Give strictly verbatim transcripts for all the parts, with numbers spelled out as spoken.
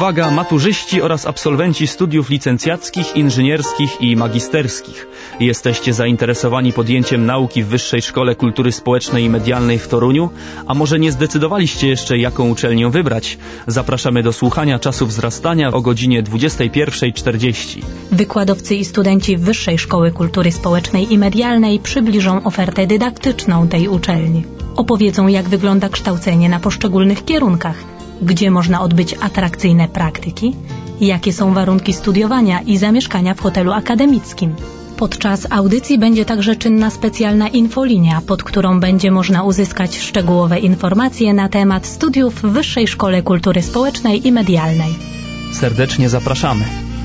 Uwaga, maturzyści oraz absolwenci studiów licencjackich, inżynierskich i magisterskich. Jesteście zainteresowani podjęciem nauki w Wyższej Szkole Kultury Społecznej i Medialnej w Toruniu? A może nie zdecydowaliście jeszcze, jaką uczelnię wybrać? Zapraszamy do słuchania Czasu Wzrastania o godzinie dwudziestej pierwszej czterdzieści. Wykładowcy i studenci Wyższej Szkoły Kultury Społecznej i Medialnej przybliżą ofertę dydaktyczną tej uczelni. Opowiedzą, jak wygląda kształcenie na poszczególnych kierunkach, gdzie można odbyć atrakcyjne praktyki, jakie są warunki studiowania i zamieszkania w hotelu akademickim. Podczas audycji będzie także czynna specjalna infolinia, pod którą będzie można uzyskać szczegółowe informacje na temat studiów w Wyższej Szkole Kultury Społecznej i Medialnej. Serdecznie zapraszamy.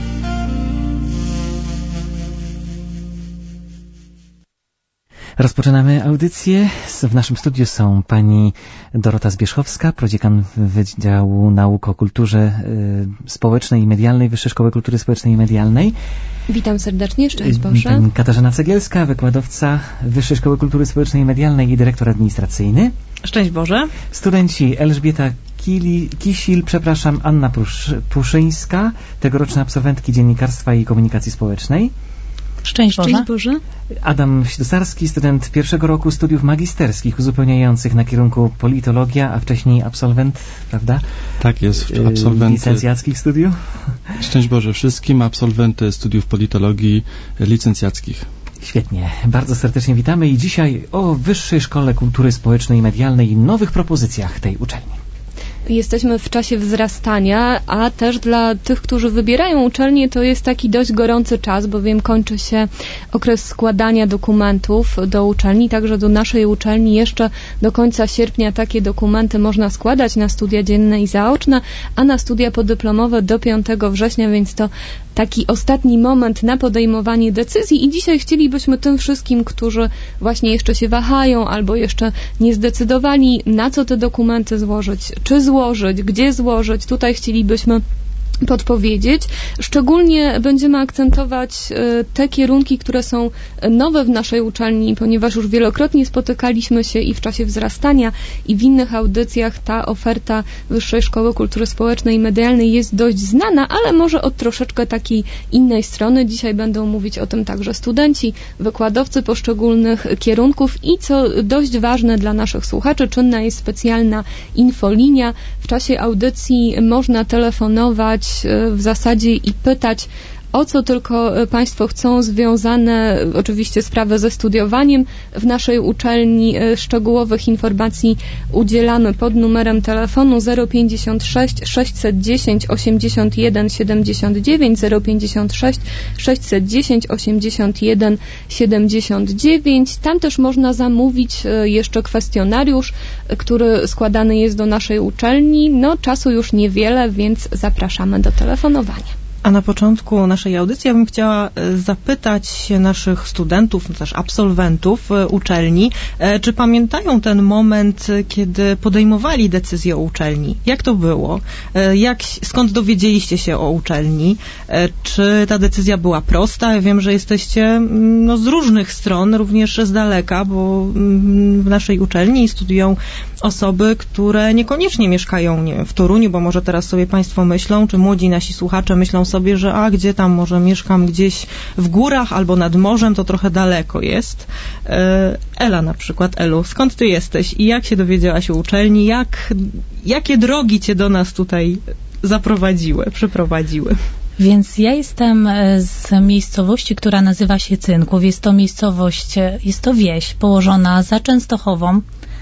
Rozpoczynamy audycję. W naszym studiu są pani Dorota Zbierzchowska, prodziekan Wydziału Nauk o Kulturze Społecznej i Medialnej Wyższej Szkoły Kultury Społecznej i Medialnej. Witam serdecznie, szczęść Boże. Pani Katarzyna Cegielska, wykładowca Wyższej Szkoły Kultury Społecznej i Medialnej i dyrektor administracyjny. Szczęść Boże. Studenci Elżbieta Kili, Kisil, przepraszam, Anna Prusz, Puszyńska, tegoroczne absolwentki Dziennikarstwa i Komunikacji Społecznej. Szczęść Boże. Szczęść Boże. Adam Ślusarski, student pierwszego roku studiów magisterskich uzupełniających na kierunku politologia, a wcześniej absolwent, prawda? Tak jest, absolwent licencjackich studiów. Szczęść Boże wszystkim, absolwenty studiów politologii licencjackich. Świetnie, bardzo serdecznie witamy i dzisiaj o Wyższej Szkole Kultury Społecznej i Medialnej i nowych propozycjach tej uczelni. Jesteśmy w czasie wzrastania, a też dla tych, którzy wybierają uczelnię, to jest taki dość gorący czas, bowiem kończy się okres składania dokumentów do uczelni, także do naszej uczelni jeszcze do końca sierpnia takie dokumenty można składać na studia dzienne i zaoczne, a na studia podyplomowe do piątego września, więc to taki ostatni moment na podejmowanie decyzji i dzisiaj chcielibyśmy tym wszystkim, którzy właśnie jeszcze się wahają albo jeszcze nie zdecydowali, na co te dokumenty złożyć, czy złożyć, gdzie złożyć, tutaj chcielibyśmy podpowiedzieć. Szczególnie będziemy akcentować te kierunki, które są nowe w naszej uczelni, ponieważ już wielokrotnie spotykaliśmy się i w czasie wzrastania i w innych audycjach ta oferta Wyższej Szkoły Kultury Społecznej i Medialnej jest dość znana, ale może od troszeczkę takiej innej strony. Dzisiaj będą mówić o tym także studenci, wykładowcy poszczególnych kierunków i co dość ważne dla naszych słuchaczy, czynna jest specjalna infolinia. W czasie audycji można telefonować w zasadzie i pytać, o co tylko Państwo chcą, związane oczywiście sprawy ze studiowaniem w naszej uczelni. Szczegółowych informacji udzielamy pod numerem telefonu zero pięćdziesiąt sześć sześćset dziesięć osiemdziesiąt jeden siedemdziesiąt dziewięć, zero pięćdziesiąt sześć sześćset dziesięć osiemdziesiąt jeden siedemdziesiąt dziewięć. Tam też można zamówić jeszcze kwestionariusz, który składany jest do naszej uczelni. No, czasu już niewiele, więc zapraszamy do telefonowania. A na początku naszej audycji ja bym chciała zapytać naszych studentów, no też absolwentów uczelni, czy pamiętają ten moment, kiedy podejmowali decyzję o uczelni? Jak to było? Jak, skąd dowiedzieliście się o uczelni? Czy ta decyzja była prosta? Ja wiem, że jesteście no, z różnych stron, również z daleka, bo w naszej uczelni studiują osoby, które niekoniecznie mieszkają nie wiem, w Toruniu, bo może teraz sobie Państwo myślą, czy młodzi nasi słuchacze myślą sobie, że a gdzie tam może mieszkam gdzieś w górach albo nad morzem, to trochę daleko jest. Ela na przykład. Elu, skąd ty jesteś i jak się dowiedziałaś o uczelni? Jak, jakie drogi cię do nas tutaj zaprowadziły, przyprowadziły? Więc ja jestem z miejscowości, która nazywa się Cynków. Jest to miejscowość, jest to wieś położona za Częstochową.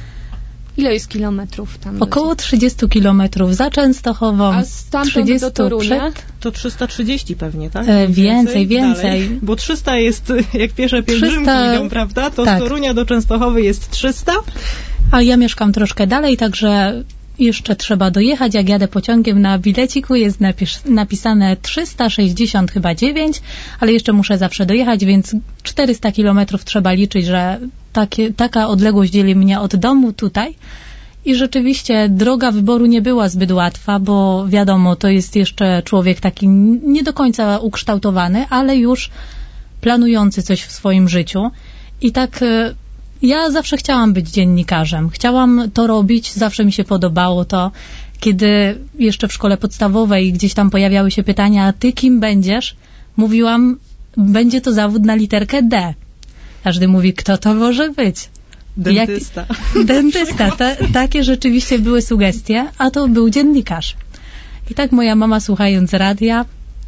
Ile jest kilometrów tam? Około trzydzieści kilometrów za Częstochową. A stamtąd do Torunia? Przed... To trzysta trzydzieści pewnie, tak? E, więcej, więcej. Dalej. Bo trzysta jest, jak pierwsze pielgrzymki trzysta... idą, prawda? To tak. Z Torunia do Częstochowy jest trzysta. A ja mieszkam troszkę dalej, także jeszcze trzeba dojechać. Jak jadę pociągiem, na bileciku jest napis- napisane trzysta sześćdziesiąt chyba dziewięć, ale jeszcze muszę zawsze dojechać, więc czterysta kilometrów trzeba liczyć, że takie, taka odległość dzieli mnie od domu tutaj. I rzeczywiście droga wyboru nie była zbyt łatwa, bo wiadomo, to jest jeszcze człowiek taki nie do końca ukształtowany, ale już planujący coś w swoim życiu. I tak ja zawsze chciałam być dziennikarzem. Chciałam to robić, zawsze mi się podobało to. Kiedy jeszcze w szkole podstawowej gdzieś tam pojawiały się pytania, a ty kim będziesz? Mówiłam, będzie to zawód na literkę D. Każdy mówi, kto to może być? Dentysta. Jak, dentysta. Ta, takie rzeczywiście były sugestie, a to był dziennikarz. I tak moja mama, słuchając radia,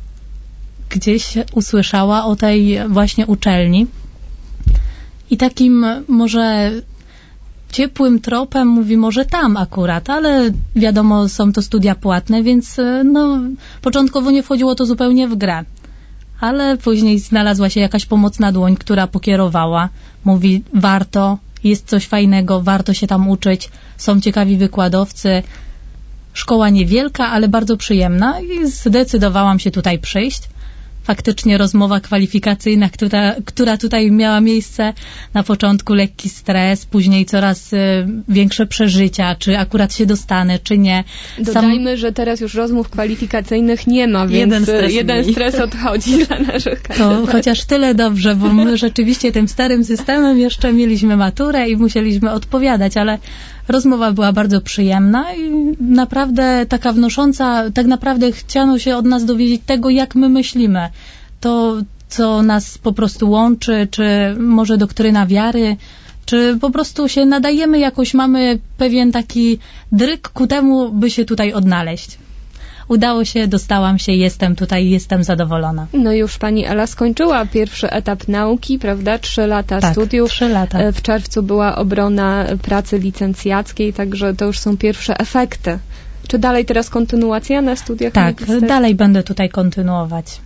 gdzieś usłyszała o tej właśnie uczelni. I takim może ciepłym tropem mówi, może tam akurat, ale wiadomo, są to studia płatne, więc no, początkowo nie wchodziło to zupełnie w grę. Ale później znalazła się jakaś pomocna dłoń, która pokierowała. Mówi, warto, jest coś fajnego, warto się tam uczyć, są ciekawi wykładowcy. Szkoła niewielka, ale bardzo przyjemna i zdecydowałam się tutaj przyjść. Faktycznie rozmowa kwalifikacyjna, która, która tutaj miała miejsce, na początku lekki stres, później coraz y, większe przeżycia, czy akurat się dostanę, czy nie. Dodajmy, Sam... że teraz już rozmów kwalifikacyjnych nie ma, więc jeden stres, jeden stres odchodzi dla naszych kandydatów. To chociaż tyle dobrze, bo my rzeczywiście tym starym systemem jeszcze mieliśmy maturę i musieliśmy odpowiadać, ale rozmowa była bardzo przyjemna i naprawdę taka wnosząca, tak naprawdę chciano się od nas dowiedzieć tego, jak my myślimy. To, co nas po prostu łączy, czy może doktryna wiary, czy po prostu się nadajemy jakoś, mamy pewien taki dryk ku temu, by się tutaj odnaleźć. Udało się, dostałam się, jestem tutaj, jestem zadowolona. No już pani Ela skończyła pierwszy etap nauki, prawda? Trzy lata tak, studiów. Trzy lata. W czerwcu była obrona pracy licencjackiej, także to już są pierwsze efekty. Czy dalej teraz kontynuacja na studiach Tak, magisterskich? dalej będę tutaj kontynuować.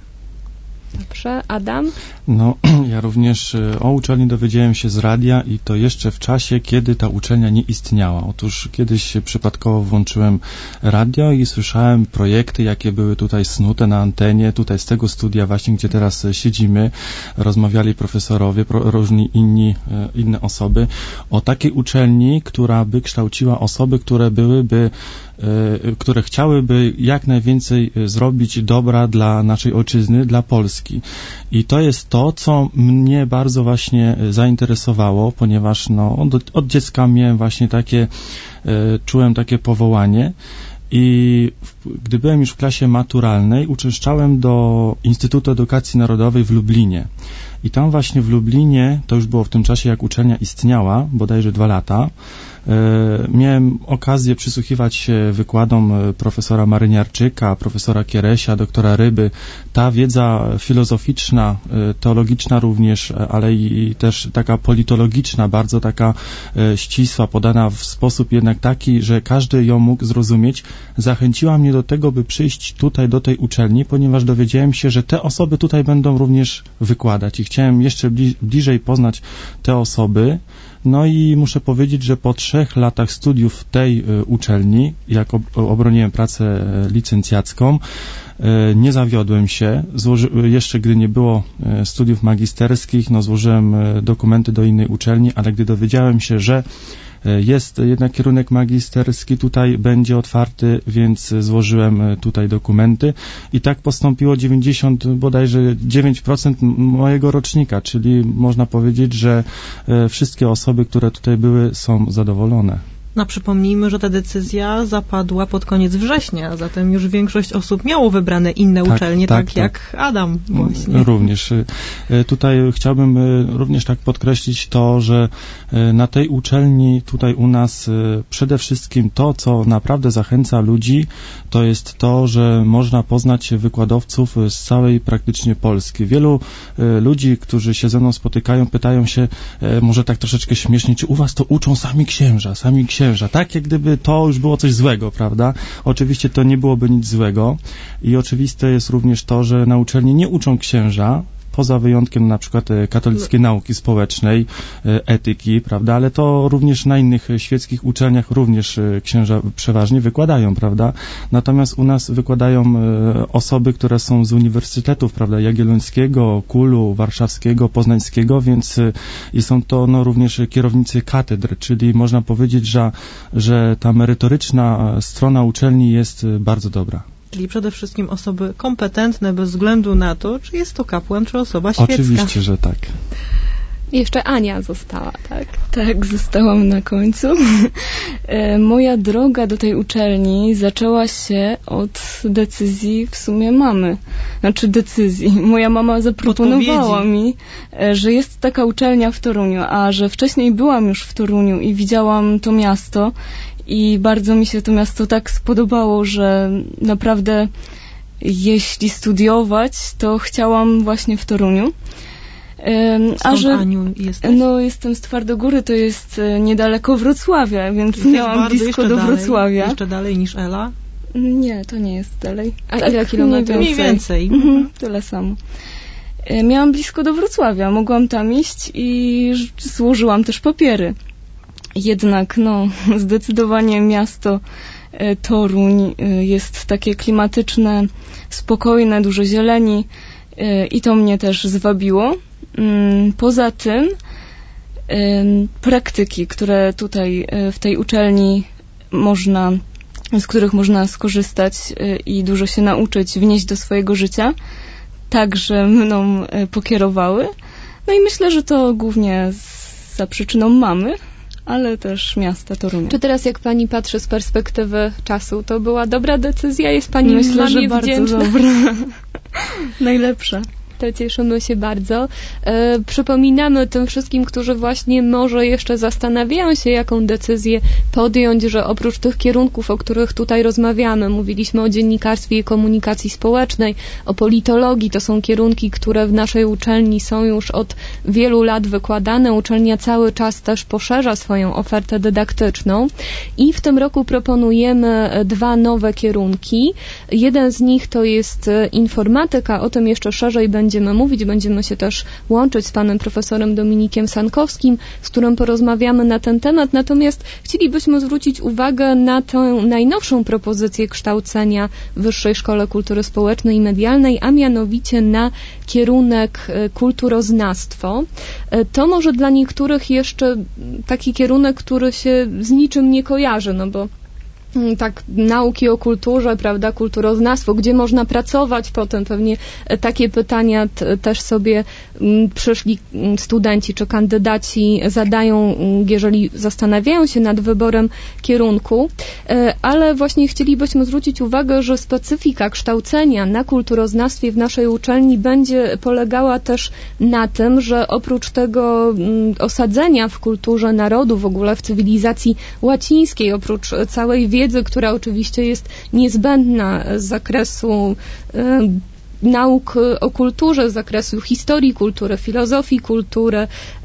Dobrze, Adam? No, ja również o uczelni dowiedziałem się z radia i to jeszcze w czasie, kiedy ta uczelnia nie istniała. Otóż kiedyś przypadkowo włączyłem radio i słyszałem projekty, jakie były tutaj snute na antenie, tutaj z tego studia właśnie, gdzie teraz siedzimy, rozmawiali profesorowie, pro, różni inni, inne osoby o takiej uczelni, która by kształciła osoby, które byłyby które chciałyby jak najwięcej zrobić dobra dla naszej ojczyzny, dla Polski. I to jest to, co mnie bardzo właśnie zainteresowało, ponieważ no, od, od dziecka miałem właśnie takie, czułem takie powołanie. I gdy byłem już w klasie maturalnej, uczęszczałem do Instytutu Edukacji Narodowej w Lublinie. I tam właśnie w Lublinie, to już było w tym czasie, jak uczelnia istniała, bodajże dwa lata, miałem okazję przysłuchiwać się wykładom profesora Maryniarczyka, profesora Kieresia, doktora Ryby. Ta wiedza filozoficzna, teologiczna również, ale i też taka politologiczna, bardzo taka ścisła, podana w sposób jednak taki, że każdy ją mógł zrozumieć, zachęciła mnie do tego, by przyjść tutaj do tej uczelni, ponieważ dowiedziałem się, że te osoby tutaj będą również wykładać i chciałem jeszcze bliżej poznać te osoby. No i muszę powiedzieć, że po trzech latach studiów w tej y, uczelni, jak ob obroniłem pracę licencjacką, y, nie zawiodłem się. Złoży jeszcze gdy nie było y, studiów magisterskich, no złożyłem y, dokumenty do innej uczelni, ale gdy dowiedziałem się, że y, jest jednak kierunek magisterski, tutaj będzie otwarty, więc złożyłem y, tutaj dokumenty i tak postąpiło dziewięćdziesiąt bodajże dziewięć procent mojego rocznika, czyli można powiedzieć, że y, wszystkie osoby, które tutaj były, są zadowolone. No przypomnijmy, że ta decyzja zapadła pod koniec września, zatem już większość osób miało wybrane inne tak, uczelnie, tak, tak, tak jak Adam właśnie. Również. Tutaj chciałbym również tak podkreślić to, że na tej uczelni tutaj u nas przede wszystkim to, co naprawdę zachęca ludzi, to jest to, że można poznać wykładowców z całej praktycznie Polski. Wielu ludzi, którzy się ze mną spotykają, pytają się, może tak troszeczkę śmiesznie, czy u was to uczą sami księża, sami księża. Tak, jak gdyby to już było coś złego, prawda? Oczywiście to nie byłoby nic złego i oczywiste jest również to, że na uczelni nie uczą księża, poza wyjątkiem na przykład katolickiej nauki społecznej, etyki, prawda, ale to również na innych świeckich uczelniach również księża przeważnie wykładają, prawda, natomiast u nas wykładają osoby, które są z uniwersytetów, prawda, Jagiellońskiego, Kulu, Warszawskiego, Poznańskiego, więc i są to no, również kierownicy katedr, czyli można powiedzieć, że, że ta merytoryczna strona uczelni jest bardzo dobra. Czyli przede wszystkim osoby kompetentne bez względu na to, czy jest to kapłan, czy osoba świecka. Oczywiście, że tak. Jeszcze Ania została, tak? Tak, zostałam na końcu. Moja droga do tej uczelni zaczęła się od decyzji w sumie mamy. Znaczy decyzji. Moja mama zaproponowała mi, że jest taka uczelnia w Toruniu, a że wcześniej byłam już w Toruniu i widziałam to miasto i bardzo mi się to miasto tak spodobało, że naprawdę jeśli studiować, to chciałam właśnie w Toruniu. Skąd, a że, Aniu, jesteś? No, jestem z Twardogóry, to jest niedaleko Wrocławia, więc jesteś miałam blisko do dalej, Wrocławia. Jeszcze dalej niż Ela? Nie, to nie jest dalej. A tak, ile kilometrów? Mniej więcej. Mhm, tyle samo. Miałam blisko do Wrocławia, mogłam tam iść i złożyłam też papiery. Jednak, no, zdecydowanie miasto Toruń jest takie klimatyczne, spokojne, dużo zieleni i to mnie też zwabiło. Poza tym praktyki, które tutaj w tej uczelni można, z których można skorzystać i dużo się nauczyć, wnieść do swojego życia, także mną pokierowały. No i myślę, że to głównie za przyczyną mamy, ale też miasta Torunia. Czy teraz jak pani patrzy z perspektywy czasu, to była dobra decyzja? Jest pani Myślę, że bardzo wdzięczna? dobra. Najlepsza. To cieszymy się bardzo. E, przypominamy tym wszystkim, którzy właśnie może jeszcze zastanawiają się, jaką decyzję podjąć, że oprócz tych kierunków, o których tutaj rozmawiamy, mówiliśmy o dziennikarstwie i komunikacji społecznej, o politologii, to są kierunki, które w naszej uczelni są już od wielu lat wykładane. Uczelnia cały czas też poszerza swoją ofertę dydaktyczną i w tym roku proponujemy dwa nowe kierunki. Jeden z nich to jest informatyka, o tym jeszcze szerzej będzie Będziemy mówić, będziemy się też łączyć z panem profesorem Dominikiem Sankowskim, z którym porozmawiamy na ten temat, natomiast chcielibyśmy zwrócić uwagę na tę najnowszą propozycję kształcenia w Wyższej Szkole Kultury Społecznej i Medialnej, a mianowicie na kierunek kulturoznawstwo. To może dla niektórych jeszcze taki kierunek, który się z niczym nie kojarzy, no bo tak, nauki o kulturze, prawda, kulturoznawstwo, gdzie można pracować potem, pewnie takie pytania t- też sobie m, przyszli studenci czy kandydaci zadają, jeżeli zastanawiają się nad wyborem kierunku, e, ale właśnie chcielibyśmy zwrócić uwagę, że specyfika kształcenia na kulturoznawstwie w naszej uczelni będzie polegała też na tym, że oprócz tego m, osadzenia w kulturze narodu, w ogóle w cywilizacji łacińskiej, oprócz całej wiedzy, która oczywiście jest niezbędna z zakresu y, nauk o kulturze, z zakresu historii kultury, filozofii kultury.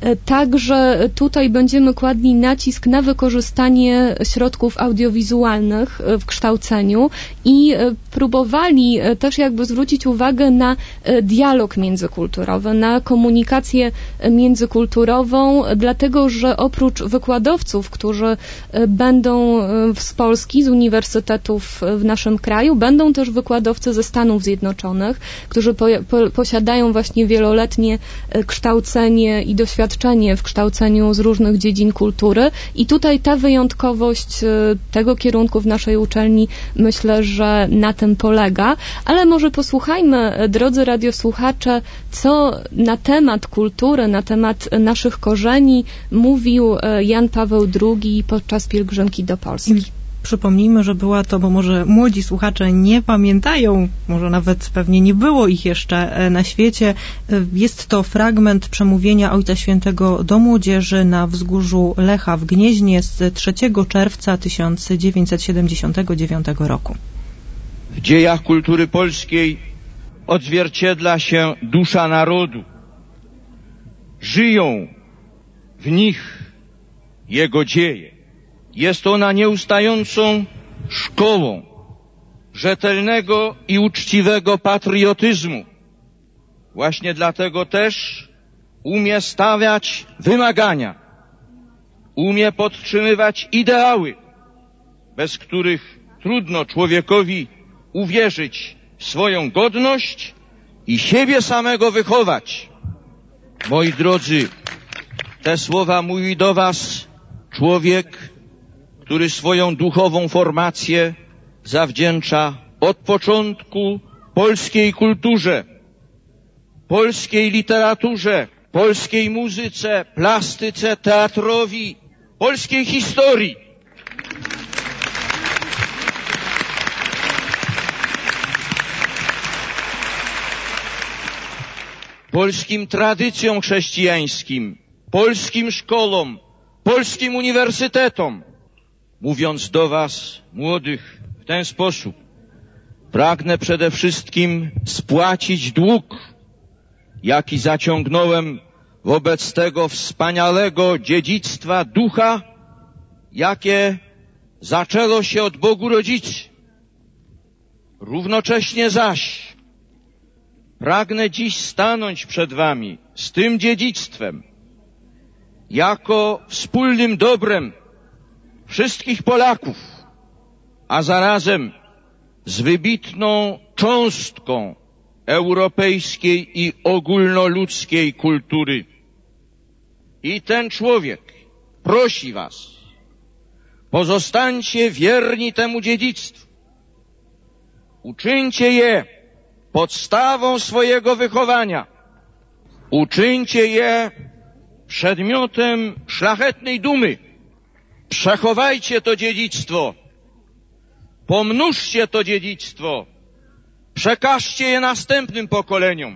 Także tutaj będziemy kładli nacisk na wykorzystanie środków audiowizualnych w kształceniu i próbowali też jakby zwrócić uwagę na dialog międzykulturowy, na komunikację międzykulturową, dlatego że oprócz wykładowców, którzy będą z Polski, z uniwersytetów w naszym kraju, będą też wykładowcy ze Stanów Zjednoczonych, którzy po, po, posiadają właśnie wieloletnie kształcenie i doświadczenie w kształceniu z różnych dziedzin kultury i tutaj ta wyjątkowość tego kierunku w naszej uczelni myślę, że na tym polega, ale może posłuchajmy, drodzy radiosłuchacze, co na temat kultury, na temat naszych korzeni mówił Jan Paweł drugi podczas pielgrzymki do Polski. Przypomnijmy, że była to, bo może młodzi słuchacze nie pamiętają, może nawet pewnie nie było ich jeszcze na świecie. Jest to fragment przemówienia Ojca Świętego do młodzieży na wzgórzu Lecha w Gnieźnie z trzeciego czerwca tysiąc dziewięćset siedemdziesiątego dziewiątego roku. W dziejach kultury polskiej odzwierciedla się dusza narodu. Żyją w nich jego dzieje. Jest ona nieustającą szkołą rzetelnego i uczciwego patriotyzmu. Właśnie dlatego też umie stawiać wymagania, umie podtrzymywać ideały, bez których trudno człowiekowi uwierzyć w swoją godność i siebie samego wychować. Moi drodzy, te słowa mówi do was człowiek, który swoją duchową formację zawdzięcza od początku polskiej kulturze, polskiej literaturze, polskiej muzyce, plastyce, teatrowi, polskiej historii. Polskim tradycjom chrześcijańskim, polskim szkołom, polskim uniwersytetom. Mówiąc do was, młodych, w ten sposób, pragnę przede wszystkim spłacić dług, jaki zaciągnąłem wobec tego wspaniałego dziedzictwa ducha, jakie zaczęło się od Bogu Rodzicy. Równocześnie zaś pragnę dziś stanąć przed wami z tym dziedzictwem jako wspólnym dobrem wszystkich Polaków, a zarazem z wybitną cząstką europejskiej i ogólnoludzkiej kultury. I ten człowiek prosi was, pozostańcie wierni temu dziedzictwu. Uczyńcie je podstawą swojego wychowania. Uczyńcie je przedmiotem szlachetnej dumy. Przechowajcie to dziedzictwo. Pomnóżcie to dziedzictwo. Przekażcie je następnym pokoleniom.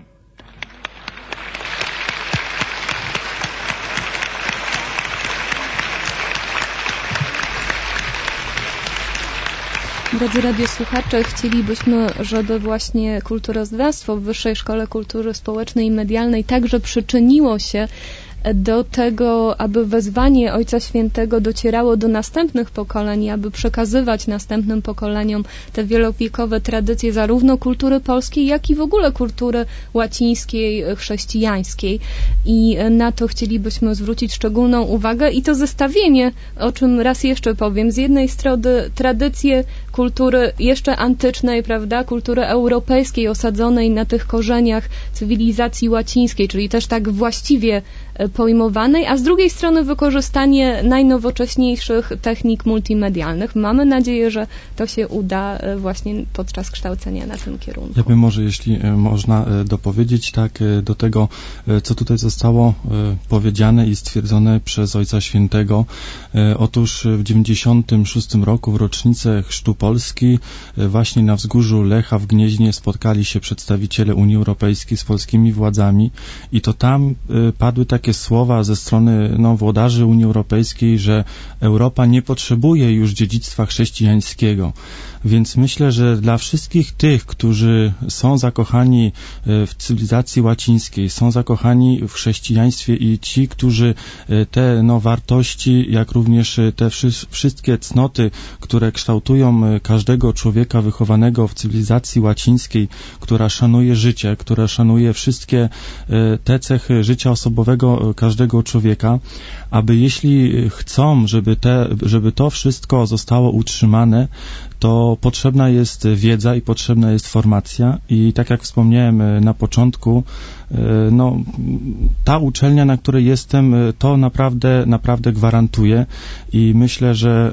Drodzy radiosłuchacze, chcielibyśmy, żeby właśnie kulturoznawstwo w Wyższej Szkole Kultury Społecznej i Medialnej także przyczyniło się do tego, aby wezwanie Ojca Świętego docierało do następnych pokoleń, aby przekazywać następnym pokoleniom te wielowiekowe tradycje zarówno kultury polskiej, jak i w ogóle kultury łacińskiej, chrześcijańskiej. I na to chcielibyśmy zwrócić szczególną uwagę i to zestawienie, o czym raz jeszcze powiem, z jednej strony tradycje kultury jeszcze antycznej, prawda, kultury europejskiej osadzonej na tych korzeniach cywilizacji łacińskiej, czyli też tak właściwie pojmowanej, a z drugiej strony wykorzystanie najnowocześniejszych technik multimedialnych. Mamy nadzieję, że to się uda właśnie podczas kształcenia na tym kierunku. Ja bym może, jeśli można dopowiedzieć tak do tego, co tutaj zostało powiedziane i stwierdzone przez Ojca Świętego. Otóż w dziewięćdziesiątym szóstym roku, w rocznicę chrztu Polski, właśnie na wzgórzu Lecha w Gnieźnie spotkali się przedstawiciele Unii Europejskiej z polskimi władzami i to tam padły takie słowa ze strony no, włodarzy Unii Europejskiej, że Europa nie potrzebuje już dziedzictwa chrześcijańskiego. Więc myślę, że dla wszystkich tych, którzy są zakochani w cywilizacji łacińskiej, są zakochani w chrześcijaństwie i ci, którzy te no, wartości, jak również te wszystkie cnoty, które kształtują każdego człowieka wychowanego w cywilizacji łacińskiej, która szanuje życie, która szanuje wszystkie te cechy życia osobowego każdego człowieka, aby jeśli chcą, żeby, te, żeby to wszystko zostało utrzymane, to potrzebna jest wiedza i potrzebna jest formacja i tak jak wspomniałem na początku, no, ta uczelnia, na której jestem, to naprawdę, naprawdę gwarantuje i myślę, że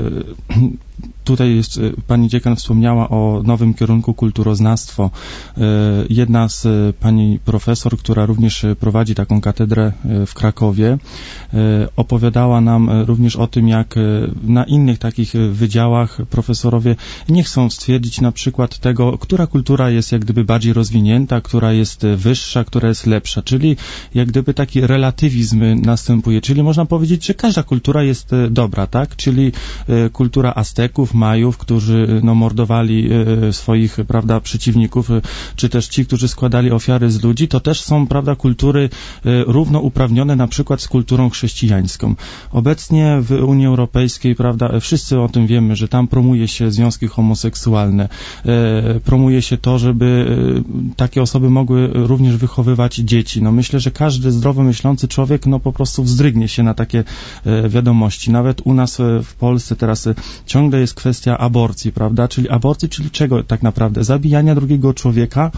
tutaj jest, pani dziekan wspomniała o nowym kierunku kulturoznawstwo. Jedna z pani profesor, która również prowadzi taką katedrę w Krakowie, opowiadała nam również o tym, jak na innych takich wydziałach profesorowie nie chcą stwierdzić na przykład tego, która kultura jest jak gdyby bardziej rozwinięta, która jest wyższa, która jest lepsza, czyli jak gdyby taki relatywizm następuje, czyli można powiedzieć, że każda kultura jest dobra, tak? Czyli kultura Azteków, Majów, którzy no, mordowali e, swoich, prawda, przeciwników, e, czy też ci, którzy składali ofiary z ludzi, to też są, prawda, kultury e, równouprawnione na przykład z kulturą chrześcijańską. Obecnie w Unii Europejskiej, prawda, wszyscy o tym wiemy, że tam promuje się związki homoseksualne, e, promuje się to, żeby e, takie osoby mogły również wychowywać dzieci. No myślę, że każdy zdrowo myślący człowiek, no po prostu wzdrygnie się na takie e, wiadomości. Nawet u nas e, w Polsce teraz e, ciągle jest kwestia aborcji, prawda? Czyli aborcji, czyli czego tak naprawdę? Zabijania drugiego człowieka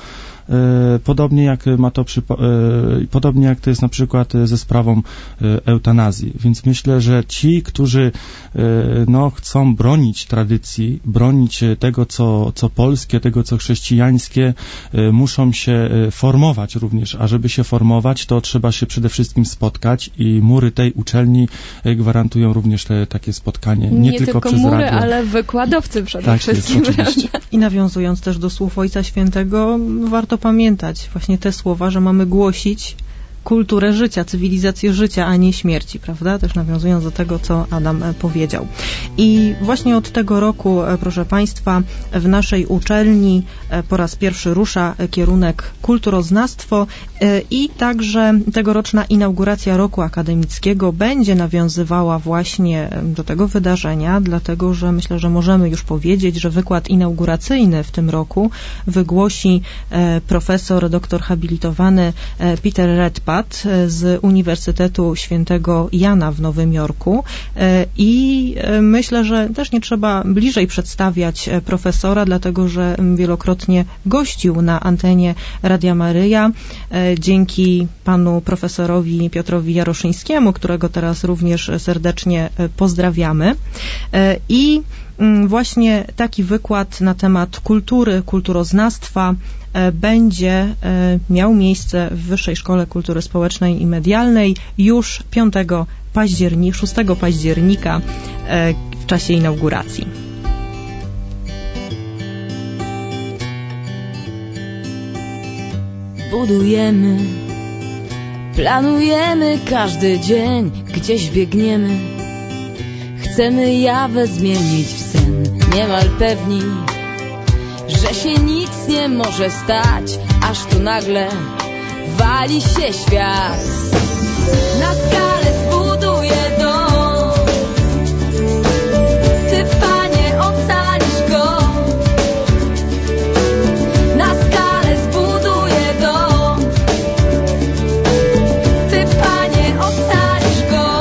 podobnie jak ma to przypo- podobnie jak to jest na przykład ze sprawą eutanazji. Więc myślę, że ci, którzy no, chcą bronić tradycji, bronić tego, co, co polskie, tego, co chrześcijańskie, muszą się formować również, a żeby się formować, to trzeba się przede wszystkim spotkać i mury tej uczelni gwarantują również te, takie spotkanie. Nie, Nie tylko, tylko przez mury, radio. ale wykładowcy przede Tak wszystkim. jest, oczywiście. I nawiązując też do słów Ojca Świętego, warto pamiętać właśnie te słowa, że mamy głosić kulturę życia, cywilizację życia, a nie śmierci, prawda? Też nawiązując do tego, co Adam powiedział. I właśnie od tego roku, proszę Państwa, w naszej uczelni po raz pierwszy rusza kierunek kulturoznawstwo i także tegoroczna inauguracja roku akademickiego będzie nawiązywała właśnie do tego wydarzenia, dlatego, że myślę, że możemy już powiedzieć, że wykład inauguracyjny w tym roku wygłosi profesor, doktor habilitowany Peter Redpath z Uniwersytetu Świętego Jana w Nowym Jorku i myślę, że też nie trzeba bliżej przedstawiać profesora, dlatego że wielokrotnie gościł na antenie Radia Maryja. Dzięki panu profesorowi Piotrowi Jaroszyńskiemu, którego teraz również serdecznie pozdrawiamy. I właśnie taki wykład na temat kultury, kulturoznawstwa będzie miał miejsce w Wyższej Szkole Kultury Społecznej i Medialnej już piątego października, szóstego października w czasie inauguracji. Budujemy, planujemy każdy dzień, gdzieś biegniemy. Chcemy jawę zmienić w sen, niemal pewni, że się nic nie może stać, aż tu nagle wali się świat. Na skalę zbuduję dom, Ty, Panie, ocalisz go. Na skalę zbuduję dom, Ty, Panie, ocalisz go.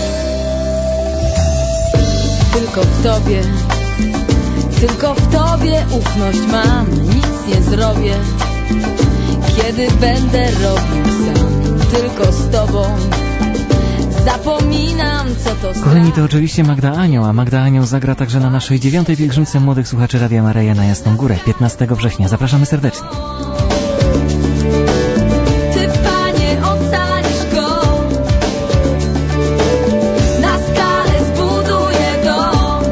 Tylko w Tobie, tylko w Tobie ufność mam, nic nie zrobię, kiedy będę robił sam. Tylko z Tobą zapominam, co to strach. Kochani, to oczywiście Magda Anioł, a Magda Anioł zagra także na naszej dziewiątej pielgrzymce młodych słuchaczy Radia Maryja na Jasną Górę, piętnastego września. Zapraszamy serdecznie. Ty, Panie, ocalisz go. Na skalę zbuduję dom,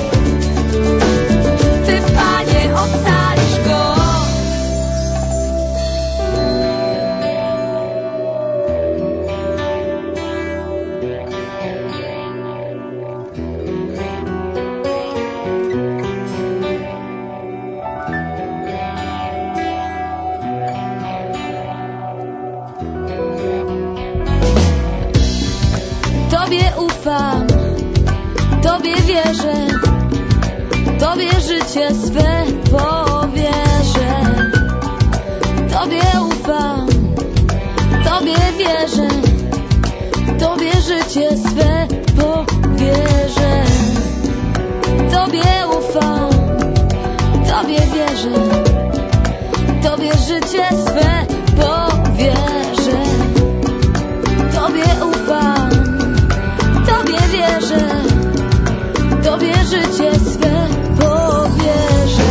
Ty, Panie, ocalisz go. Tobie ufam, Tobie wierzę, Tobie życie swe powierzę. Tobie ufam, Tobie wierzę, Tobie życie swe powierzę. Tobie ufam, Tobie wierzę, Tobie życie swe powierzę. Tobie ufam, Tobie wierzę, Tobie życie swe powierzę.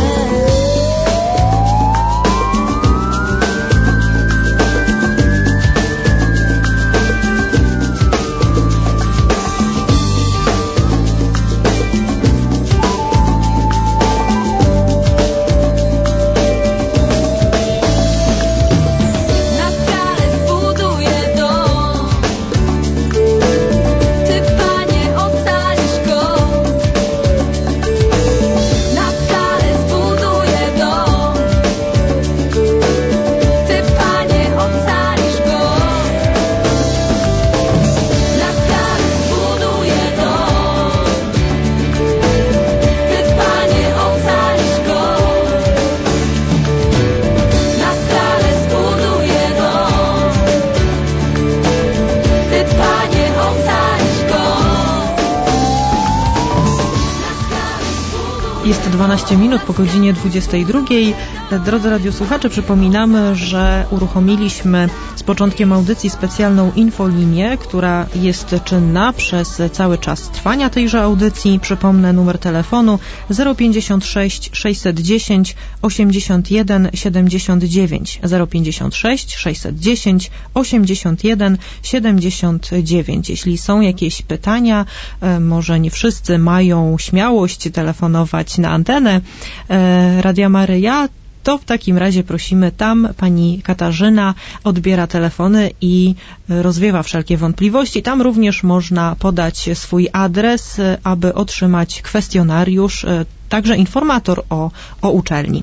dwanaście minut po godzinie dwudziestej drugiej. Drodzy radiosłuchacze, przypominamy, że uruchomiliśmy z początkiem audycji specjalną infolinię, która jest czynna przez cały czas trwania tejże audycji. Przypomnę numer telefonu zero pięćdziesiąt sześć sześćset dziesięć osiemdziesiąt jeden siedemdziesiąt dziewięć, zero pięćdziesiąt sześć sześćset dziesięć osiemdziesiąt jeden siedemdziesiąt dziewięć. Jeśli są jakieś pytania, może nie wszyscy mają śmiałość telefonować na antenę Radia Maryja, to w takim razie prosimy tam, pani Katarzyna odbiera telefony i rozwiewa wszelkie wątpliwości. Tam również można podać swój adres, aby otrzymać kwestionariusz, także informator o, o uczelni.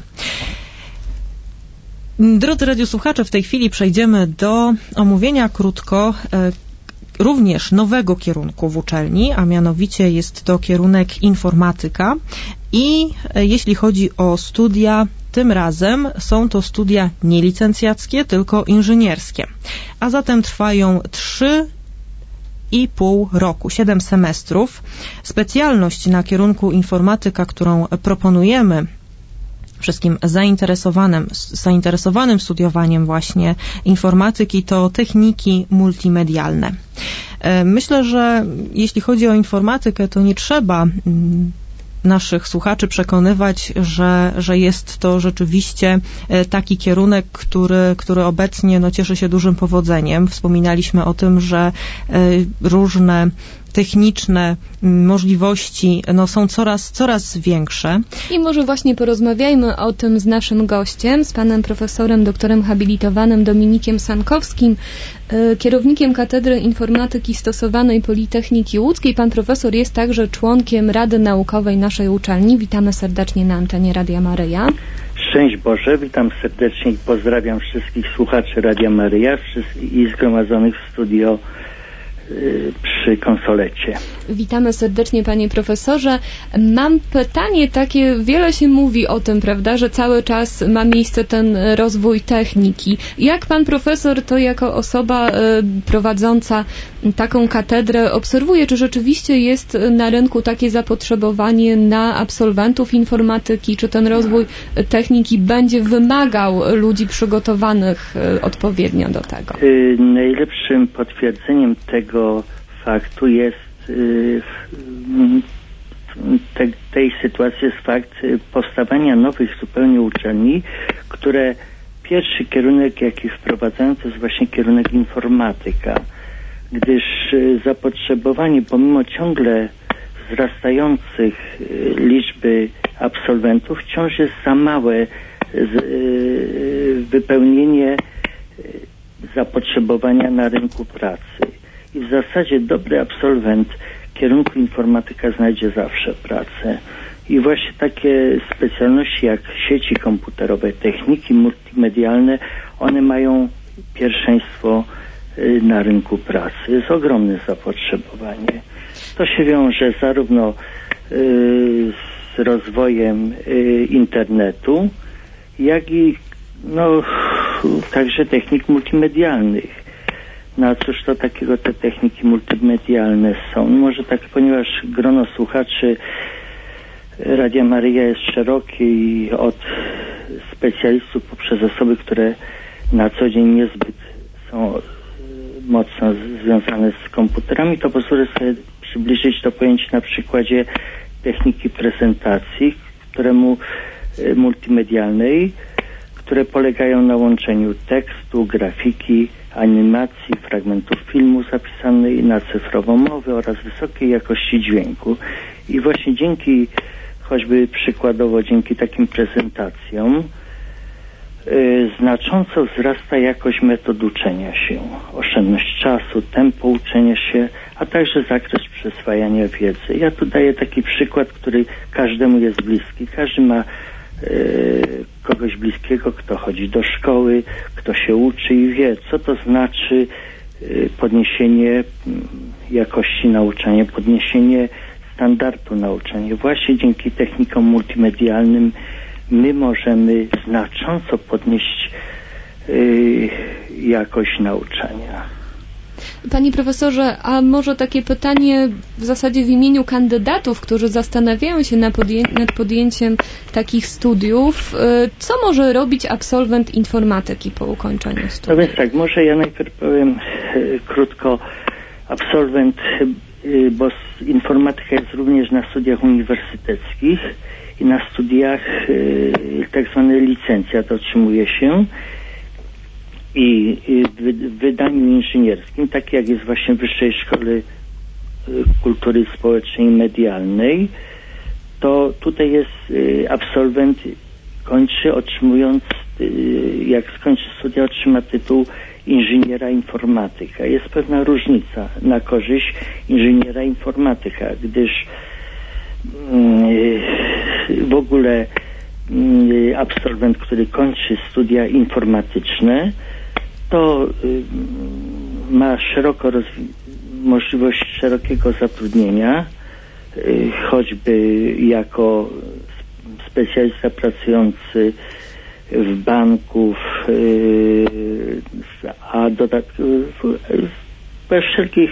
Drodzy radiosłuchacze, w tej chwili przejdziemy do omówienia krótko również nowego kierunku w uczelni, a mianowicie jest to kierunek informatyka i jeśli chodzi o studia, tym razem są to studia nie licencjackie, tylko inżynierskie, a zatem trwają trzy i pół roku, siedem semestrów. Specjalność na kierunku informatyka, którą proponujemy wszystkim zainteresowanym, zainteresowanym studiowaniem właśnie informatyki, to techniki multimedialne. Myślę, że jeśli chodzi o informatykę, to nie trzeba naszych słuchaczy przekonywać, że, że jest to rzeczywiście taki kierunek, który, który obecnie no, cieszy się dużym powodzeniem. Wspominaliśmy o tym, że różne techniczne możliwości no, są coraz, coraz większe. I może właśnie porozmawiajmy o tym z naszym gościem, z panem profesorem, doktorem habilitowanym Dominikiem Sankowskim, kierownikiem Katedry Informatyki Stosowanej Politechniki Łódzkiej. Pan profesor jest także członkiem Rady Naukowej naszej uczelni. Witamy serdecznie na antenie Radia Maryja. Szczęść Boże, witam serdecznie i pozdrawiam wszystkich słuchaczy Radia Maryja i zgromadzonych w studio przy konsolecie. Witamy serdecznie, panie profesorze. Mam pytanie takie, wiele się mówi o tym, prawda, że cały czas ma miejsce ten rozwój techniki. Jak pan profesor to jako osoba prowadząca taką katedrę obserwuje, czy rzeczywiście jest na rynku takie zapotrzebowanie na absolwentów informatyki, czy ten rozwój techniki będzie wymagał ludzi przygotowanych odpowiednio do tego? Najlepszym potwierdzeniem tego faktu jest te, tej sytuacji jest fakt powstawania nowych zupełnie uczelni, które pierwszy kierunek, jaki wprowadzają, to jest właśnie kierunek informatyka, gdyż zapotrzebowanie pomimo ciągle wzrastających liczby absolwentów wciąż jest za małe wypełnienie zapotrzebowania na rynku pracy. I w zasadzie dobry absolwent kierunku informatyka znajdzie zawsze pracę. I właśnie takie specjalności jak sieci komputerowe, techniki multimedialne, one mają pierwszeństwo na rynku pracy. Jest ogromne zapotrzebowanie. To się wiąże zarówno z rozwojem internetu, jak i no, także technik multimedialnych. No a cóż to takiego te techniki multimedialne są? Może tak, ponieważ grono słuchaczy Radia Maryja jest szerokie i od specjalistów poprzez osoby, które na co dzień niezbyt są mocno związane z komputerami, to pozwolę sobie przybliżyć to pojęcie na przykładzie techniki prezentacji, któremu multimedialnej, które polegają na łączeniu tekstu, grafiki, animacji, fragmentów filmu zapisanej na cyfrową mowę oraz wysokiej jakości dźwięku. I właśnie dzięki, choćby przykładowo dzięki takim prezentacjom, yy, znacząco wzrasta jakość metod uczenia się, oszczędność czasu, tempo uczenia się, a także zakres przyswajania wiedzy. Ja tu daję taki przykład, który każdemu jest bliski. Każdy ma kogoś bliskiego, kto chodzi do szkoły, kto się uczy i wie, co to znaczy podniesienie jakości nauczania, podniesienie standardu nauczania. Właśnie dzięki technikom multimedialnym my możemy znacząco podnieść jakość nauczania. Panie profesorze, a może takie pytanie w zasadzie w imieniu kandydatów, którzy zastanawiają się nad, podję- nad podjęciem takich studiów. Co może robić absolwent informatyki po ukończeniu studiów? No więc tak, może ja najpierw powiem e, krótko. Absolwent, e, bo informatyka jest również na studiach uniwersyteckich i na studiach e, tak zwane licencjat otrzymuje się. I w wydaniu inżynierskim, tak jak jest właśnie w Wyższej Szkole Kultury Społecznej i Medialnej, to tutaj jest absolwent kończy otrzymując, jak skończy studia, otrzyma tytuł inżyniera informatyka. Jest pewna różnica na korzyść inżyniera informatyka, gdyż w ogóle absolwent, który kończy studia informatyczne, to y, ma szeroko rozwi- możliwość szerokiego zatrudnienia, y, choćby jako specjalista pracujący w banku, y, a dodatkowo we wszelkich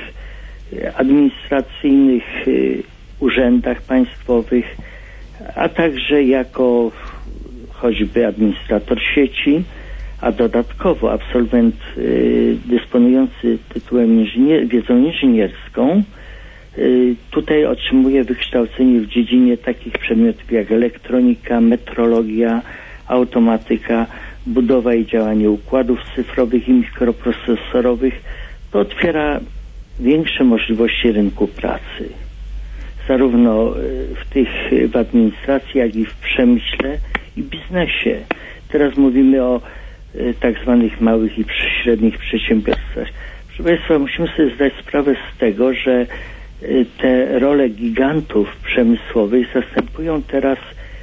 administracyjnych y, urzędach państwowych, a także jako choćby administrator sieci, a dodatkowo absolwent y, dysponujący tytułem inżynier, wiedzą inżynierską y, tutaj otrzymuje wykształcenie w dziedzinie takich przedmiotów jak elektronika, metrologia, automatyka, budowa i działanie układów cyfrowych i mikroprocesorowych. To otwiera większe możliwości rynku pracy, zarówno w tych w administracji, jak i w przemyśle i biznesie. Teraz mówimy o tak zwanych małych i średnich przedsiębiorstwach. Proszę Państwa, musimy sobie zdać sprawę z tego, że te role gigantów przemysłowych zastępują teraz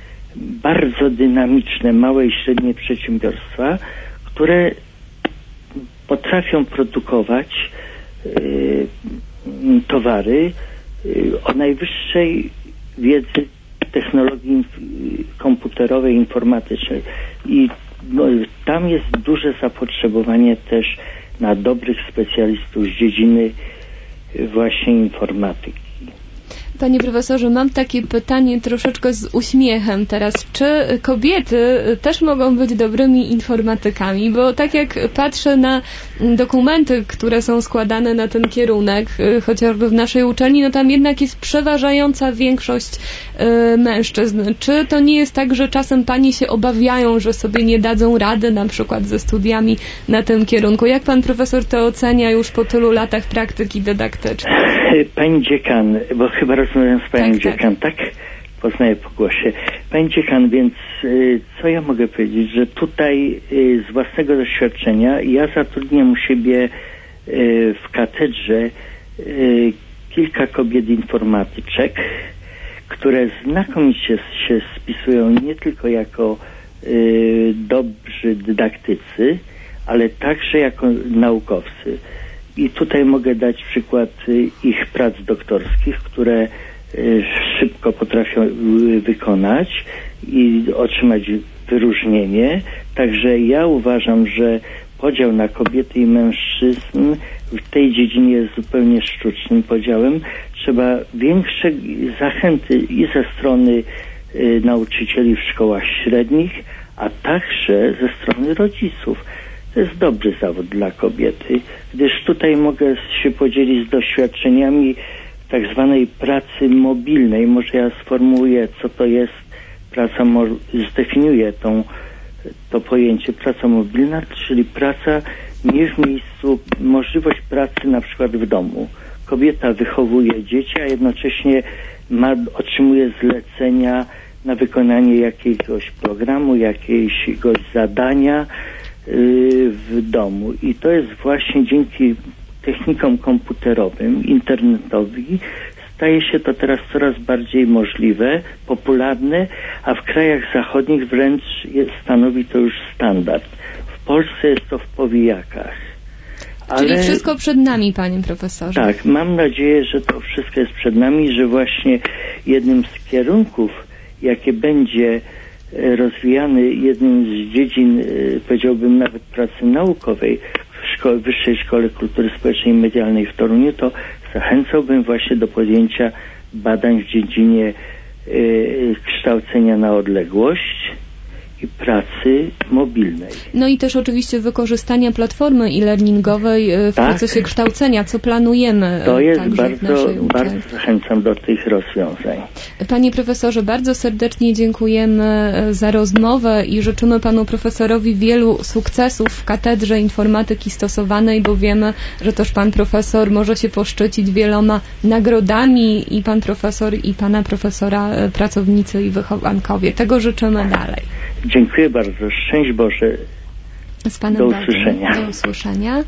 bardzo dynamiczne małe i średnie przedsiębiorstwa, które potrafią produkować y, towary y, o najwyższej wiedzy technologii komputerowej, informatycznej i no, tam jest duże zapotrzebowanie też na dobrych specjalistów z dziedziny właśnie informatyki. Panie profesorze, mam takie pytanie troszeczkę z uśmiechem teraz. Czy kobiety też mogą być dobrymi informatykami? Bo tak jak patrzę na dokumenty, które są składane na ten kierunek, chociażby w naszej uczelni, no tam jednak jest przeważająca większość y, mężczyzn. Czy to nie jest tak, że czasem panie się obawiają, że sobie nie dadzą rady na przykład ze studiami na tym kierunku? Jak pan profesor to ocenia już po tylu latach praktyki dydaktycznej? Pani dziekan, bo chyba rozmawiam z panią tak, dziekan, tak? tak? Poznaję po głosie. Pani dziekan, więc y, co ja mogę powiedzieć, że tutaj y, z własnego doświadczenia ja zatrudniam u siebie y, w katedrze y, kilka kobiet informatyczek, które znakomicie się spisują nie tylko jako y, dobrzy dydaktycy, ale także jako naukowcy. I tutaj mogę dać przykład ich prac doktorskich, które szybko potrafią wykonać i otrzymać wyróżnienie. Także ja uważam, że podział na kobiety i mężczyzn w tej dziedzinie jest zupełnie sztucznym podziałem. Trzeba większe zachęty i ze strony nauczycieli w szkołach średnich, a także ze strony rodziców. To jest dobry zawód dla kobiety, gdyż tutaj mogę się podzielić z doświadczeniami tak zwanej pracy mobilnej. Może ja sformułuję, co to jest praca, zdefiniuję tą, to pojęcie praca mobilna, czyli praca nie w miejscu, możliwość pracy na przykład w domu. Kobieta wychowuje dzieci, a jednocześnie ma, otrzymuje zlecenia na wykonanie jakiegoś programu, jakiegoś zadania w domu. I to jest właśnie dzięki technikom komputerowym, internetowi, staje się to teraz coraz bardziej możliwe, popularne, a w krajach zachodnich wręcz jest, stanowi to już standard. W Polsce jest to w powijakach. Ale, czyli wszystko przed nami, panie profesorze. Tak, mam nadzieję, że to wszystko jest przed nami, że właśnie jednym z kierunków, jakie będzie rozwijany, jednym z dziedzin, powiedziałbym nawet pracy naukowej w szkoły, Wyższej Szkole Kultury Społecznej i Medialnej w Toruniu, to zachęcałbym właśnie do podjęcia badań w dziedzinie y, kształcenia na odległość i pracy mobilnej. No i też oczywiście wykorzystania platformy e-learningowej w tak? procesie kształcenia, co planujemy. To jest także bardzo, w naszej bardzo zachęcam do tych rozwiązań. Panie profesorze, bardzo serdecznie dziękujemy za rozmowę i życzymy panu profesorowi wielu sukcesów w Katedrze Informatyki Stosowanej, bo wiemy, że też pan profesor może się poszczycić wieloma nagrodami i pan profesor i pana profesora pracownicy i wychowankowie. Tego życzymy dalej. Dziękuję bardzo. Szczęść Boże. Z panem do usłyszenia. Do usłyszenia.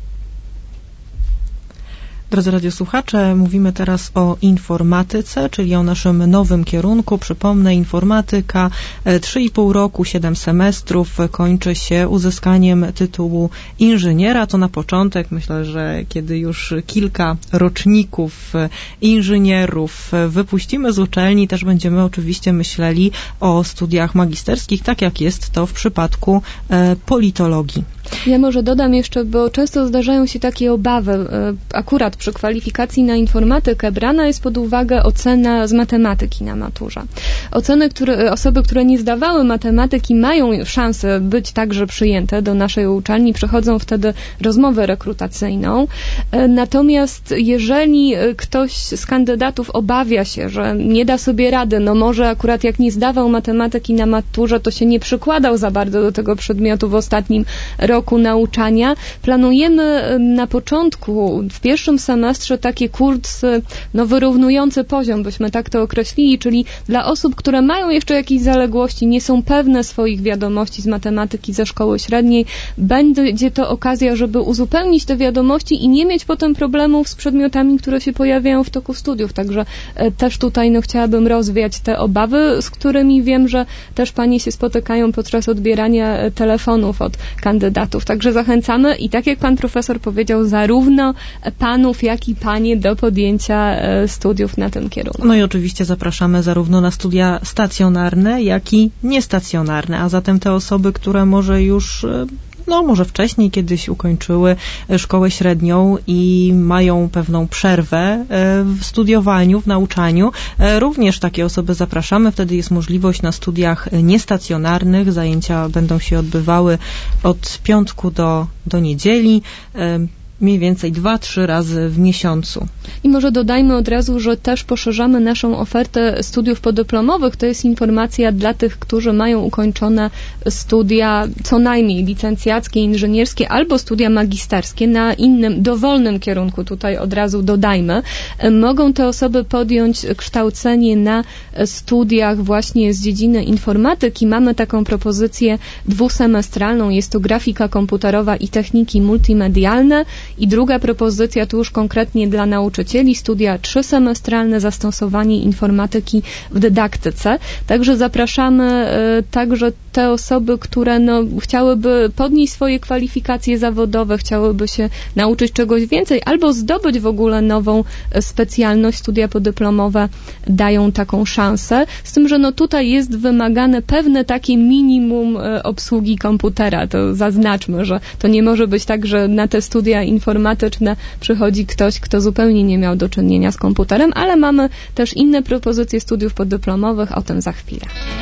Drodzy radiosłuchacze, mówimy teraz o informatyce, czyli o naszym nowym kierunku. Przypomnę, informatyka, trzy i pół roku, siedem semestrów, kończy się uzyskaniem tytułu inżyniera. To na początek, myślę, że kiedy już kilka roczników inżynierów wypuścimy z uczelni, też będziemy oczywiście myśleli o studiach magisterskich, tak jak jest to w przypadku politologii. Ja może dodam jeszcze, bo często zdarzają się takie obawy. Akurat przy kwalifikacji na informatykę brana jest pod uwagę ocena z matematyki na maturze. Oceny, które, osoby, które nie zdawały matematyki, mają szansę być także przyjęte do naszej uczelni, przechodzą wtedy rozmowę rekrutacyjną. Natomiast jeżeli ktoś z kandydatów obawia się, że nie da sobie rady, no może akurat jak nie zdawał matematyki na maturze, to się nie przykładał za bardzo do tego przedmiotu w ostatnim roku nauczania, planujemy na początku, w pierwszym semestrze takie kursy, no wyrównujący poziom, byśmy tak to określili, czyli dla osób, które mają jeszcze jakieś zaległości, nie są pewne swoich wiadomości z matematyki ze szkoły średniej, będzie to okazja, żeby uzupełnić te wiadomości i nie mieć potem problemów z przedmiotami, które się pojawiają w toku studiów. Także e, też tutaj no, chciałabym rozwiać te obawy, z którymi wiem, że też panie się spotykają podczas odbierania e, telefonów od kandydatów. Także zachęcamy i tak jak pan profesor powiedział, zarówno panów, jak i panie do podjęcia e, studiów na tym kierunku. No i oczywiście zapraszamy zarówno na studia stacjonarne, jak i niestacjonarne, a zatem te osoby, które może już no może wcześniej kiedyś ukończyły szkołę średnią i mają pewną przerwę w studiowaniu, w nauczaniu. Również takie osoby zapraszamy. Wtedy jest możliwość na studiach niestacjonarnych. Zajęcia będą się odbywały od piątku do, do niedzieli. Mniej więcej dwa, trzy razy w miesiącu. I może dodajmy od razu, że też poszerzamy naszą ofertę studiów podyplomowych. To jest informacja dla tych, którzy mają ukończone studia co najmniej licencjackie, inżynierskie albo studia magisterskie na innym, dowolnym kierunku. Tutaj od razu dodajmy. Mogą te osoby podjąć kształcenie na studiach właśnie z dziedziny informatyki. Mamy taką propozycję dwusemestralną. Jest to grafika komputerowa i techniki multimedialne. I druga propozycja, tu już konkretnie dla nauczycieli, studia trzysemestralne, zastosowanie informatyki w dydaktyce. Także zapraszamy y, także te osoby, które no, chciałyby podnieść swoje kwalifikacje zawodowe, chciałyby się nauczyć czegoś więcej albo zdobyć w ogóle nową specjalność. Studia podyplomowe dają taką szansę. Z tym, że no, tutaj jest wymagane pewne takie minimum y, obsługi komputera. To zaznaczmy, że to nie może być tak, że na te studia informatyczne przychodzi ktoś, kto zupełnie nie miał do czynienia z komputerem, ale mamy też inne propozycje studiów podyplomowych, o tym za chwilę.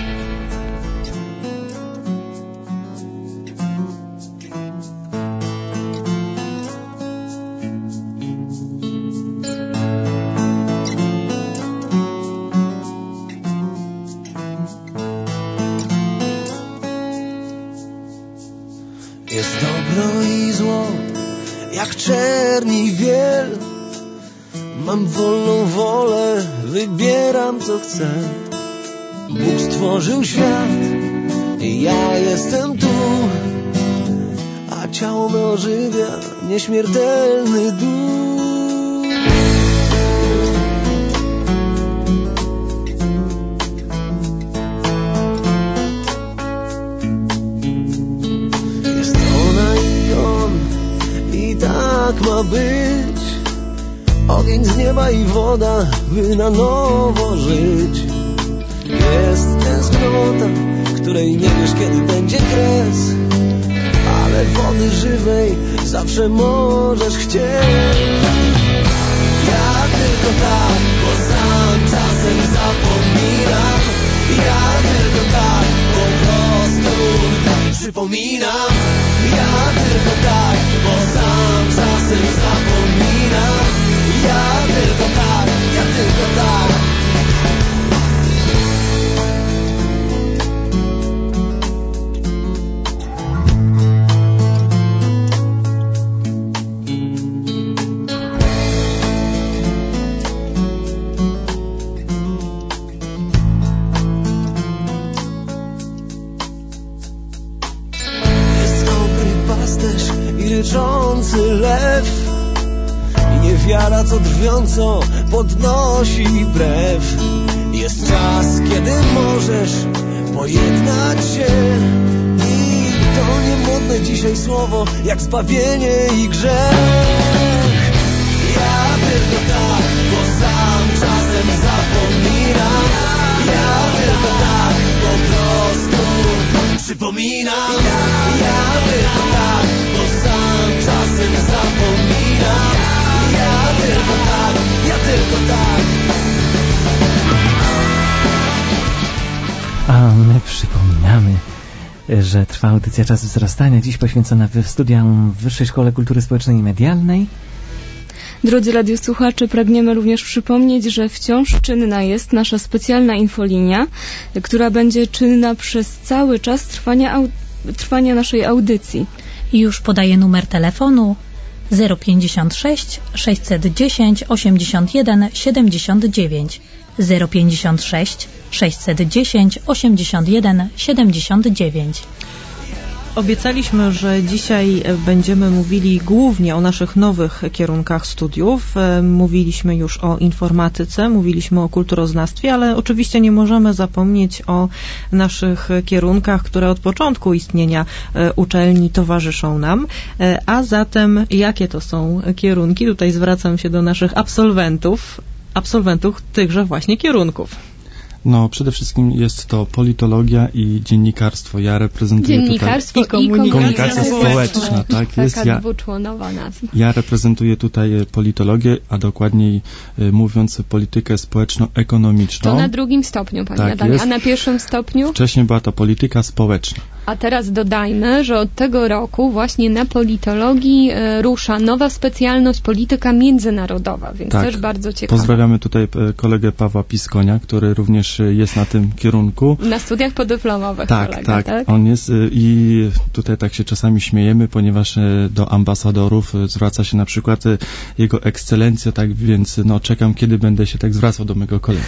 Jest dobro i zło, jak czerni wiel. Mam wolną wolę, wybieram co chcę. Bóg stworzył świat i ja jestem tu, a ciało me ożywia nieśmiertelny duch. Jest ona i on, i tak ma być. Ogień z nieba i woda, by na nowo żyć. Jest tęsknota, której nie wiesz kiedy będzie kres, ale ale wody żywej zawsze możesz chcieć. Ja tylko tak, bo sam czasem zapominam. Ja tylko tak, po prostu przypominam. Ja tylko tak, bo sam czasem zapominam. Ja tylko tak, ja tylko tak. Ryczący lew i niewiara, co drwiąco podnosi brew. Jest czas, kiedy możesz pojednać się i to niemodne dzisiaj słowo jak zbawienie i grzech. Ja tylko tak, bo sam czasem zapominam. Ja tylko tak, po prostu przypominam. Ja tylko tak, bo sam czasem zapominam. Ja tylko tak, ja tylko tak. A my przypominamy, że trwa audycja Czas Wzrastania, dziś poświęcona studiom w Wyższej Szkole Kultury Społecznej i Medialnej. Drodzy radiosłuchacze, pragniemy również przypomnieć, że wciąż czynna jest nasza specjalna infolinia, która będzie czynna przez cały czas trwania, au- trwania naszej audycji. I już podaję numer telefonu zero pięćdziesiąt sześć sześćset dziesięć osiemdziesiąt jeden siedemdziesiąt dziewięć zero pięćdziesiąt sześć sześćset dziesięć osiemdziesiąt jeden siedemdziesiąt dziewięć. Obiecaliśmy, że dzisiaj będziemy mówili głównie o naszych nowych kierunkach studiów. Mówiliśmy już o informatyce, mówiliśmy o kulturoznawstwie, ale oczywiście nie możemy zapomnieć o naszych kierunkach, które od początku istnienia uczelni towarzyszą nam. A zatem jakie to są kierunki? Tutaj zwracam się do naszych absolwentów, absolwentów tychże właśnie kierunków. No, przede wszystkim jest to politologia i dziennikarstwo. Ja reprezentuję Dziennikarstwo tutaj... i komunikacja, komunikacja społeczna. Tak, taka jest. Ja, dwuczłonowa nazwa. ja reprezentuję tutaj politologię, a dokładniej mówiąc politykę społeczno-ekonomiczną. To na drugim stopniu, Pani tak Adamie. jest. A na pierwszym stopniu? Wcześniej była to polityka społeczna. A teraz dodajmy, że od tego roku właśnie na politologii e, rusza nowa specjalność polityka międzynarodowa, więc tak. też bardzo ciekawe. Pozdrawiamy tutaj e, kolegę Pawła Piskonia, który również jest na tym kierunku. Na studiach podyplomowych tak, kolega, tak, tak? On jest i tutaj tak się czasami śmiejemy, ponieważ do ambasadorów zwraca się na przykład jego ekscelencja, tak więc no czekam, kiedy będę się tak zwracał do mego kolegi.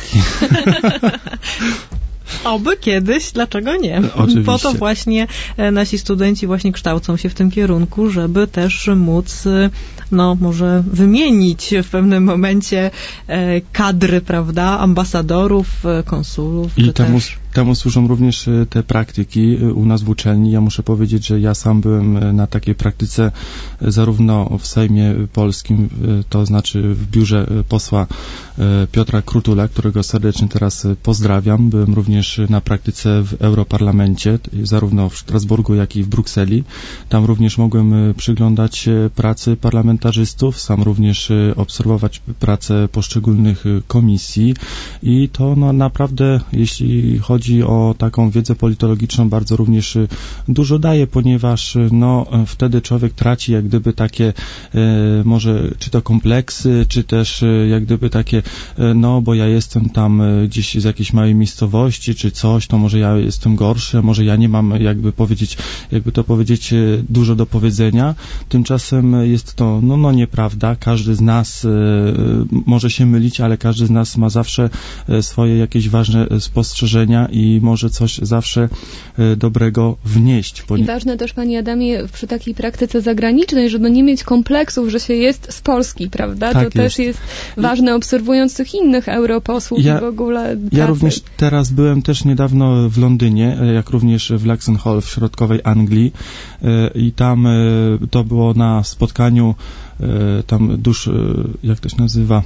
Oby kiedyś, dlaczego nie? Oczywiście. Po to właśnie nasi studenci właśnie kształcą się w tym kierunku, żeby też móc, no może wymienić w pewnym momencie kadry, prawda, ambasadorów, konsulów. I temu, też... temu służą również te praktyki u nas w uczelni. Ja muszę powiedzieć, że ja sam byłem na takiej praktyce zarówno w Sejmie Polskim, to znaczy w biurze posła Piotra Krutula, którego serdecznie teraz pozdrawiam. Byłem również na praktyce w Europarlamencie, zarówno w Strasburgu, jak i w Brukseli. Tam również mogłem przyglądać się pracy parlamentarzystów, sam również obserwować pracę poszczególnych komisji i to no, naprawdę, jeśli chodzi o taką wiedzę politologiczną, bardzo również dużo daje, ponieważ no, wtedy człowiek traci jak gdyby takie e, może czy to kompleksy, czy też e, jak gdyby takie e, no, bo ja jestem tam e, gdzieś z jakiejś małej miejscowości, czy coś, to może ja jestem gorszy, może ja nie mam jakby powiedzieć, jakby to powiedzieć e, dużo do powiedzenia. Tymczasem jest to no, no nieprawda. Każdy z nas e, może się mylić, ale każdy z nas ma zawsze e, swoje jakieś ważne spostrzeżenia i może coś zawsze e, dobrego wnieść. I ważne też, Panie Adamie, przy takiej praktyce zagranicznej, żeby nie mieć kompleksów, że się jest z Polski, prawda? Tak to też jest. jest ważne, obserwując tych innych europosłów ja, i w ogóle Ja również teraz byłem też niedawno w Londynie, jak również w Lexington Hall w środkowej Anglii i tam to było na spotkaniu tam dusz, jak to się nazywa,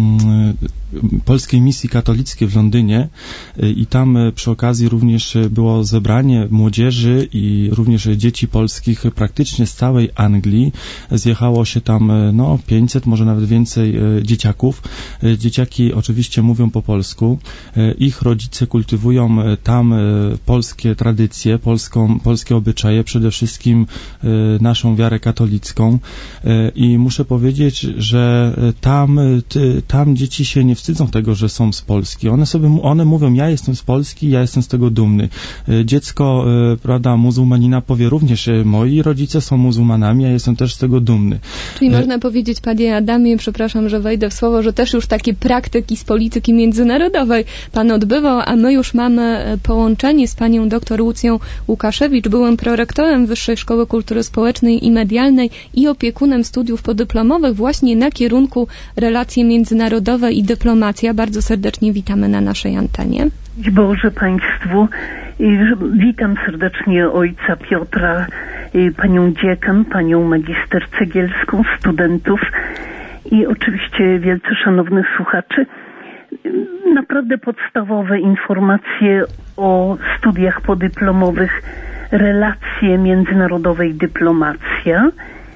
Polskiej Misji Katolickiej w Londynie i tam przy okazji również było zebranie młodzieży i również dzieci polskich praktycznie z całej Anglii. Zjechało się tam no pięćset, może nawet więcej dzieciaków. Dzieciaki oczywiście mówią po polsku. Ich rodzice kultywują tam polskie tradycje, polską, polskie obyczaje, przede wszystkim naszą wiarę katolicką i muszę powiedzieć, że tam, tam dzieci się nie wstydzą tego, że są z Polski. One sobie, one mówią, ja jestem z Polski, ja jestem z tego dumny. Dziecko, prawda, muzułmanina powie również, moi rodzice są muzułmanami, ja jestem też z tego dumny. Czyli można powiedzieć, panie Adamie, przepraszam, że wejdę w słowo, że też już takie praktyki z polityki międzynarodowej pan odbywał, a my już mamy połączenie z panią dr Łucją Łukaszewicz, byłym prorektorem Wyższej Szkoły Kultury Społecznej i Medialnej i opiekunem studiów podyplomowych właśnie na kierunku relacje międzynarodowe i dyplomacja. Bardzo serdecznie witamy na naszej antenie. Dzień Boże Państwu. Witam serdecznie ojca Piotra, panią dziekan, panią magister Cegielską, studentów i oczywiście wielce szanownych słuchaczy. Naprawdę podstawowe informacje o studiach podyplomowych, relacje międzynarodowe i dyplomacja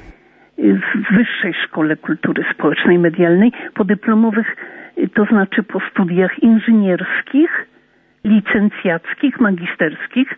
w Wyższej Szkole Kultury Społecznej i Medialnej, podyplomowych, to znaczy po studiach inżynierskich, licencjackich, magisterskich.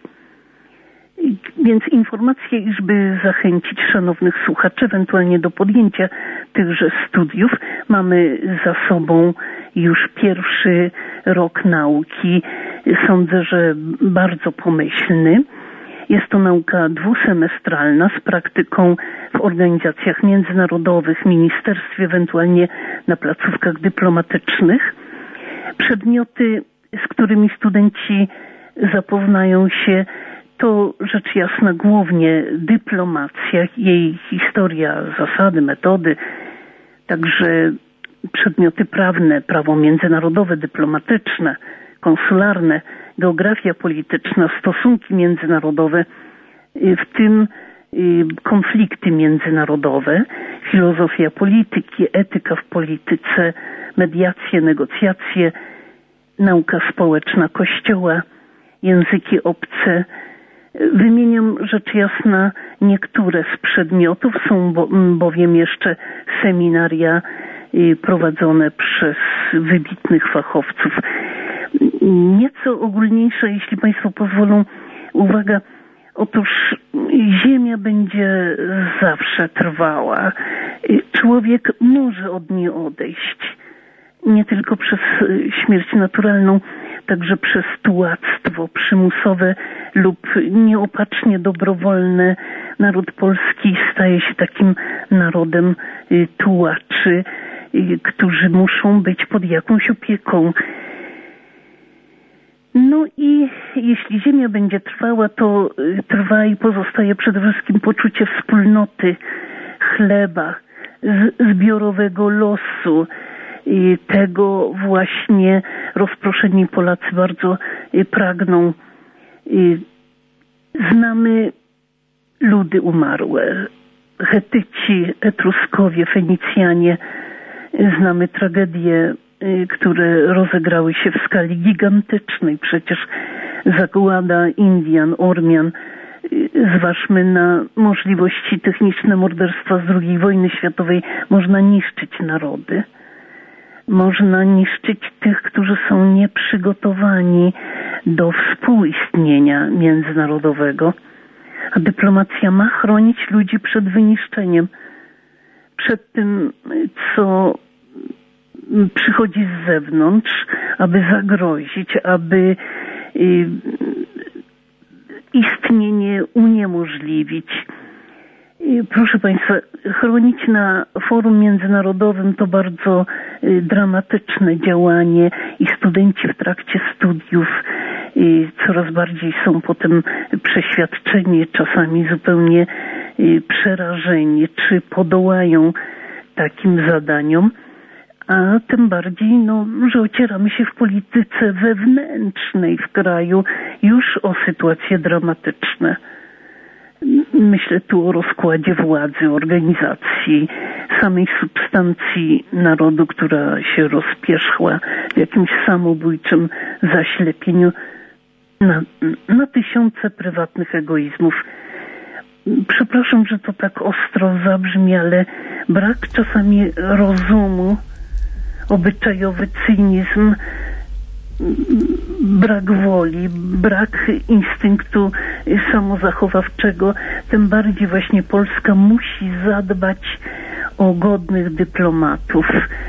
Więc informacje, iżby zachęcić szanownych słuchaczy ewentualnie do podjęcia tychże studiów. Mamy za sobą już pierwszy rok nauki. Sądzę, że bardzo pomyślny. Jest to nauka dwusemestralna z praktyką w organizacjach międzynarodowych, ministerstwie, ewentualnie na placówkach dyplomatycznych. Przedmioty, z którymi studenci zapoznają się, to rzecz jasna głównie dyplomacja, jej historia, zasady, metody, także przedmioty prawne, prawo międzynarodowe, dyplomatyczne, konsularne, geografia polityczna, stosunki międzynarodowe, w tym konflikty międzynarodowe, filozofia polityki, etyka w polityce, mediacje, negocjacje, nauka społeczna Kościoła, języki obce. Wymieniam rzecz jasna niektóre z przedmiotów, są bowiem jeszcze seminaria prowadzone przez wybitnych fachowców. Nieco ogólniejsza, jeśli Państwo pozwolą, uwaga, otóż Ziemia będzie zawsze trwała. Człowiek może od niej odejść. Nie tylko przez śmierć naturalną, także przez tułactwo przymusowe lub nieopatrznie dobrowolne. Naród polski staje się takim narodem tułaczy, którzy muszą być pod jakąś opieką. No i jeśli Ziemia będzie trwała, to trwa i pozostaje przede wszystkim poczucie wspólnoty, chleba, zbiorowego losu. I tego właśnie rozproszeni Polacy bardzo pragną. Znamy ludy umarłe, Chetyci, Etruskowie, Fenicjanie. Znamy tragedie, które rozegrały się w skali gigantycznej. Przecież zagłada Indian, Ormian. Zważmy na możliwości techniczne morderstwa z drugiej wojny światowej. Można niszczyć narody. Można niszczyć tych, którzy są nieprzygotowani do współistnienia międzynarodowego. A dyplomacja ma chronić ludzi przed wyniszczeniem, przed tym, co przychodzi z zewnątrz, aby zagrozić, aby istnienie uniemożliwić. Proszę Państwa, chronić na forum międzynarodowym to bardzo dramatyczne działanie i studenci w trakcie studiów coraz bardziej są potem przeświadczeni, czasami zupełnie przerażeni, czy podołają takim zadaniom, a tym bardziej, no, że ocieramy się w polityce wewnętrznej w kraju już o sytuacje dramatyczne. Myślę tu o rozkładzie władzy, organizacji samej substancji narodu, która się rozpierzchła w jakimś samobójczym zaślepieniu na, na tysiące prywatnych egoizmów. Przepraszam, że to tak ostro zabrzmi, ale brak czasami rozumu, obyczajowy cynizm, brak woli, brak instynktu samozachowawczego, tym bardziej właśnie Polska musi zadbać o godnych dyplomatów.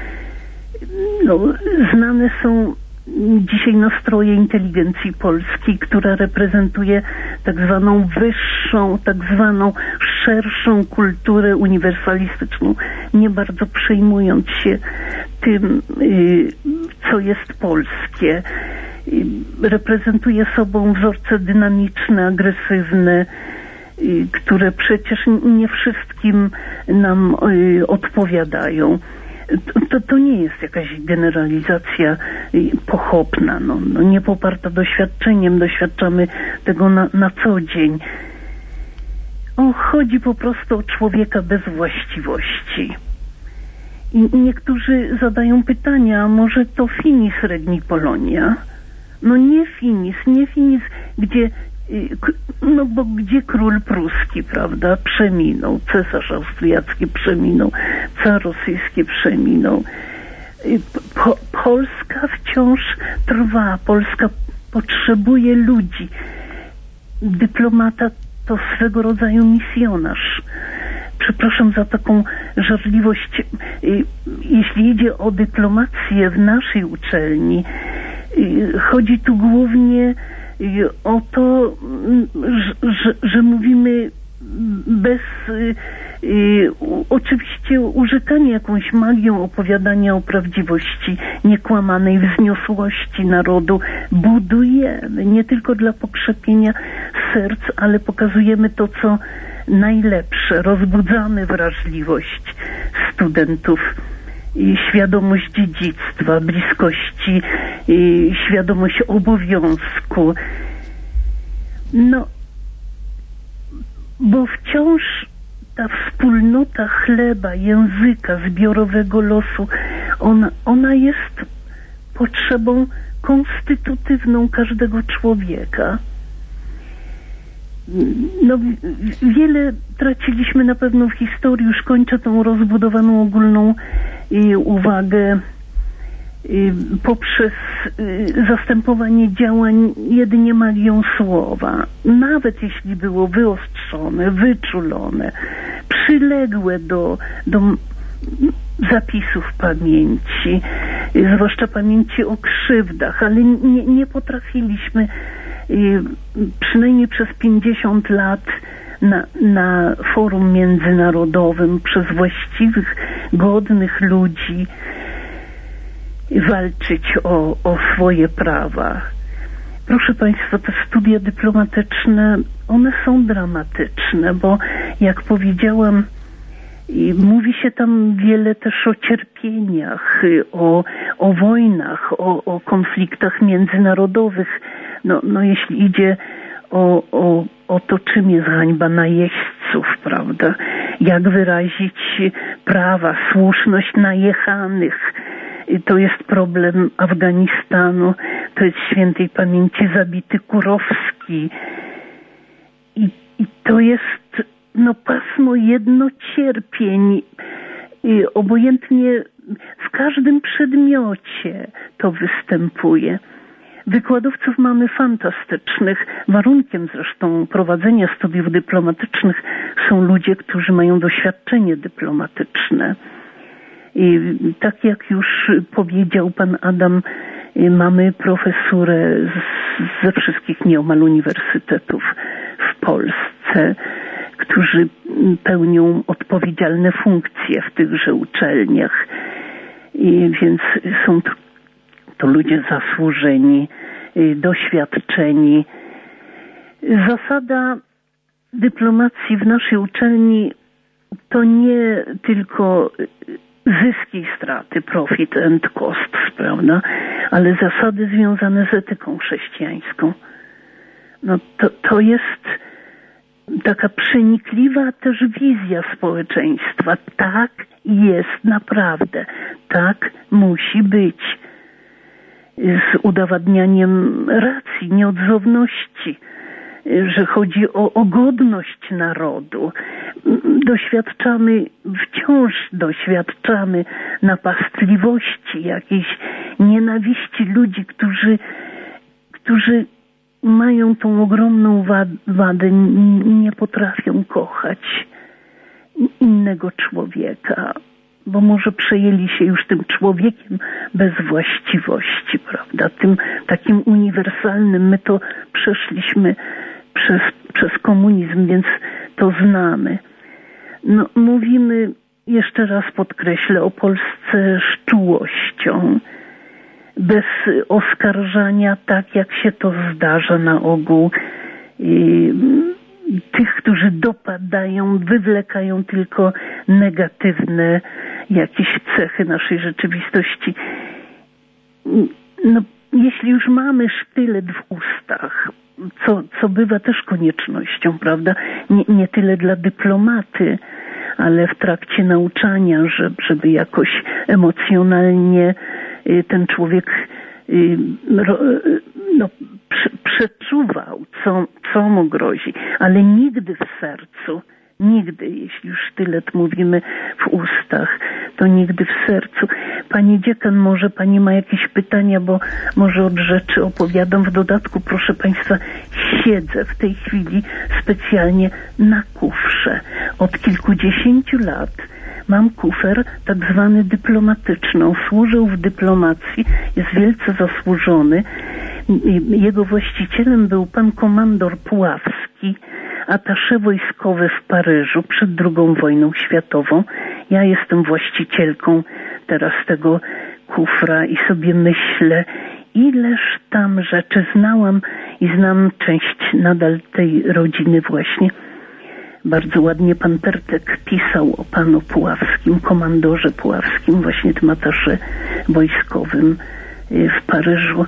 No, znane są dzisiaj nastroje inteligencji polskiej, która reprezentuje tak zwaną wyższą, tak zwaną szerszą kulturę uniwersalistyczną, nie bardzo przejmując się tym, co jest polskie. Reprezentuje sobą wzorce dynamiczne, agresywne, które przecież nie wszystkim nam odpowiadają. To, to nie jest jakaś generalizacja pochopna, no, no, nie poparta doświadczeniem, doświadczamy tego na, na co dzień. O, chodzi po prostu o człowieka bez właściwości. I niektórzy zadają pytania, może to finis regni Polonia? No nie finis, nie finis, gdzie no bo gdzie król pruski, prawda, przeminął, cesarz austriacki przeminął, car rosyjski przeminął. Po, Polska wciąż trwa, Polska potrzebuje ludzi. Dyplomata to swego rodzaju misjonarz. Przepraszam za taką żarliwość. Jeśli idzie o dyplomację w naszej uczelni, chodzi tu głównie o to, że, że, że mówimy bez y, y, oczywiście urzekania jakąś magią opowiadania o prawdziwości niekłamanej wzniosłości narodu. Budujemy nie tylko dla pokrzepienia serc, ale pokazujemy to, co najlepsze. Rozbudzamy wrażliwość studentów, i świadomość dziedzictwa, bliskości, i świadomość obowiązku. No, bo wciąż ta wspólnota chleba, języka, zbiorowego losu, ona, ona jest potrzebą konstytutywną każdego człowieka. No, wiele traciliśmy na pewno w historii, już kończę tą rozbudowaną ogólną y, uwagę y, poprzez y, zastępowanie działań jedynie magią słowa. Nawet jeśli było wyostrzone, wyczulone, przyległe do, do zapisów pamięci, y, zwłaszcza pamięci o krzywdach, ale nie, nie potrafiliśmy przynajmniej przez pięćdziesiąt lat na, na forum międzynarodowym przez właściwych, godnych ludzi walczyć o, o swoje prawa. Proszę Państwa, te studia dyplomatyczne, one są dramatyczne, bo jak powiedziałam, mówi się tam wiele też o cierpieniach, o, o wojnach, o, o konfliktach międzynarodowych. No, no jeśli idzie o, o, o to, czym jest hańba najeźdźców, prawda? Jak wyrazić prawa, słuszność najechanych. To jest problem Afganistanu, to jest świętej pamięci zabity Kurowski. I, i to jest no pasmo jedno cierpień. I obojętnie w każdym przedmiocie to występuje. Wykładowców mamy fantastycznych. Warunkiem zresztą prowadzenia studiów dyplomatycznych są ludzie, którzy mają doświadczenie dyplomatyczne. I tak jak już powiedział pan Adam, mamy profesurę z, ze wszystkich nieomal uniwersytetów w Polsce, którzy pełnią odpowiedzialne funkcje w tychże uczelniach. I więc są to, to ludzie zasłużeni, doświadczeni. Zasada dyplomacji w naszej uczelni to nie tylko zyski i straty, profit and costs, prawda, ale zasady związane z etyką chrześcijańską. No to, to jest taka przenikliwa też wizja społeczeństwa. Tak jest naprawdę. Tak musi być. Z udowadnianiem racji, nieodzowności, że chodzi o, o godność narodu. Doświadczamy, wciąż doświadczamy napastliwości, jakiejś nienawiści ludzi, którzy, którzy mają tą ogromną wadę, nie potrafią kochać innego człowieka, bo może przejęli się już tym człowiekiem bez właściwości, prawda? Tym takim uniwersalnym. My to przeszliśmy przez, przez komunizm, więc to znamy. No, mówimy, jeszcze raz podkreślę, o Polsce z czułością, bez oskarżania, tak jak się to zdarza na ogół. I tych, którzy dopadają, wywlekają tylko negatywne jakieś cechy naszej rzeczywistości. No, jeśli już mamy sztylet w ustach, co, co bywa też koniecznością, prawda? Nie, nie tyle dla dyplomaty, ale w trakcie nauczania, żeby, żeby jakoś emocjonalnie ten człowiek no, przeczuwał, co, co mu grozi, ale nigdy w sercu, nigdy, jeśli już sztylet mówimy w ustach, to nigdy w sercu. Pani dziekan, może pani ma jakieś pytania, bo może od rzeczy opowiadam. W dodatku, proszę państwa, siedzę w tej chwili specjalnie na kufrze. Od kilkudziesięciu lat mam kufer tak zwany dyplomatyczny. Służył w dyplomacji, jest wielce zasłużony. Jego właścicielem był pan komandor Puławski, atasze wojskowy w Paryżu przed drugą wojną światową. Ja jestem właścicielką teraz tego kufra i sobie myślę, ileż tam rzeczy znałam i znam część nadal tej rodziny właśnie. Bardzo ładnie pan Pertek pisał o panu Puławskim, komandorze Puławskim, właśnie tym atasze wojskowym w Paryżu.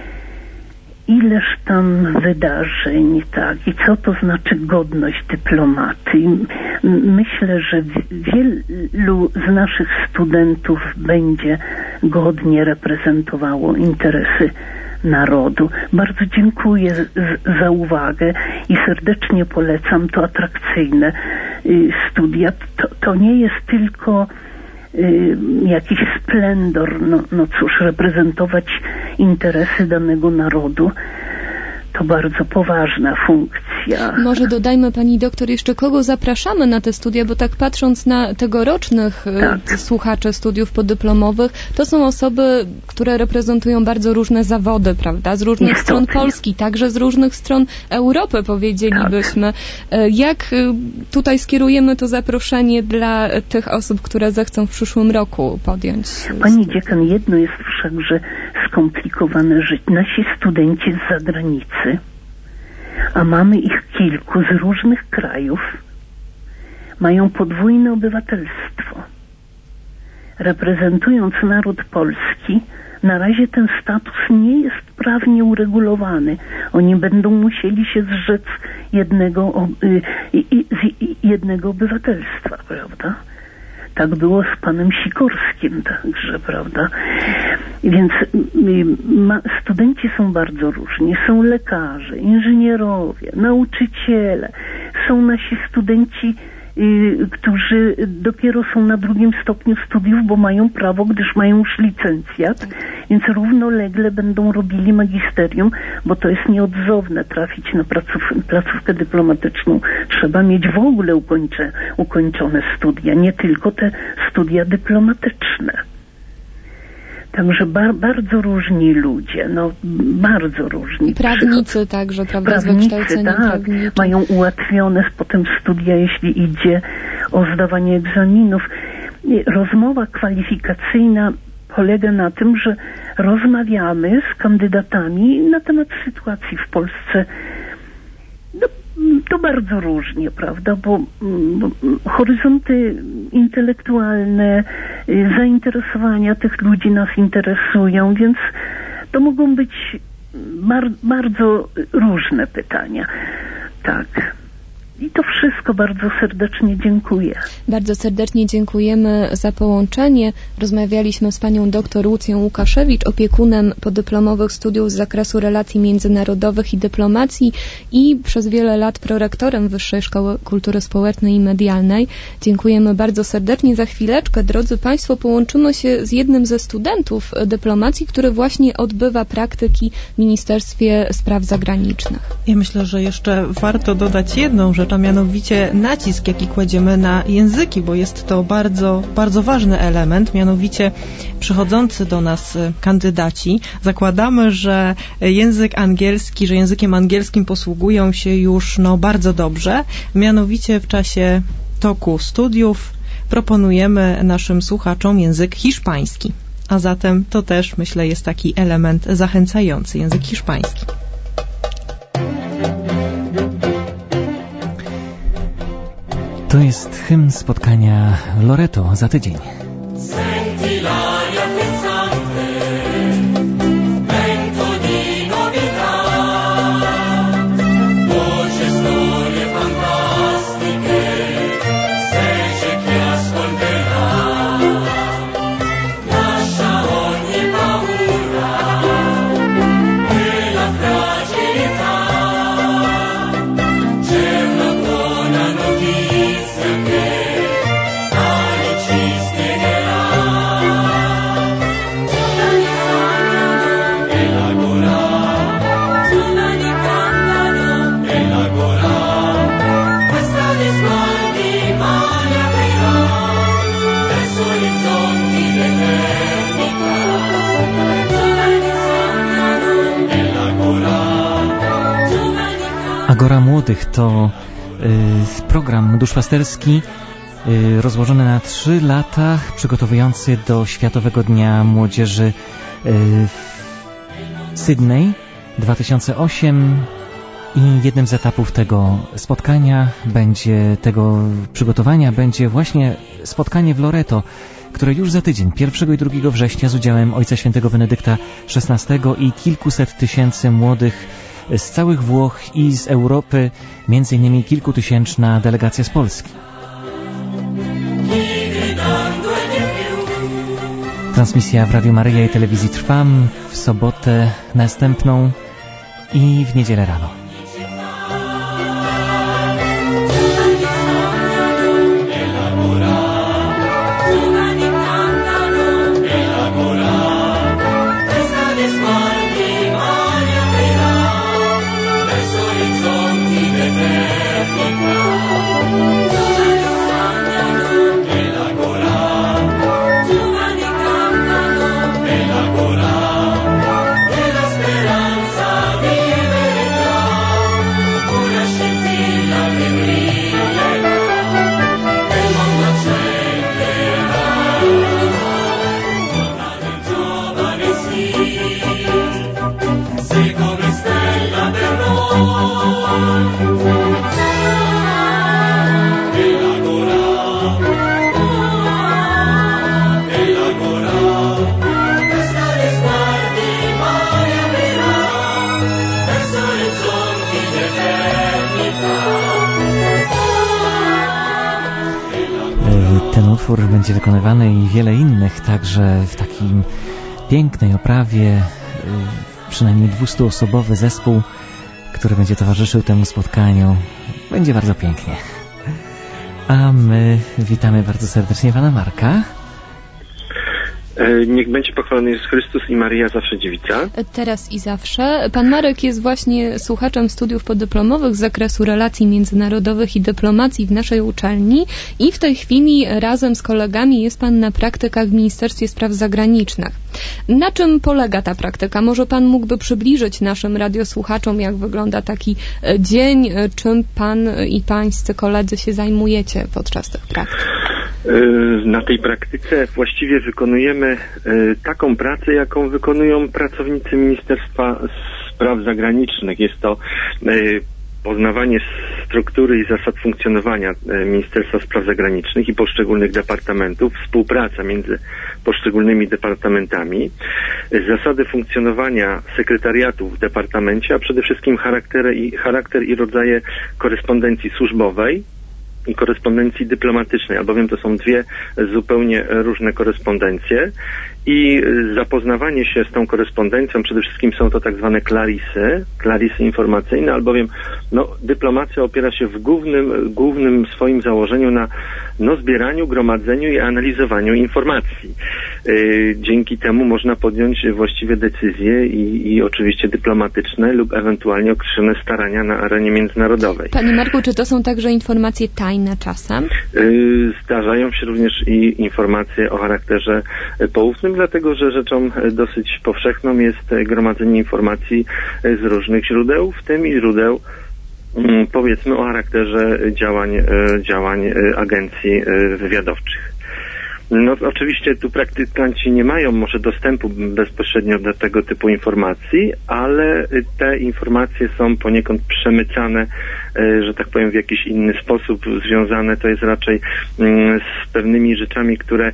Ileż tam wydarzeń, tak, i co to znaczy godność dyplomaty. Myślę, że wielu z naszych studentów będzie godnie reprezentowało interesy narodu. Bardzo dziękuję za uwagę i serdecznie polecam. To atrakcyjne studia. To, to nie jest tylko jakiś splendor, no, no cóż, reprezentować interesy danego narodu. To bardzo poważna funkcja. Może dodajmy, pani doktor, jeszcze kogo zapraszamy na te studia, bo tak patrząc na tegorocznych tak. słuchaczy studiów podyplomowych, to są osoby, które reprezentują bardzo różne zawody, prawda? Z różnych Istotnie. stron Polski, także z różnych stron Europy, powiedzielibyśmy. Tak. Jak tutaj skierujemy to zaproszenie dla tych osób, które zechcą w przyszłym roku podjąć? Pani dziekan, jedno jest wszakże skomplikowane życie. Nasi studenci z zagranicy, a mamy ich kilku z różnych krajów, mają podwójne obywatelstwo. Reprezentując naród polski, na razie ten status nie jest prawnie uregulowany. Oni będą musieli się zrzec jednego, jednego obywatelstwa, prawda? Tak było z panem Sikorskim także, prawda? Więc ma, studenci są bardzo różni. Są lekarze, inżynierowie, nauczyciele. Są nasi studenci, y, którzy dopiero są na drugim stopniu studiów, bo mają prawo, gdyż mają już licencjat. Więc równolegle będą robili magisterium, bo to jest nieodzowne trafić na placów, placówkę dyplomatyczną. Trzeba mieć w ogóle ukończe, ukończone studia, nie tylko te studia dyplomatyczne. Także bar, bardzo różni ludzie, no bardzo różni. Prawnicy także, prawda? Prawnicy, tak, prawniczy. Mają ułatwione potem studia, jeśli idzie o zdawanie egzaminów. Rozmowa kwalifikacyjna polega na tym, że rozmawiamy z kandydatami na temat sytuacji w Polsce. No, to bardzo różnie, prawda, bo, bo horyzonty intelektualne, zainteresowania tych ludzi nas interesują, więc to mogą być bar, bardzo różne pytania. Tak. I to wszystko. Bardzo serdecznie dziękuję. Bardzo serdecznie dziękujemy za połączenie. Rozmawialiśmy z panią dr Łucją Łukaszewicz, opiekunem podyplomowych studiów z zakresu relacji międzynarodowych i dyplomacji i przez wiele lat prorektorem Wyższej Szkoły Kultury Społecznej i Medialnej. Dziękujemy bardzo serdecznie. Za chwileczkę, drodzy państwo, połączymy się z jednym ze studentów dyplomacji, który właśnie odbywa praktyki w Ministerstwie Spraw Zagranicznych. Ja myślę, że jeszcze warto dodać jedną rzecz, a mianowicie nacisk, jaki kładziemy na języki, bo jest to bardzo, bardzo ważny element, mianowicie przychodzący do nas kandydaci. Zakładamy, że język angielski, że językiem angielskim posługują się już no, bardzo dobrze, mianowicie w czasie toku studiów proponujemy naszym słuchaczom język hiszpański. A zatem to też, myślę, jest taki element zachęcający, język hiszpański. To jest hymn spotkania Loreto za tydzień. Agora Młodych to y, program duszpasterski y, rozłożony na trzy lata, przygotowujący do Światowego Dnia Młodzieży y, w Sydney dwa tysiące ósmym i jednym z etapów tego spotkania będzie, tego przygotowania będzie właśnie spotkanie w Loreto, które już za tydzień, pierwszego i drugiego września z udziałem Ojca Świętego Benedykta szesnastego i kilkuset tysięcy młodych z całych Włoch i z Europy, między innymi kilkutysięczna delegacja z Polski. Transmisja w Radiu Maryja i telewizji trwa w sobotę następną i w niedzielę rano. Ten utwór będzie wykonywany i wiele innych, także w takim pięknej oprawie, przynajmniej dwustuosobowy zespół, który będzie towarzyszył temu spotkaniu. Będzie bardzo pięknie. A my witamy bardzo serdecznie pana Marka. Niech będzie pochwalony Jezus Chrystus i Maryja zawsze dziewica. Teraz i zawsze. Pan Marek jest właśnie słuchaczem studiów podyplomowych z zakresu relacji międzynarodowych i dyplomacji w naszej uczelni i w tej chwili razem z kolegami jest pan na praktykach w Ministerstwie Spraw Zagranicznych. Na czym polega ta praktyka? Może pan mógłby przybliżyć naszym radiosłuchaczom, jak wygląda taki dzień, czym pan i pańscy koledzy się zajmujecie podczas tych praktyk? Na tej praktyce właściwie wykonujemy taką pracę, jaką wykonują pracownicy Ministerstwa Spraw Zagranicznych. Jest to poznawanie struktury i zasad funkcjonowania Ministerstwa Spraw Zagranicznych i poszczególnych departamentów, współpraca między poszczególnymi departamentami, zasady funkcjonowania sekretariatu w departamencie, a przede wszystkim charakter i, charakter i rodzaje korespondencji służbowej i korespondencji dyplomatycznej, albowiem to są dwie zupełnie różne korespondencje i zapoznawanie się z tą korespondencją, przede wszystkim są to tak zwane klarisy, klarisy informacyjne, albowiem no, dyplomacja opiera się w głównym, głównym swoim założeniu na no, zbieraniu, gromadzeniu i analizowaniu informacji. Yy, dzięki temu można podjąć właściwe decyzje i, i oczywiście dyplomatyczne lub ewentualnie określone starania na arenie międzynarodowej. Panie Marku, czy to są także informacje tajne czasem? Yy, zdarzają się również i informacje o charakterze poufnym, dlatego że rzeczą dosyć powszechną jest gromadzenie informacji z różnych źródeł, w tym i źródeł powiedzmy o charakterze działań, działań agencji wywiadowczych. No oczywiście tu praktykanci nie mają może dostępu bezpośrednio do tego typu informacji, ale te informacje są poniekąd przemycane, że tak powiem, w jakiś inny sposób związane. To jest raczej z pewnymi rzeczami, które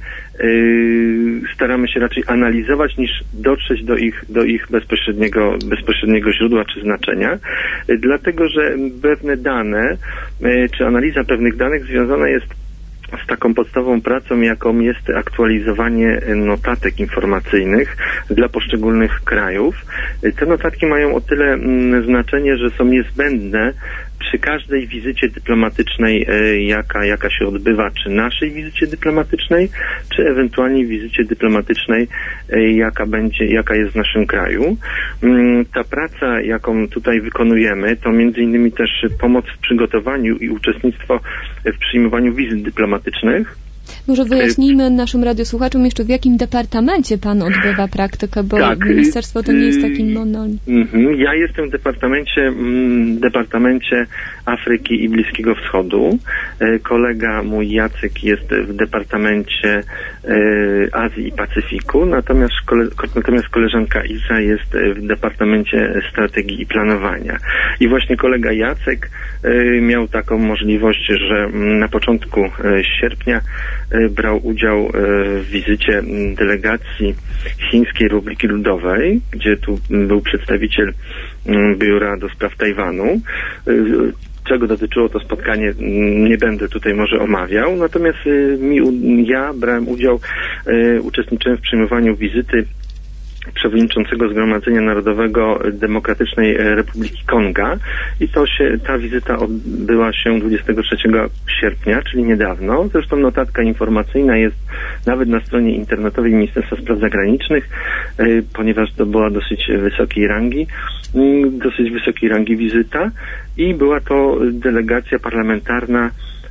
staramy się raczej analizować, niż dotrzeć do ich, do ich bezpośredniego, bezpośredniego źródła czy znaczenia. Dlatego, że pewne dane, czy analiza pewnych danych związana jest z taką podstawową pracą, jaką jest aktualizowanie notatek informacyjnych dla poszczególnych krajów. Te notatki mają o tyle mm, znaczenie, że są niezbędne przy każdej wizycie dyplomatycznej, e, jaka, jaka się odbywa, czy naszej wizycie dyplomatycznej, czy ewentualnie wizycie dyplomatycznej, e, jaka będzie, jaka jest w naszym kraju. Mm, ta praca, jaką tutaj wykonujemy, to między innymi też pomoc w przygotowaniu i uczestnictwo w przyjmowaniu wizyt dyplomatycznych. Może wyjaśnijmy naszym radiosłuchaczom jeszcze, w jakim departamencie pan odbywa praktykę, bo tak, ministerstwo to nie jest taki monolit. Ja jestem w departamencie, departamencie Afryki i Bliskiego Wschodu. Kolega mój Jacek jest w departamencie Azji i Pacyfiku, natomiast, kole, natomiast koleżanka Iza jest w departamencie strategii i planowania. I właśnie kolega Jacek miał taką możliwość, że na początku sierpnia brał udział w wizycie delegacji Chińskiej Republiki Ludowej, gdzie tu był przedstawiciel biura do spraw Tajwanu. Czego dotyczyło to spotkanie, nie będę tutaj może omawiał, natomiast mi, ja brałem udział, uczestniczyłem w przyjmowaniu wizyty przewodniczącego Zgromadzenia Narodowego Demokratycznej Republiki Konga i to się, ta wizyta odbyła się dwudziestego trzeciego sierpnia, czyli niedawno. Zresztą notatka informacyjna jest nawet na stronie internetowej Ministerstwa Spraw Zagranicznych, ponieważ to była dosyć wysokiej rangi, dosyć wysokiej rangi wizyta i była to delegacja parlamentarna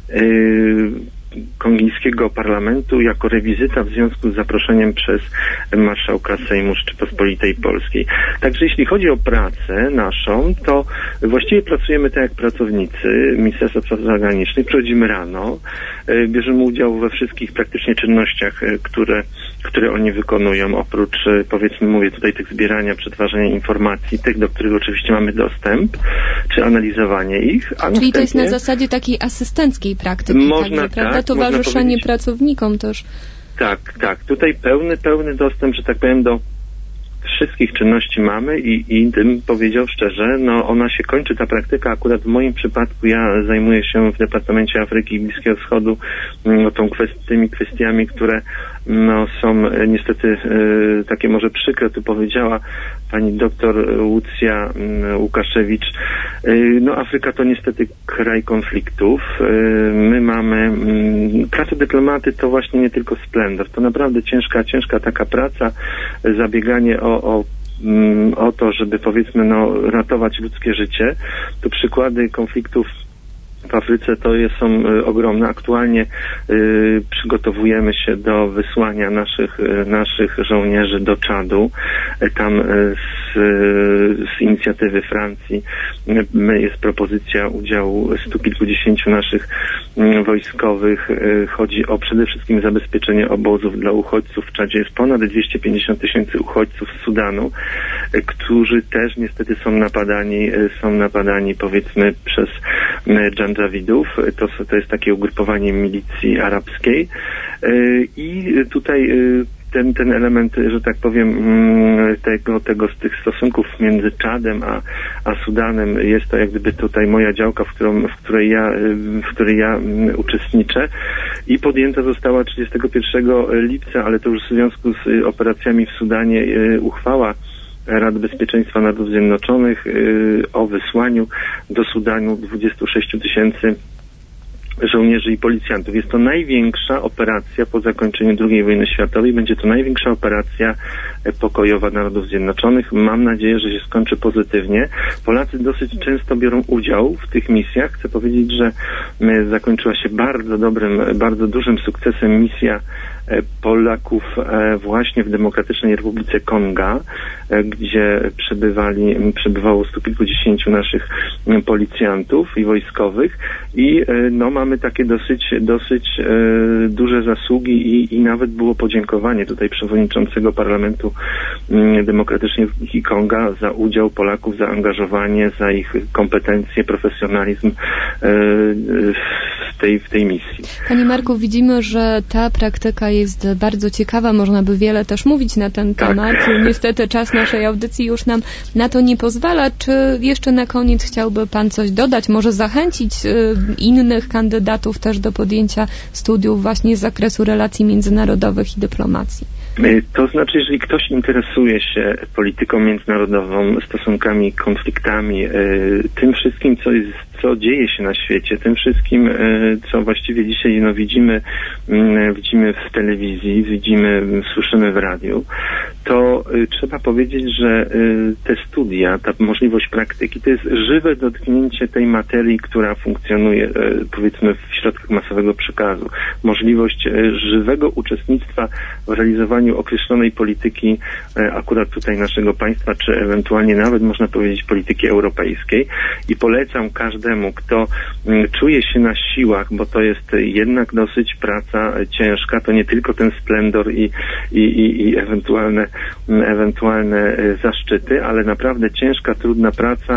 kongijskiego parlamentu jako rewizyta w związku z zaproszeniem przez marszałka Sejmu Rzeczypospolitej Polskiej. Także jeśli chodzi o pracę naszą, to właściwie pracujemy tak jak pracownicy Ministerstwa Spraw Zagranicznych. Przychodzimy rano, bierzemy udział we wszystkich praktycznie czynnościach, które, które oni wykonują, oprócz, powiedzmy, mówię tutaj tych zbierania, przetwarzania informacji, tych, do których oczywiście mamy dostęp, czy analizowanie ich. A Czyli to jest na zasadzie takiej asystenckiej praktyki, można, także, prawda? Tak, Towarzyszenie pracownikom też. Tak, tak. Tutaj pełny, pełny dostęp, że tak powiem, do wszystkich czynności mamy i, i tym powiedział szczerze, no ona się kończy, ta praktyka, akurat w moim przypadku ja zajmuję się w Departamencie Afryki i Bliskiego Wschodu no, tą kwest- tymi kwestiami, które no, są niestety y, takie może przykre, tu powiedziała pani doktor Łucja y, Łukaszewicz. Y, no Afryka to niestety kraj konfliktów. Y, my mamy y, praca dyplomaty to właśnie nie tylko splendor, to naprawdę ciężka, ciężka taka praca, zabieganie o O, o to, żeby powiedzmy no, ratować ludzkie życie. To przykłady konfliktów w Afryce to jest, są y, ogromne. Aktualnie y, przygotowujemy się do wysłania naszych, y, naszych żołnierzy do Czadu. Y, tam y, z, y, z inicjatywy Francji y, jest propozycja udziału stu kilkudziesięciu naszych y, wojskowych. Y, chodzi o przede wszystkim zabezpieczenie obozów dla uchodźców. W Czadzie jest ponad dwieście pięćdziesiąt tysięcy uchodźców z Sudanu, y, którzy też niestety są napadani, y, są napadani powiedzmy przez y, Dżandżawidów, to, to jest takie ugrupowanie milicji arabskiej i tutaj ten, ten element, że tak powiem, tego, tego z tych stosunków między Czadem a, a Sudanem jest to jak gdyby tutaj moja działka, w, którą, w, której ja, w której ja uczestniczę i podjęta została trzydziestego pierwszego lipca, ale to już w związku z operacjami w Sudanie uchwała Rady Bezpieczeństwa Narodów Zjednoczonych yy, o wysłaniu do Sudanu dwudziestu sześciu tysięcy żołnierzy i policjantów. Jest to największa operacja po zakończeniu drugiej wojny światowej. Będzie to największa operacja pokojowa Narodów Zjednoczonych. Mam nadzieję, że się skończy pozytywnie. Polacy dosyć często biorą udział w tych misjach. Chcę powiedzieć, że zakończyła się bardzo dobrym, bardzo dużym sukcesem misja Polaków właśnie w Demokratycznej Republice Konga, gdzie przebywali, przebywało stu kilkudziesięciu naszych policjantów i wojskowych i no mamy takie dosyć, dosyć duże zasługi i, i nawet było podziękowanie tutaj przewodniczącego Parlamentu Demokratycznej Republiki Konga za udział Polaków, za angażowanie, za ich kompetencje, profesjonalizm w tej, w tej misji. Panie Marku, widzimy, że ta praktyka jest bardzo ciekawa, można by wiele też mówić na ten tak. temat. Niestety czas naszej audycji już nam na to nie pozwala. Czy jeszcze na koniec chciałby Pan coś dodać, może zachęcić innych kandydatów też do podjęcia studiów właśnie z zakresu relacji międzynarodowych i dyplomacji? To znaczy, jeżeli ktoś interesuje się polityką międzynarodową, stosunkami, konfliktami, tym wszystkim, co jest, co dzieje się na świecie, tym wszystkim, co właściwie dzisiaj no, widzimy, widzimy w telewizji, widzimy, słyszymy w radiu, to trzeba powiedzieć, że te studia, ta możliwość praktyki, to jest żywe dotknięcie tej materii, która funkcjonuje, powiedzmy, w środkach masowego przekazu. Możliwość żywego uczestnictwa w realizowaniu określonej polityki, akurat tutaj naszego państwa, czy ewentualnie nawet można powiedzieć polityki europejskiej. I polecam każdemu, kto czuje się na siłach, bo to jest jednak dosyć praca ciężka, to nie tylko ten splendor i, i, i, i ewentualne, ewentualne zaszczyty, ale naprawdę ciężka, trudna praca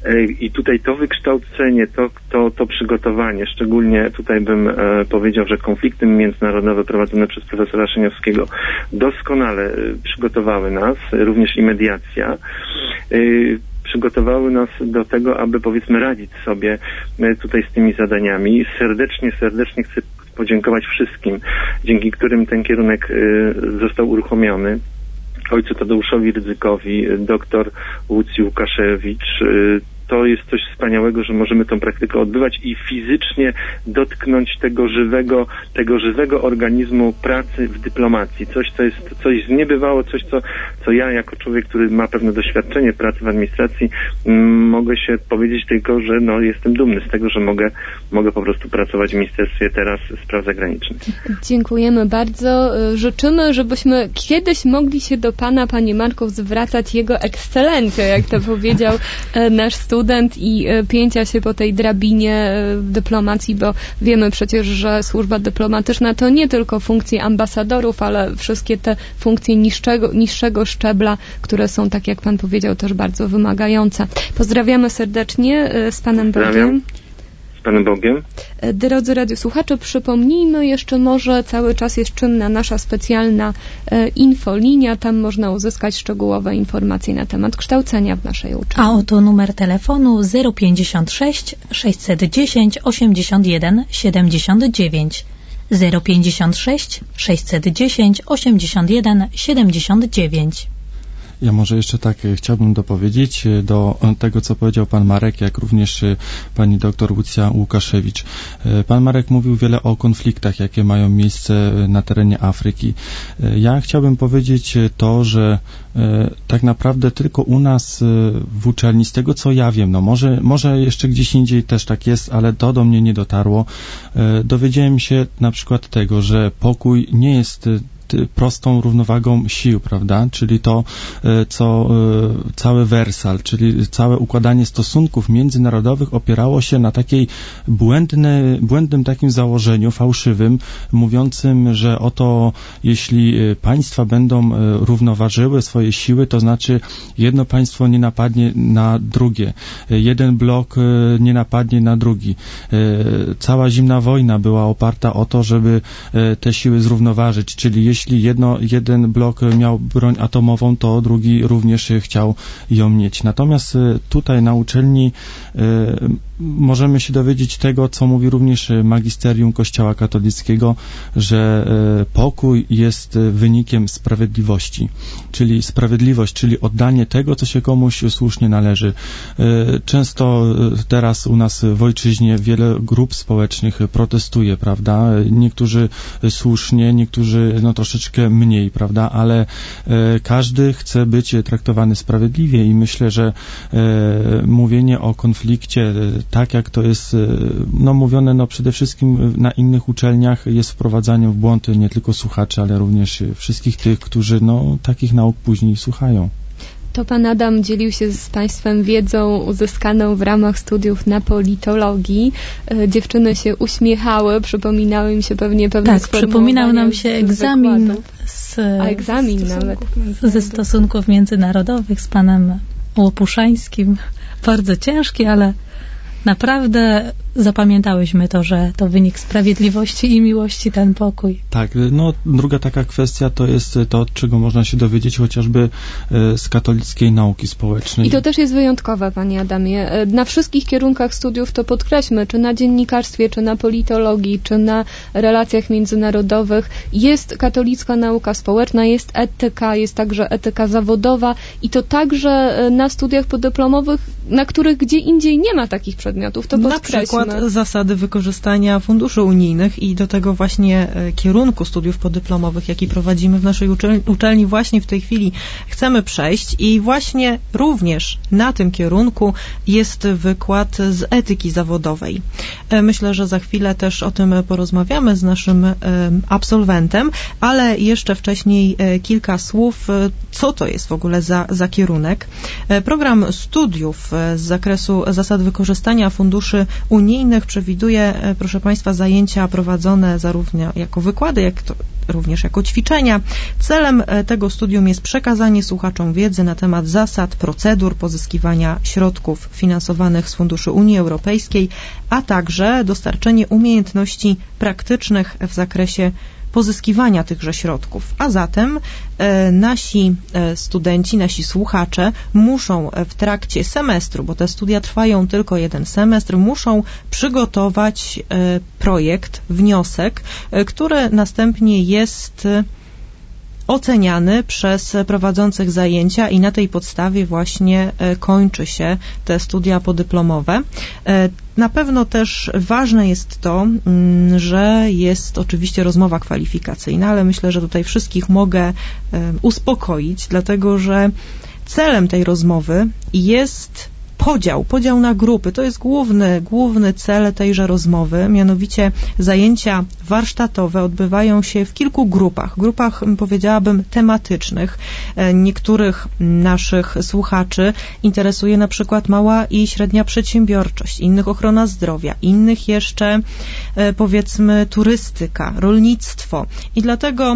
i tutaj to wykształcenie, to, to, to przygotowanie, szczególnie tutaj bym e, powiedział, że konflikty międzynarodowe prowadzone przez profesora Szyniowskiego doskonale e, przygotowały nas, również i mediacja, e, przygotowały nas do tego, aby powiedzmy radzić sobie e, tutaj z tymi zadaniami. Serdecznie, serdecznie chcę podziękować wszystkim, dzięki którym ten kierunek e, został uruchomiony. Ojcu Tadeuszowi Rydzykowi, doktor Łucji Łukaszewicz. To jest coś wspaniałego, że możemy tą praktykę odbywać i fizycznie dotknąć tego żywego, tego żywego organizmu pracy w dyplomacji. Coś, co jest coś zniebywało, coś, co, co ja jako człowiek, który ma pewne doświadczenie pracy w administracji, m, mogę się powiedzieć tylko, że no, jestem dumny z tego, że mogę, mogę po prostu pracować w Ministerstwie teraz Spraw Zagranicznych. Dziękujemy bardzo. Życzymy, żebyśmy kiedyś mogli się do Pana, Panie Marku, zwracać Jego ekscelencją, jak to powiedział nasz student i pięcia się po tej drabinie dyplomacji, bo wiemy przecież, że służba dyplomatyczna to nie tylko funkcje ambasadorów, ale wszystkie te funkcje niższego, niższego szczebla, które są, tak jak Pan powiedział, też bardzo wymagające. Pozdrawiamy serdecznie z Panem Bogiem. Z Panem Bogiem. Drodzy radiosłuchacze, przypomnijmy jeszcze może, cały czas jest czynna nasza specjalna e, infolinia, tam można uzyskać szczegółowe informacje na temat kształcenia w naszej uczelni. A oto numer telefonu zero pięćdziesiąt sześć sześćset dziesięć osiemdziesiąt jeden siedemdziesiąt dziewięć zero pięćdziesiąt sześć sześćset dziesięć osiemdziesiąt jeden siedemdziesiąt dziewięć. Ja może jeszcze tak chciałbym dopowiedzieć do tego, co powiedział pan Marek, jak również pani doktor Łucja Łukaszewicz. Pan Marek mówił wiele o konfliktach, jakie mają miejsce na terenie Afryki. Ja chciałbym powiedzieć to, że tak naprawdę tylko u nas w uczelni, z tego co ja wiem, no może, może jeszcze gdzieś indziej też tak jest, ale to do mnie nie dotarło. Dowiedziałem się na przykład tego, że pokój nie jest prostą równowagą sił, prawda? Czyli to, co cały Wersal, czyli całe układanie stosunków międzynarodowych opierało się na takiej błędny, błędnym takim założeniu, fałszywym, mówiącym, że oto jeśli państwa będą równoważyły swoje siły, to znaczy jedno państwo nie napadnie na drugie, jeden blok nie napadnie na drugi. Cała zimna wojna była oparta o to, żeby te siły zrównoważyć, czyli jeśli Jeśli jedno, jeden blok miał broń atomową, to drugi również chciał ją mieć. Natomiast tutaj na uczelni y, możemy się dowiedzieć tego, co mówi również magisterium Kościoła katolickiego, że y, pokój jest wynikiem sprawiedliwości, czyli sprawiedliwość, czyli oddanie tego, co się komuś słusznie należy. Y, często teraz u nas w ojczyźnie wiele grup społecznych protestuje, prawda? Niektórzy słusznie, niektórzy no troszeczkę troszeczkę mniej, prawda, ale e, każdy chce być traktowany sprawiedliwie i myślę, że e, mówienie o konflikcie, e, tak jak to jest e, no, mówione no, przede wszystkim na innych uczelniach, jest wprowadzaniem w błąd nie tylko słuchaczy, ale również wszystkich tych, którzy no, takich nauk później słuchają. To pan Adam dzielił się z państwem wiedzą uzyskaną w ramach studiów na politologii. Dziewczyny się uśmiechały, przypominały im się pewnie pewne Tak, przypominał nam się egzamin, z, A egzamin z nawet. ze stosunków międzynarodowych z panem Łopuszańskim. Bardzo ciężki, ale naprawdę zapamiętałyśmy to, że to wynik sprawiedliwości i miłości ten pokój. Tak, no druga taka kwestia to jest to, czego można się dowiedzieć chociażby z katolickiej nauki społecznej. I to też jest wyjątkowe, panie Adamie. Na wszystkich kierunkach studiów to podkreślmy, czy na dziennikarstwie, czy na politologii, czy na relacjach międzynarodowych jest katolicka nauka społeczna, jest etyka, jest także etyka zawodowa i to także na studiach podyplomowych, na których gdzie indziej nie ma takich przedmiotów, to podkreślmy. Na przykład zasady wykorzystania funduszy unijnych i do tego właśnie kierunku studiów podyplomowych, jaki prowadzimy w naszej uczelni, właśnie w tej chwili chcemy przejść i właśnie również na tym kierunku jest wykład z etyki zawodowej. Myślę, że za chwilę też o tym porozmawiamy z naszym absolwentem, ale jeszcze wcześniej kilka słów, co to jest w ogóle za, za kierunek. Program studiów z zakresu zasad wykorzystania funduszy unijnych przewiduje, proszę Państwa, zajęcia prowadzone zarówno jako wykłady, jak to również jako ćwiczenia. Celem tego studium jest przekazanie słuchaczom wiedzy na temat zasad, procedur pozyskiwania środków finansowanych z funduszy Unii Europejskiej, a także dostarczenie umiejętności praktycznych w zakresie pozyskiwania tychże środków. A zatem e, nasi e, studenci, nasi słuchacze muszą w trakcie semestru, bo te studia trwają tylko jeden semestr, muszą przygotować e, projekt, wniosek, e, który następnie jest e, oceniany przez prowadzących zajęcia i na tej podstawie właśnie kończy się te studia podyplomowe. Na pewno też ważne jest to, że jest oczywiście rozmowa kwalifikacyjna, ale myślę, że tutaj wszystkich mogę uspokoić, dlatego że celem tej rozmowy jest podział, podział na grupy. To jest główny, główny cel tejże rozmowy, mianowicie zajęcia warsztatowe odbywają się w kilku grupach. Grupach, powiedziałabym, tematycznych. Niektórych naszych słuchaczy interesuje na przykład mała i średnia przedsiębiorczość, innych ochrona zdrowia, innych jeszcze, powiedzmy, turystyka, rolnictwo. I dlatego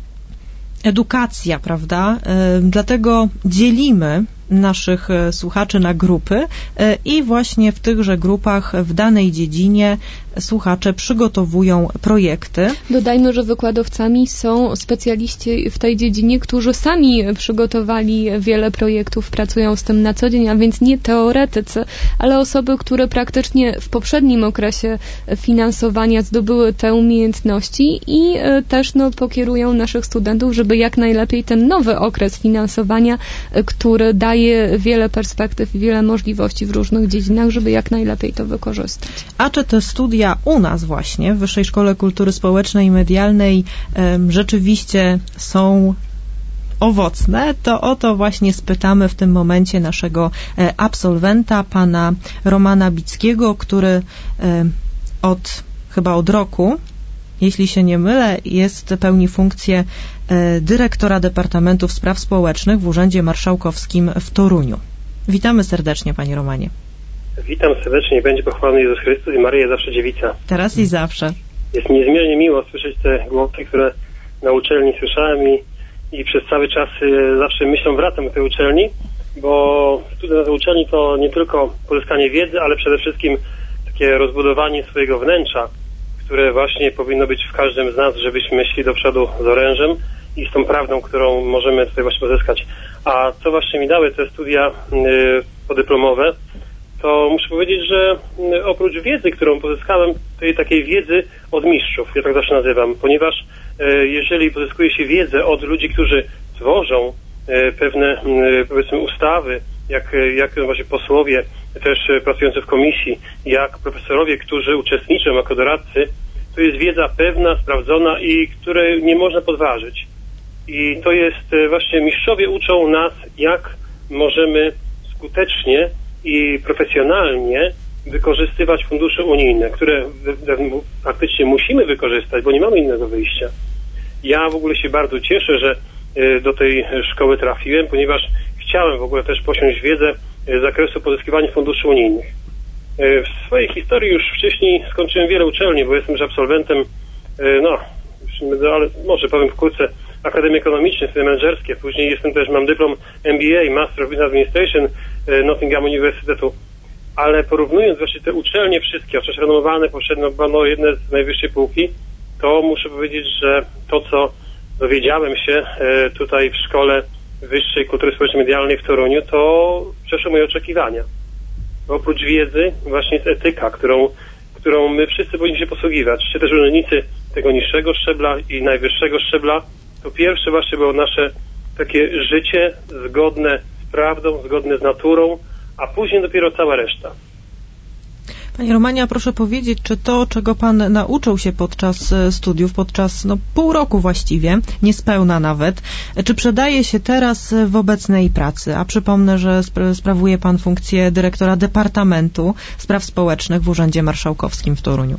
edukacja, prawda? Dlatego dzielimy naszych słuchaczy na grupy i właśnie w tychże grupach w danej dziedzinie słuchacze przygotowują projekty. Dodajmy, że wykładowcami są specjaliści w tej dziedzinie, którzy sami przygotowali wiele projektów, pracują z tym na co dzień, a więc nie teoretycy, ale osoby, które praktycznie w poprzednim okresie finansowania zdobyły te umiejętności i też no, pokierują naszych studentów, żeby jak najlepiej ten nowy okres finansowania, który daje wiele perspektyw i wiele możliwości w różnych dziedzinach, żeby jak najlepiej to wykorzystać. A czy te studia u nas właśnie, w Wyższej Szkole Kultury Społecznej i Medialnej um, rzeczywiście są owocne, to o to właśnie spytamy w tym momencie naszego e, absolwenta, pana Romana Bickiego, który e, od chyba od roku, jeśli się nie mylę, jest, pełni funkcję e, dyrektora Departamentu Spraw Społecznych w Urzędzie Marszałkowskim w Toruniu. Witamy serdecznie, panie Romanie. Witam serdecznie, będzie pochwalony Jezus Chrystus i Maryja zawsze dziewica. Teraz i zawsze. Jest mi niezmiernie miło słyszeć te głosy, które na uczelni słyszałem i, i przez cały czas y, zawsze myślą wracam do tej uczelni, bo studia na tej uczelni to nie tylko pozyskanie wiedzy, ale przede wszystkim takie rozbudowanie swojego wnętrza, które właśnie powinno być w każdym z nas, żebyśmy szli do przodu z orężem i z tą prawdą, którą możemy tutaj właśnie pozyskać. A co właśnie mi dały te studia y, podyplomowe, to muszę powiedzieć, że y, oprócz wiedzy, którą pozyskałem, tej takiej wiedzy od mistrzów, ja tak zawsze nazywam, ponieważ y, jeżeli pozyskuje się wiedzę od ludzi, którzy tworzą y, pewne y, powiedzmy ustawy, jak, jak właśnie posłowie też pracujący w komisji, jak profesorowie, którzy uczestniczą jako doradcy, to jest wiedza pewna, sprawdzona i której nie można podważyć. I to jest właśnie, mistrzowie uczą nas, jak możemy skutecznie i profesjonalnie wykorzystywać fundusze unijne, które faktycznie musimy wykorzystać, bo nie mamy innego wyjścia. Ja w ogóle się bardzo cieszę, że do tej szkoły trafiłem, ponieważ chciałem w ogóle też posiąść wiedzę z zakresu pozyskiwania funduszy unijnych. W swojej historii już wcześniej skończyłem wiele uczelni, bo jestem już absolwentem, no, ale może powiem wkrótce, Akademii Ekonomicznej, studia menedżerskie. Później jestem też, mam dyplom M B A, Master of Business Administration Nottingham Uniwersytetu. Ale porównując właśnie te uczelnie wszystkie, chociaż renomowane, poprzednio no, jedne z najwyższej półki, to muszę powiedzieć, że to, co dowiedziałem się tutaj w Szkole Wyższej Kultury Społecznej Medialnej w Toruniu, to przeszło moje oczekiwania. Bo oprócz wiedzy właśnie jest etyka, którą, którą my wszyscy powinniśmy się posługiwać. Czy też urzędnicy tego niższego szczebla i najwyższego szczebla, to pierwsze właśnie było nasze takie życie zgodne z prawdą, zgodne z naturą, a później dopiero cała reszta. Panie Romanie, a proszę powiedzieć, czy to, czego pan nauczył się podczas studiów, podczas no, pół roku właściwie, niespełna nawet, czy przydaje się teraz w obecnej pracy? A przypomnę, że spra- sprawuje pan funkcję dyrektora Departamentu Spraw Społecznych w Urzędzie Marszałkowskim w Toruniu.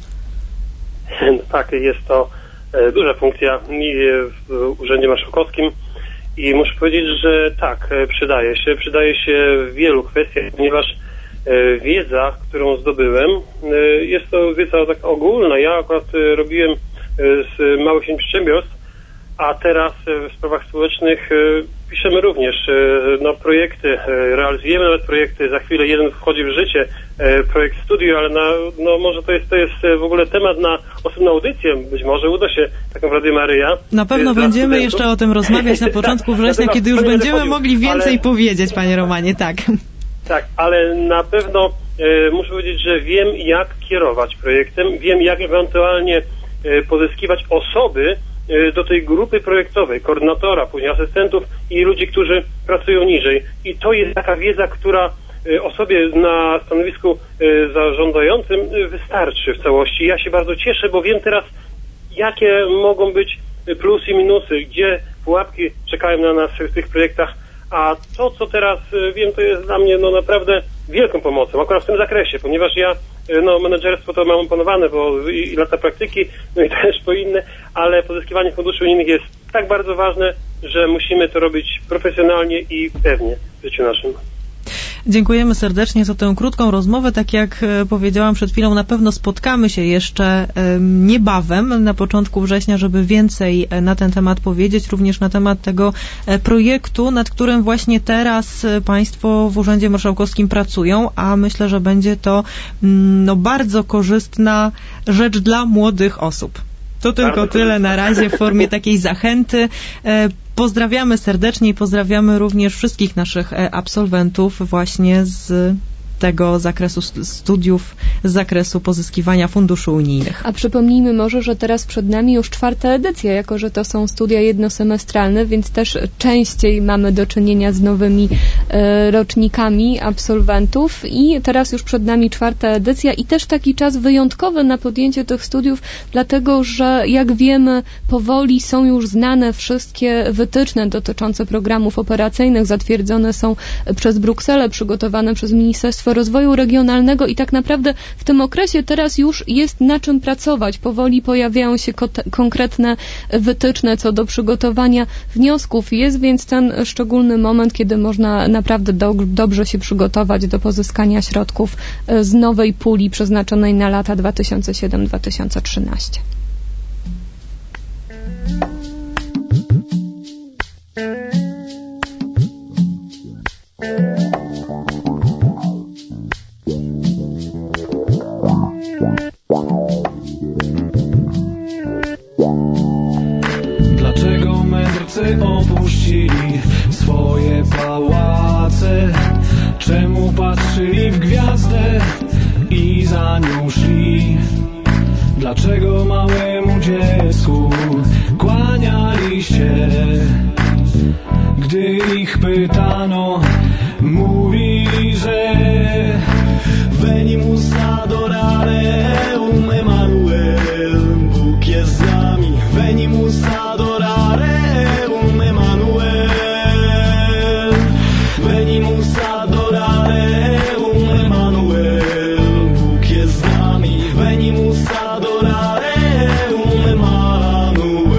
Tak, jest to e, duża funkcja w Urzędzie Marszałkowskim i muszę powiedzieć, że tak, przydaje się. Przydaje się w wielu kwestiach, ponieważ wiedza, którą zdobyłem, jest to wiedza tak ogólna. Ja akurat robiłem z małych przedsiębiorstw, a teraz w sprawach społecznych piszemy również no, projekty, realizujemy nawet projekty. Za chwilę jeden wchodzi w życie, projekt studiu, ale na, no, może to jest, to jest w ogóle temat na osobną audycję. Być może uda się taką Radio Maryja. Na pewno będziemy jeszcze o tym rozmawiać na początku września, kiedy już będziemy mogli więcej ale... powiedzieć, panie Romanie, tak. Tak, ale na pewno e, muszę powiedzieć, że wiem, jak kierować projektem, wiem, jak ewentualnie e, pozyskiwać osoby e, do tej grupy projektowej, koordynatora, później asystentów i ludzi, którzy pracują niżej. I to jest taka wiedza, która e, osobie na stanowisku e, zarządzającym e, wystarczy w całości. Ja się bardzo cieszę, bo wiem teraz, jakie mogą być plusy i minusy, gdzie pułapki czekają na nas w tych projektach. A to, co teraz wiem, to jest dla mnie no naprawdę wielką pomocą, akurat w tym zakresie, ponieważ ja, no menedżerstwo to mam opanowane, bo i, i lata praktyki, no i też po inne, ale pozyskiwanie funduszy unijnych jest tak bardzo ważne, że musimy to robić profesjonalnie i pewnie w życiu naszym. Dziękujemy serdecznie za tę krótką rozmowę. Tak jak powiedziałam przed chwilą, na pewno spotkamy się jeszcze niebawem, na początku września, żeby więcej na ten temat powiedzieć, również na temat tego projektu, nad którym właśnie teraz Państwo w Urzędzie Marszałkowskim pracują, a myślę, że będzie to no, bardzo korzystna rzecz dla młodych osób. To tylko tyle na razie w formie takiej zachęty. Pozdrawiamy serdecznie i pozdrawiamy również wszystkich naszych absolwentów właśnie z tego zakresu studiów, z zakresu pozyskiwania funduszy unijnych. A przypomnijmy może, że teraz przed nami już czwarta edycja, jako że to są studia jednosemestralne, więc też częściej mamy do czynienia z nowymi e, rocznikami absolwentów i teraz już przed nami czwarta edycja i też taki czas wyjątkowy na podjęcie tych studiów, dlatego że jak wiemy, powoli są już znane wszystkie wytyczne dotyczące programów operacyjnych, zatwierdzone są przez Brukselę, przygotowane przez Ministerstwo Rozwoju Regionalnego i tak naprawdę w tym okresie teraz już jest na czym pracować. Powoli pojawiają się konkretne wytyczne co do przygotowania wniosków. Jest więc ten szczególny moment, kiedy można naprawdę do dobrze się przygotować do pozyskania środków z nowej puli przeznaczonej na lata dwa tysiące siódmy do dwa tysiące trzynastego. Dlaczego mędrcy opuścili swoje pałace? Czemu patrzyli w gwiazdę i za nią szli? Dlaczego małemu dziecku kłaniali się? Gdy ich pytano, mówili, że venimus adorareum Emanuel, Bóg jest z nami, venimus adorareum Emanuel, venimus adorareum Emanuel, Bóg jest z nami, venimus adorareum Emanuel.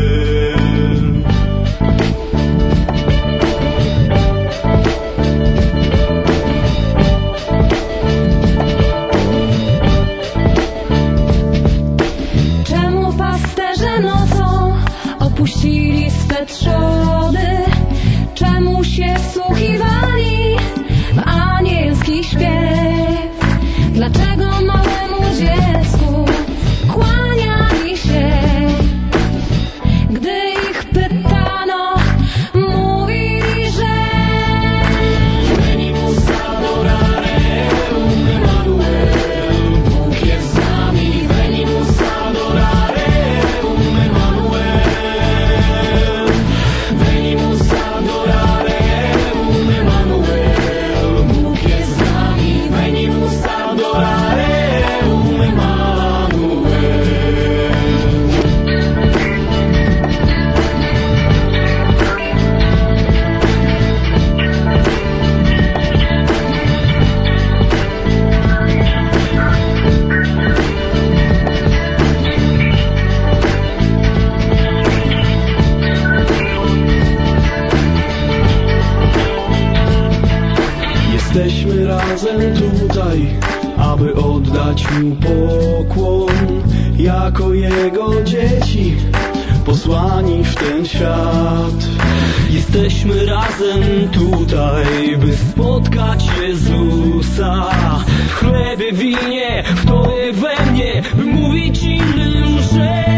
Opuścili swe trzody, czemu się wsłuchiwali w anielski śpiew? Dlaczego małemu dziecku kłaniali się? Gdy ich pytano, mówili, że venimus adorareum Emanuel, Bóg jest z nami, venimus adorareum Emanuel. Venimus adorareum Emanuel, Bóg jest z nami, venimus adorareum Emanuel. Jesteśmy razem tutaj, aby oddać Mu pokłon, jako Jego dzieci, posłani w ten świat. Jesteśmy razem tutaj, by spotkać Jezusa. W chlebie, winie, w Tobie, we mnie, by mówić innym, że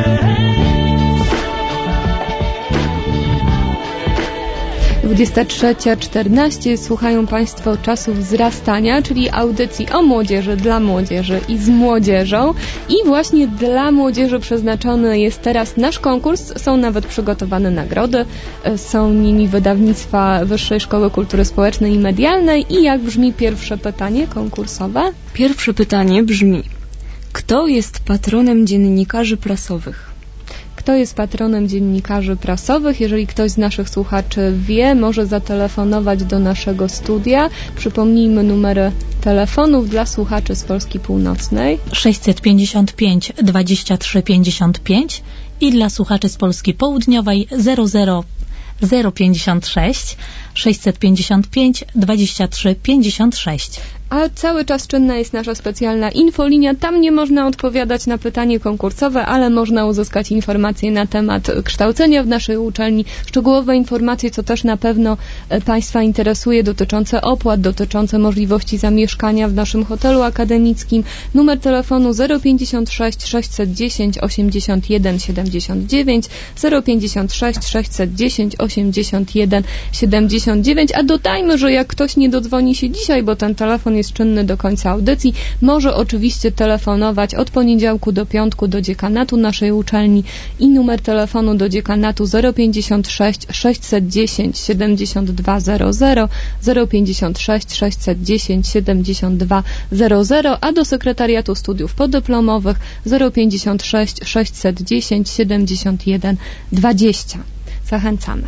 dwudziesta trzecia czternaście słuchają Państwo Czasów Wzrastania, czyli audycji o młodzieży, dla młodzieży i z młodzieżą. I właśnie dla młodzieży przeznaczony jest teraz nasz konkurs. Są nawet przygotowane nagrody. Są nimi wydawnictwa Wyższej Szkoły Kultury Społecznej i Medialnej. I jak brzmi pierwsze pytanie konkursowe? Pierwsze pytanie brzmi: kto jest patronem dziennikarzy prasowych? Kto jest patronem dziennikarzy prasowych? Jeżeli ktoś z naszych słuchaczy wie, może zatelefonować do naszego studia. Przypomnijmy numery telefonów dla słuchaczy z Polski Północnej. sześćset pięćdziesiąt pięć dwadzieścia trzy pięćdziesiąt pięć i dla słuchaczy z Polski Południowej zero zero zero pięćdziesiąt sześć sześćset pięćdziesiąt pięć dwadzieścia trzy pięćdziesiąt sześć. A cały czas czynna jest nasza specjalna infolinia. Tam nie można odpowiadać na pytanie konkursowe, ale można uzyskać informacje na temat kształcenia w naszej uczelni, szczegółowe informacje, co też na pewno Państwa interesuje, dotyczące opłat, dotyczące możliwości zamieszkania w naszym hotelu akademickim. Numer telefonu zero pięćdziesiąt sześć sześćset dziesięć osiemdziesiąt jeden siedemdziesiąt dziewięć, zero pięćdziesiąt sześć sześćset dziesięć osiemdziesiąt jeden siedemdziesiąt dziewięć, a dodajmy, że jak ktoś nie dodzwoni się dzisiaj, bo ten telefon jest czynny do końca audycji, może oczywiście telefonować od poniedziałku do piątku do dziekanatu naszej uczelni i numer telefonu do dziekanatu zero pięćdziesiąt sześć sześćset dziesięć siedemdziesiąt dwa zero zero, zero pięćdziesiąt sześć sześćset dziesięć siedemdziesiąt dwa zero zero, a do sekretariatu studiów podyplomowych zero pięćdziesiąt sześć sześćset dziesięć siedemdziesiąt jeden dwadzieścia. Zachęcamy.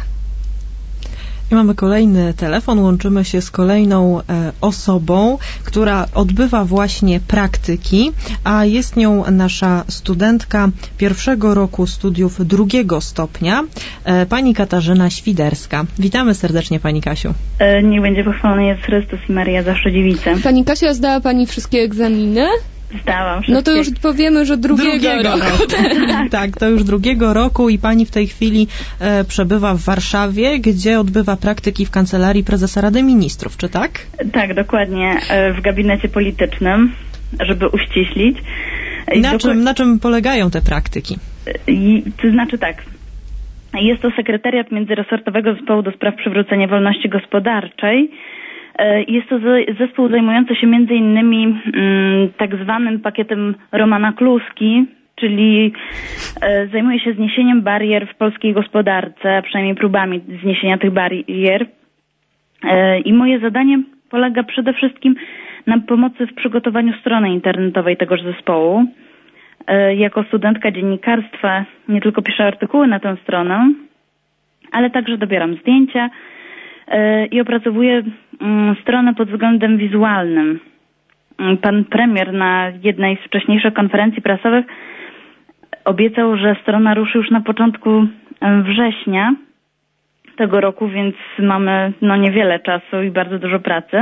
I mamy kolejny telefon, łączymy się z kolejną e, osobą, która odbywa właśnie praktyki, a jest nią nasza studentka pierwszego roku studiów drugiego stopnia, e, pani Katarzyna Świderska. Witamy serdecznie, pani Kasiu. E, niech będzie pochwalony Jezus Chrystus i Maria zawsze dziewica. Pani Kasia, zdała pani wszystkie egzaminy? Zdałam wszystkie. No to już powiemy, że drugiego, drugiego roku. roku. Tak, to już drugiego roku i pani w tej chwili e, przebywa w Warszawie, gdzie odbywa praktyki w Kancelarii Prezesa Rady Ministrów, czy tak? Tak, dokładnie, e, w gabinecie politycznym, żeby uściślić. I na, czym, na czym polegają te praktyki? I, to znaczy tak, jest to sekretariat Międzyresortowego Zespołu do Spraw Przywrócenia Wolności Gospodarczej. Jest to zespół zajmujący się między innymi mm, tak zwanym pakietem Romana Kluski, czyli e, zajmuje się zniesieniem barier w polskiej gospodarce, a przynajmniej próbami zniesienia tych barier. E, I moje zadanie polega przede wszystkim na pomocy w przygotowaniu strony internetowej tegoż zespołu. E, jako studentka dziennikarstwa nie tylko piszę artykuły na tę stronę, ale także dobieram zdjęcia i opracowuję stronę pod względem wizualnym. Pan premier na jednej z wcześniejszych konferencji prasowych obiecał, że strona ruszy już na początku września tego roku, więc mamy no niewiele czasu i bardzo dużo pracy.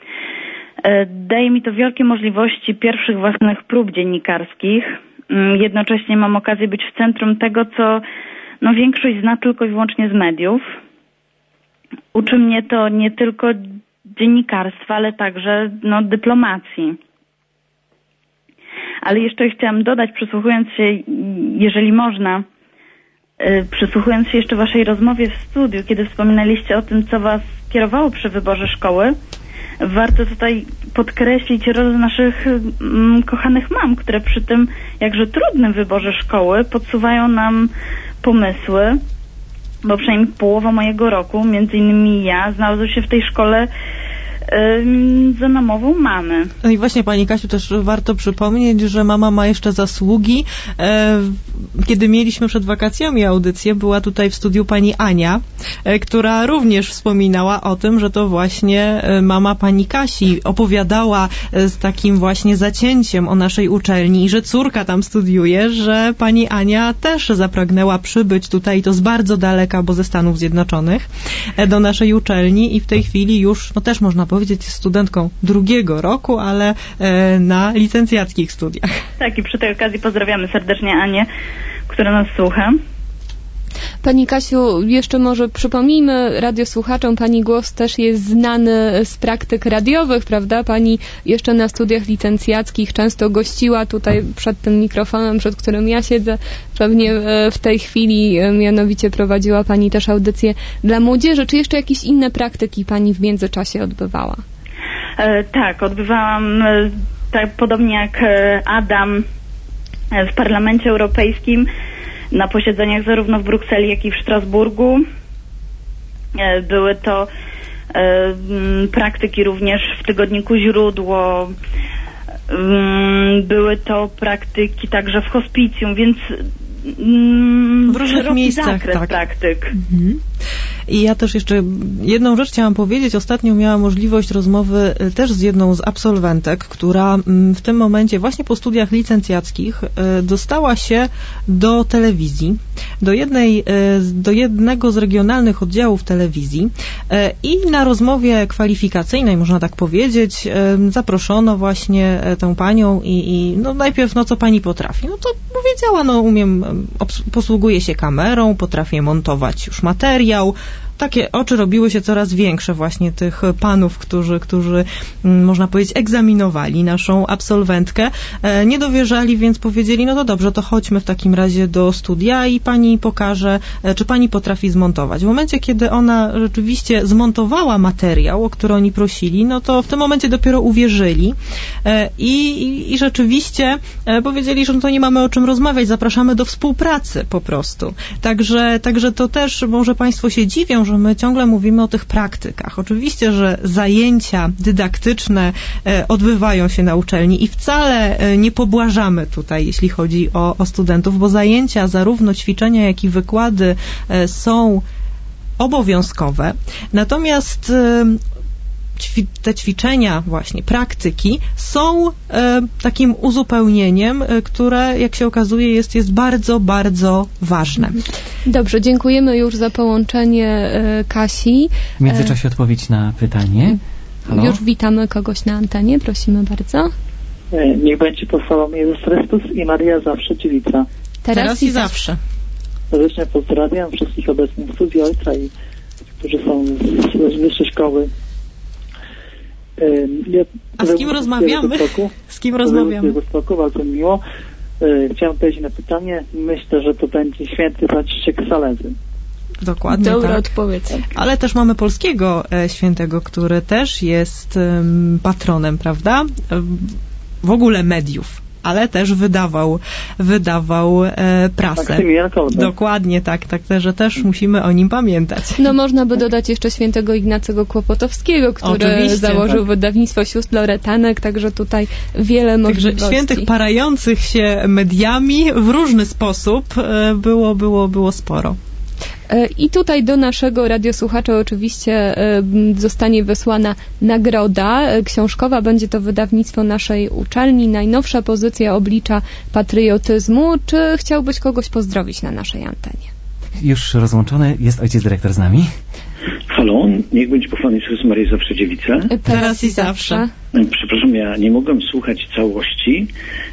Daje mi to wielkie możliwości pierwszych własnych prób dziennikarskich. Jednocześnie mam okazję być w centrum tego, co no większość zna tylko i wyłącznie z mediów. Uczy mnie to nie tylko dziennikarstwa, ale także no, dyplomacji. Ale jeszcze chciałam dodać, przysłuchując się, jeżeli można, yy, przysłuchując się jeszcze waszej rozmowie w studiu, kiedy wspominaliście o tym, co was kierowało przy wyborze szkoły, warto tutaj podkreślić rolę naszych mm, kochanych mam, które przy tym jakże trudnym wyborze szkoły podsuwają nam pomysły, bo przynajmniej połowa mojego roku, między innymi ja, znalazła się w tej szkole za namową mamy. No i właśnie, pani Kasiu, też warto przypomnieć, że mama ma jeszcze zasługi. Kiedy mieliśmy przed wakacjami audycję, była tutaj w studiu pani Ania, która również wspominała o tym, że to właśnie mama pani Kasi opowiadała z takim właśnie zacięciem o naszej uczelni i że córka tam studiuje, że pani Ania też zapragnęła przybyć tutaj, to z bardzo daleka, bo ze Stanów Zjednoczonych, do naszej uczelni i w tej chwili już, no też można powiedzieć, jest studentką drugiego roku, ale e, na licencjackich studiach. Tak, i przy tej okazji pozdrawiamy serdecznie Anię, która nas słucha. Pani Kasiu, jeszcze może przypomnijmy radiosłuchaczom, pani głos też jest znany z praktyk radiowych, prawda? Pani jeszcze na studiach licencjackich często gościła tutaj przed tym mikrofonem, przed którym ja siedzę. Pewnie w tej chwili mianowicie prowadziła pani też audycję dla młodzieży. Czy jeszcze jakieś inne praktyki pani w międzyczasie odbywała? E, tak, odbywałam e, tak podobnie jak Adam e, w Parlamencie Europejskim, na posiedzeniach zarówno w Brukseli, jak i w Strasburgu. Były to praktyki również w tygodniku Źródło, były to praktyki także w hospicjum, więc w różnych miejscach zakres tak. praktyk. Mhm. I ja też jeszcze jedną rzecz chciałam powiedzieć. Ostatnio miałam możliwość rozmowy też z jedną z absolwentek, która w tym momencie właśnie po studiach licencjackich dostała się do telewizji, do jednej, do jednego z regionalnych oddziałów telewizji i na rozmowie kwalifikacyjnej, można tak powiedzieć, zaproszono właśnie tę panią i, i no najpierw, no co pani potrafi? No to powiedziała, no umiem, posługuję się kamerą, potrafię montować już materiał. Takie oczy robiły się coraz większe właśnie tych panów, którzy, którzy można powiedzieć, egzaminowali naszą absolwentkę. Nie dowierzali, więc powiedzieli, no to dobrze, to chodźmy w takim razie do studia i pani pokaże, czy pani potrafi zmontować. W momencie, kiedy ona rzeczywiście zmontowała materiał, o który oni prosili, no to w tym momencie dopiero uwierzyli i, i, i rzeczywiście powiedzieli, że no to nie mamy o czym rozmawiać, zapraszamy do współpracy po prostu. Także, także to też może państwo się dziwią, że my ciągle mówimy o tych praktykach. Oczywiście, że zajęcia dydaktyczne odbywają się na uczelni i wcale nie pobłażamy tutaj, jeśli chodzi o, o studentów, bo zajęcia, zarówno ćwiczenia, jak i wykłady są obowiązkowe. Natomiast te ćwiczenia, właśnie praktyki są e, takim uzupełnieniem, e, które, jak się okazuje, jest, jest bardzo, bardzo ważne. Dobrze, dziękujemy już za połączenie e, Kasi. W międzyczasie e, odpowiedź na pytanie. Halo? Już witamy kogoś na antenie, prosimy bardzo. Niech będzie pochwalony Jezus Chrystus i Maria zawsze dziewica. Teraz, Teraz i zawsze. Serdecznie pozdrawiam wszystkich obecnych w studiu Ojca i którzy są z wyższej szkoły. Ja A z kim rozmawiamy? Z kim rozmawiamy? Z bardzo miło. Chciałem powiedzieć na pytanie. Myślę, że to będzie święty Franciszek Salezy. Dokładnie. Dobra tak. odpowiedź. Ale też mamy polskiego e, świętego, który też jest um, patronem, prawda? W ogóle mediów. Ale też wydawał, wydawał e, prasę. Dokładnie, tak, tak, że też musimy o nim pamiętać. No można by dodać jeszcze świętego Ignacego Kłopotowskiego, który Oczywiście, założył tak. wydawnictwo sióstr Loretanek, także tutaj wiele możliwości. Także świętych parających się mediami w różny sposób e, było, było, było sporo. I tutaj do naszego radiosłuchacza oczywiście zostanie wysłana nagroda książkowa. Będzie to wydawnictwo naszej uczelni. Najnowsza pozycja oblicza patriotyzmu. Czy chciałbyś kogoś pozdrowić na naszej antenie? Już rozłączony jest ojciec dyrektor z nami. Halo, niech będzie pochwalony Jezus Maria zawsze dziewica. Teraz, Teraz i zawsze. Przepraszam, ja nie mogłem słuchać całości,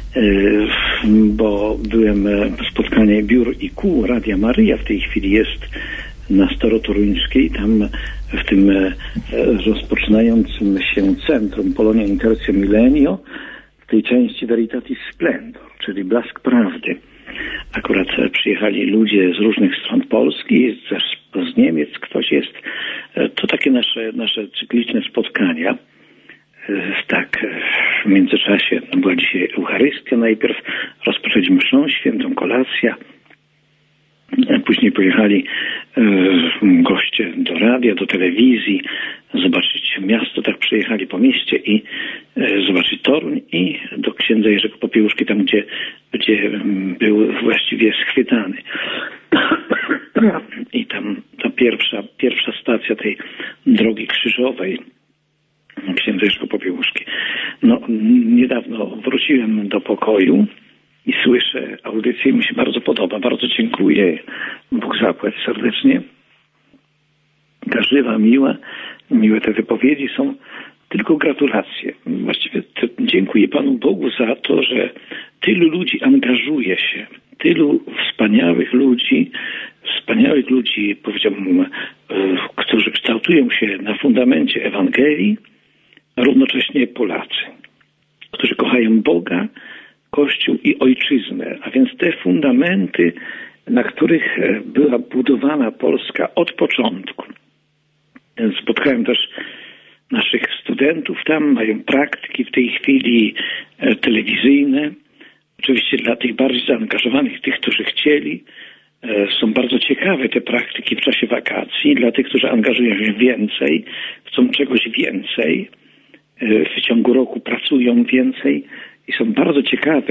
bo byłem w spotkaniu biur i kół Radia Maryja. W tej chwili jest na Staro-Toruńskiej, tam w tym rozpoczynającym się centrum Polonia Intercio Milenio, w tej części Veritatis Splendor, czyli Blask Prawdy. Akurat przyjechali ludzie z różnych stron Polski, też z Niemiec ktoś jest. To takie nasze, nasze cykliczne spotkania. Tak, w międzyczasie była dzisiaj Eucharystia najpierw, rozpoczęli mszą świętą, kolacja. Później pojechali e, goście do radia, do telewizji, zobaczyć miasto, tak przyjechali po mieście i e, zobaczyć Toruń i do księdza Jerzego Popiełuszki, tam gdzie, gdzie był właściwie schwytany. I tam ta pierwsza, pierwsza stacja tej drogi krzyżowej, księdza Jerzego Popiełuszki. No, niedawno wróciłem do pokoju i słyszę audycję, mi się bardzo podoba, bardzo dziękuję, Bóg zapłać serdecznie. Ta żywa, miła, miłe te wypowiedzi są, tylko gratulacje. Właściwie dziękuję Panu Bogu za to, że tylu ludzi angażuje się, tylu wspaniałych ludzi, wspaniałych ludzi, powiedziałbym, którzy kształtują się na fundamencie Ewangelii, a równocześnie Polacy, którzy kochają Boga, Kościół i Ojczyznę, a więc te fundamenty, na których była budowana Polska od początku. Spotkałem też naszych studentów tam, mają praktyki w tej chwili telewizyjne. Oczywiście dla tych bardziej zaangażowanych, tych, którzy chcieli, są bardzo ciekawe te praktyki w czasie wakacji. Dla tych, którzy angażują się więcej, chcą czegoś więcej, w ciągu roku pracują więcej i są bardzo ciekawe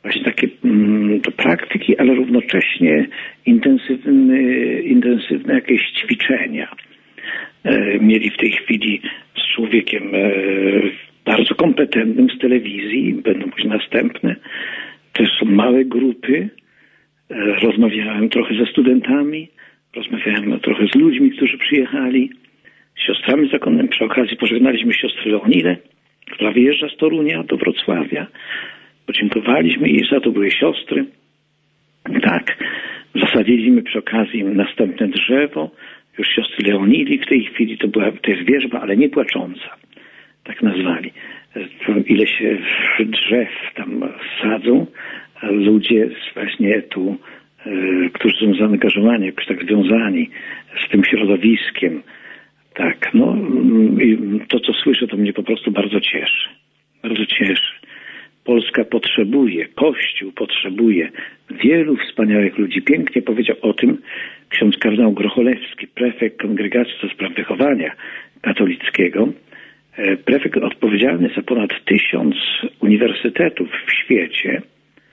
właśnie takie mm, do praktyki, ale równocześnie intensywny, intensywne jakieś ćwiczenia. E, mieli w tej chwili z człowiekiem e, bardzo kompetentnym z telewizji, będą być następne. Też są małe grupy. E, rozmawiałem trochę ze studentami, rozmawiałem trochę z ludźmi, którzy przyjechali, z siostrami zakonnymi. Przy okazji pożegnaliśmy siostrę Leonidę, która wyjeżdża z Torunia do Wrocławia. Podziękowaliśmy jej za to, były siostry. Tak, zasadziliśmy przy okazji następne drzewo. Już siostry Leonili w tej chwili to była, to jest wierzba, ale nie płacząca. Tak nazwali. Ile się drzew tam sadzą, a ludzie właśnie tu, y, którzy są zaangażowani, jakoś tak związani z tym środowiskiem. Tak, no i to, co słyszę, to mnie po prostu bardzo cieszy. Bardzo cieszy. Polska potrzebuje, Kościół potrzebuje wielu wspaniałych ludzi. Pięknie powiedział o tym ksiądz kardynał Grocholewski, prefekt Kongregacji do Spraw Wychowania Katolickiego, prefekt odpowiedzialny za ponad tysiąc uniwersytetów w świecie,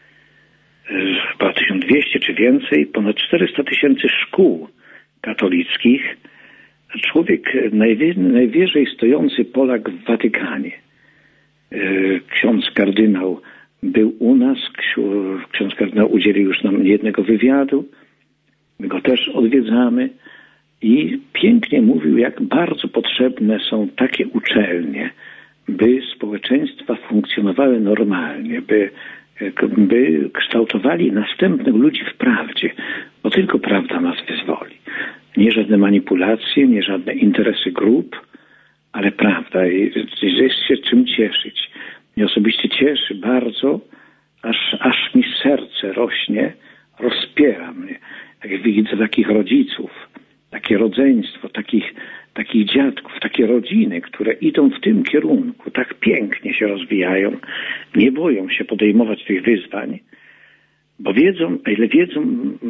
chyba tysiąc dwieście czy więcej, ponad czterysta tysięcy szkół katolickich, człowiek najwie, najwyżej stojący Polak w Watykanie. Ksiądz kardynał był u nas, ksiądz kardynał udzielił już nam jednego wywiadu, my go też odwiedzamy i pięknie mówił, jak bardzo potrzebne są takie uczelnie, by społeczeństwa funkcjonowały normalnie, by, by kształtowali następnych ludzi w prawdzie, bo tylko prawda nas wyzwoli. Nie żadne manipulacje, nie żadne interesy grup, ale prawda. I jest się czym cieszyć. Mnie osobiście cieszy bardzo, aż, aż mi serce rośnie, rozpiera mnie. Jak widzę takich rodziców, takie rodzeństwo, takich, takich dziadków, takie rodziny, które idą w tym kierunku, tak pięknie się rozwijają, nie boją się podejmować tych wyzwań, bo wiedzą, a ile wiedzą,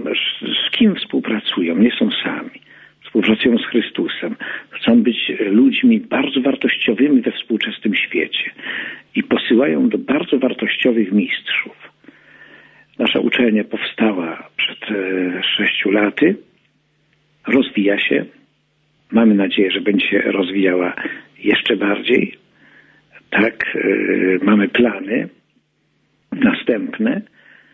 z kim współpracują, nie są sami. Współpracują z Chrystusem. Chcą być ludźmi bardzo wartościowymi we współczesnym świecie i posyłają do bardzo wartościowych mistrzów. Nasza uczelnia powstała przed e, sześciu laty, rozwija się. Mamy nadzieję, że będzie się rozwijała jeszcze bardziej. Tak, e, mamy plany następne. E,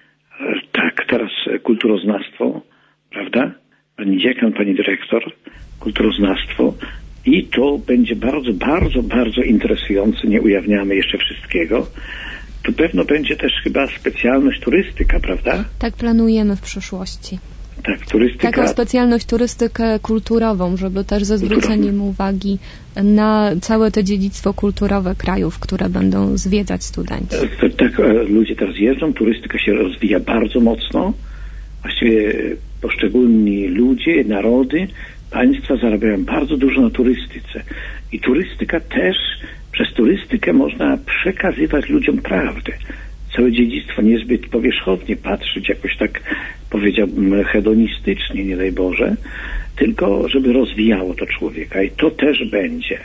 tak, teraz kulturoznawstwo, prawda? Pani dziekan, pani dyrektor, kulturoznawstwo i to będzie bardzo, bardzo, bardzo interesujące. Nie ujawniamy jeszcze wszystkiego. To pewno będzie też chyba specjalność turystyka, prawda? Tak planujemy w przyszłości. Tak, turystyka. Taką specjalność turystykę kulturową, żeby też ze zwróceniem uwagi na całe to dziedzictwo kulturowe krajów, które będą zwiedzać studenci. Tak, ludzie teraz jeżdżą, turystyka się rozwija bardzo mocno. Właściwie poszczególni ludzie, narody, państwa zarabiają bardzo dużo na turystyce. I turystyka też, przez turystykę można przekazywać ludziom prawdę. Całe dziedzictwo niezbyt powierzchownie patrzeć, jakoś tak powiedziałbym hedonistycznie, nie daj Boże, tylko żeby rozwijało to człowieka. I to też będzie.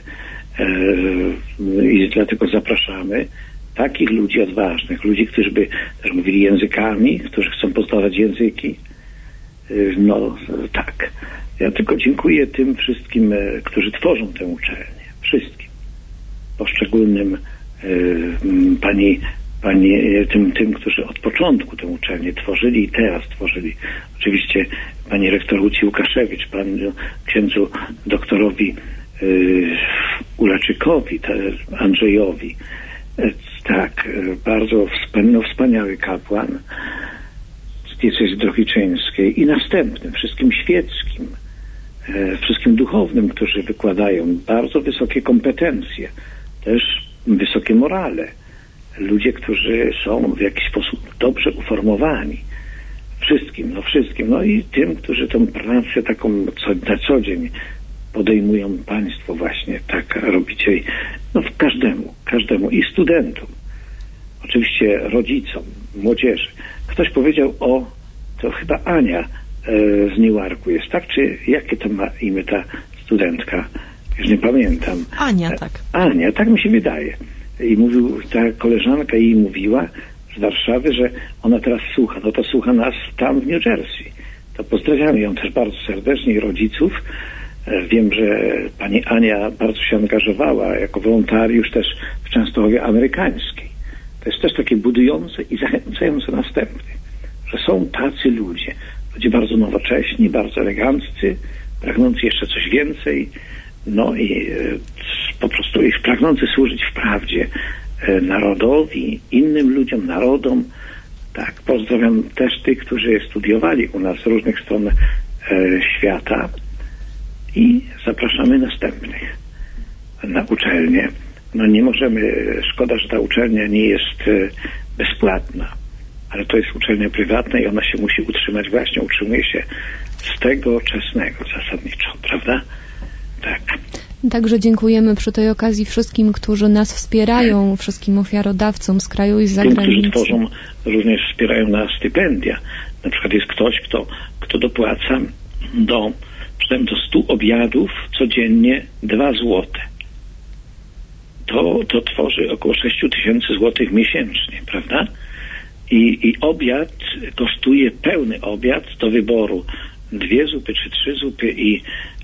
I dlatego zapraszamy takich ludzi odważnych, ludzi, którzy by też mówili językami, którzy chcą poznawać języki. No tak. Ja tylko dziękuję tym wszystkim, którzy tworzą tę uczelnię. Wszystkim. Poszczególnym pani, pani tym, tym, którzy od początku tę uczelnię tworzyli i teraz tworzyli. Oczywiście pani rektor Łucji Łukaszewicz, panu księdzu doktorowi Ulaczykowi, Andrzejowi. Tak, bardzo wspaniały, wspaniały kapłan z diecezji drohiczyńskiej i następnym, wszystkim świeckim, wszystkim duchownym, którzy wykładają bardzo wysokie kompetencje, też wysokie morale. Ludzie, którzy są w jakiś sposób dobrze uformowani. Wszystkim, no wszystkim. No i tym, którzy tę pracę taką co, na co dzień podejmują państwo właśnie, tak robicie. No każdemu, każdemu i studentom. Oczywiście rodzicom, młodzieży. Ktoś powiedział o, to chyba Ania e, z Newarku jest, tak? Czy jakie to ma imię ta studentka? Już nie pamiętam. Ania, tak. Ania, tak mi się wydaje. I mówił, ta koleżanka jej mówiła, z Warszawy, że ona teraz słucha. No to słucha nas tam w New Jersey. To pozdrawiamy ją też bardzo serdecznie i rodziców. Wiem, że pani Ania bardzo się angażowała jako wolontariusz też w Częstochowie amerykańskiej. To jest też takie budujące i zachęcające następnych, że są tacy ludzie. Ludzie bardzo nowocześni, bardzo eleganccy, pragnący jeszcze coś więcej, no i e, po prostu ich pragnący służyć w prawdzie e, narodowi, innym ludziom, narodom. Tak, pozdrawiam też tych, którzy studiowali u nas z różnych stron e, świata i zapraszamy następnych na uczelnię. No nie możemy, szkoda, że ta uczelnia nie jest e, bezpłatna, ale to jest uczelnia prywatna i ona się musi utrzymać, właśnie utrzymuje się z tego czesnego zasadniczo, prawda? Tak. Także dziękujemy przy tej okazji wszystkim, którzy nas wspierają, wszystkim ofiarodawcom z kraju i z zagranicy. Tym, którzy tworzą, również wspierają nas stypendia. Na przykład jest ktoś, kto, kto dopłaca do, do stu obiadów codziennie dwa złote. To, to tworzy około sześć tysięcy złotych miesięcznie, prawda? I, I obiad kosztuje, pełny obiad do wyboru dwie zupy czy trzy zupy i,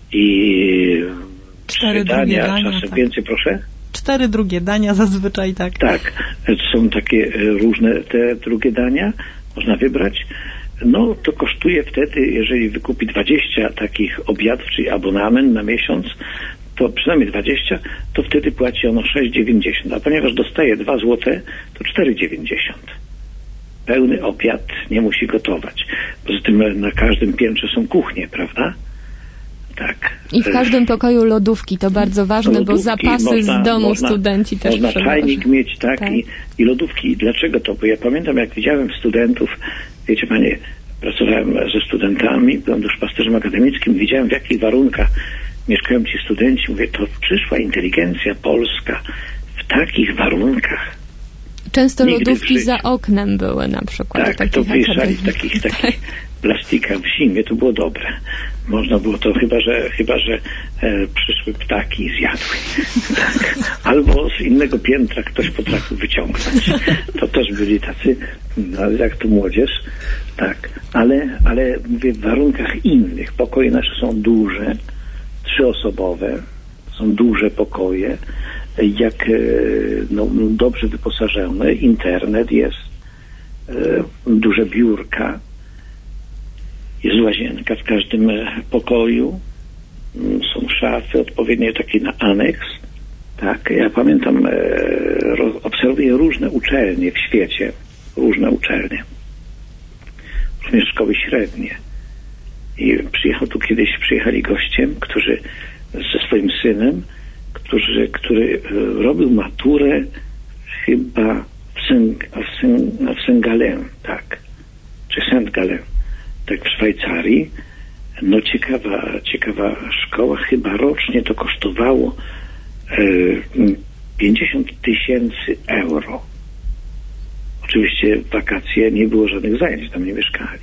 i cztery trzy dania, dania, czasem tak. więcej, proszę? Cztery drugie dania zazwyczaj, tak. Tak, są takie różne te drugie dania, można wybrać. No to kosztuje wtedy, jeżeli wykupi dwadzieścia takich obiadów, czyli abonament na miesiąc, to przynajmniej dwadzieścia, to wtedy płaci ono sześć dziewięćdziesiąt, a ponieważ dostaje dwa złote, to cztery dziewięćdziesiąt. Pełny obiad nie musi gotować. Poza tym na każdym piętrze są kuchnie, prawda? Tak. I w każdym pokoju lodówki, to bardzo ważne, lodówki, bo zapasy można, z domu można, studenci też można przywożą. Czajnik mieć, tak, tak. I, i lodówki. I dlaczego to? Bo ja pamiętam, jak widziałem studentów, wiecie panie, pracowałem ze studentami, byłem duszpasterzem akademickim, widziałem, w jakich warunkach mieszkają ci studenci. Mówię, to przyszła inteligencja polska w takich warunkach. Często nigdy lodówki za oknem były na przykład. Tak, to wyjeżdżali w takich, takich plastikach w zimie, to było dobre. Można było to, chyba że, chyba, że e, przyszły ptaki i zjadły. Tak. Albo z innego piętra ktoś potrafił wyciągnąć. To też byli tacy, no, jak to młodzież. Tak, ale, ale mówię w warunkach innych. Pokoje nasze są duże, trzyosobowe, są duże pokoje, jak no, dobrze wyposażone, internet jest, e, duże biurka, jest łazienka w każdym pokoju, są szafy odpowiednie takie na aneks. Tak, ja pamiętam, e, ro, obserwuję różne uczelnie w świecie, różne uczelnie, również szkoły średnie. I przyjechał tu kiedyś, przyjechali gościem, którzy ze swoim synem, Który, który robił maturę chyba w, Seng, w, Seng, w Sengalen, tak, czy Saint-Gallen, tak w Szwajcarii. No ciekawa, ciekawa szkoła, chyba rocznie to kosztowało e, pięćdziesiąt tysięcy euro. Oczywiście w wakacje nie było żadnych zajęć, tam nie mieszkali.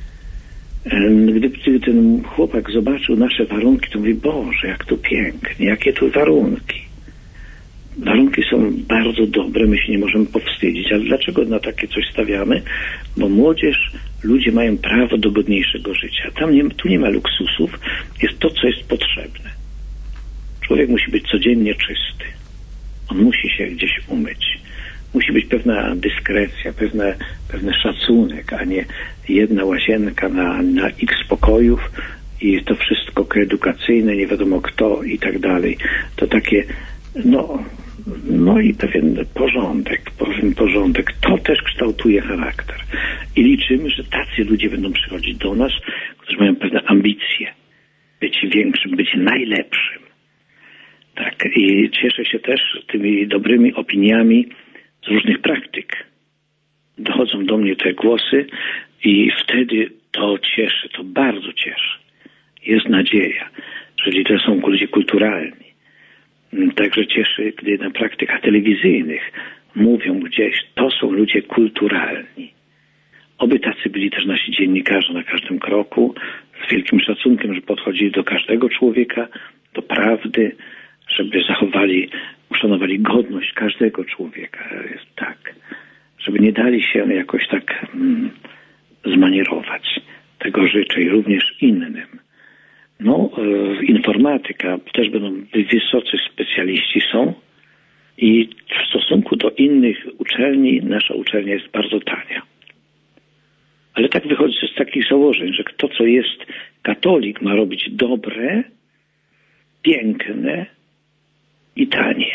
Gdyby ten chłopak zobaczył nasze warunki, to mówi, Boże, jak to pięknie, jakie tu warunki. Warunki są bardzo dobre, my się nie możemy powstydzić, ale dlaczego na takie coś stawiamy? Bo młodzież, ludzie mają prawo do godniejszego życia. Tam nie, tu nie ma luksusów, jest to, co jest potrzebne. Człowiek musi być codziennie czysty. On musi się gdzieś umyć. Musi być pewna dyskrecja, pewne, pewny szacunek, a nie jedna łazienka na, na x pokojów i to wszystko koedukacyjne, nie wiadomo kto i tak dalej. To takie, no, no i pewien porządek, pewien porządek. To też kształtuje charakter. I liczymy, że tacy ludzie będą przychodzić do nas, którzy mają pewne ambicje. Być większym, być najlepszym. Tak, i cieszę się też tymi dobrymi opiniami z różnych praktyk. Dochodzą do mnie te głosy i wtedy to cieszy, to bardzo cieszy. Jest nadzieja, że to są ludzie kulturalni. Także cieszy, gdy na praktykach telewizyjnych mówią gdzieś, to są ludzie kulturalni. Oby tacy byli też nasi dziennikarze na każdym kroku, z wielkim szacunkiem, że podchodzili do każdego człowieka, do prawdy, żeby zachowali, uszanowali godność każdego człowieka. Jest tak, żeby nie dali się jakoś tak mm, zmanierować. Tego życzę i również innym. No, e, informatyka, też będą wysocy specjaliści są i w stosunku do innych uczelni nasza uczelnia jest bardzo tania. Ale tak wychodzi z takich założeń, że to, co jest katolik, ma robić dobre, piękne i tanie.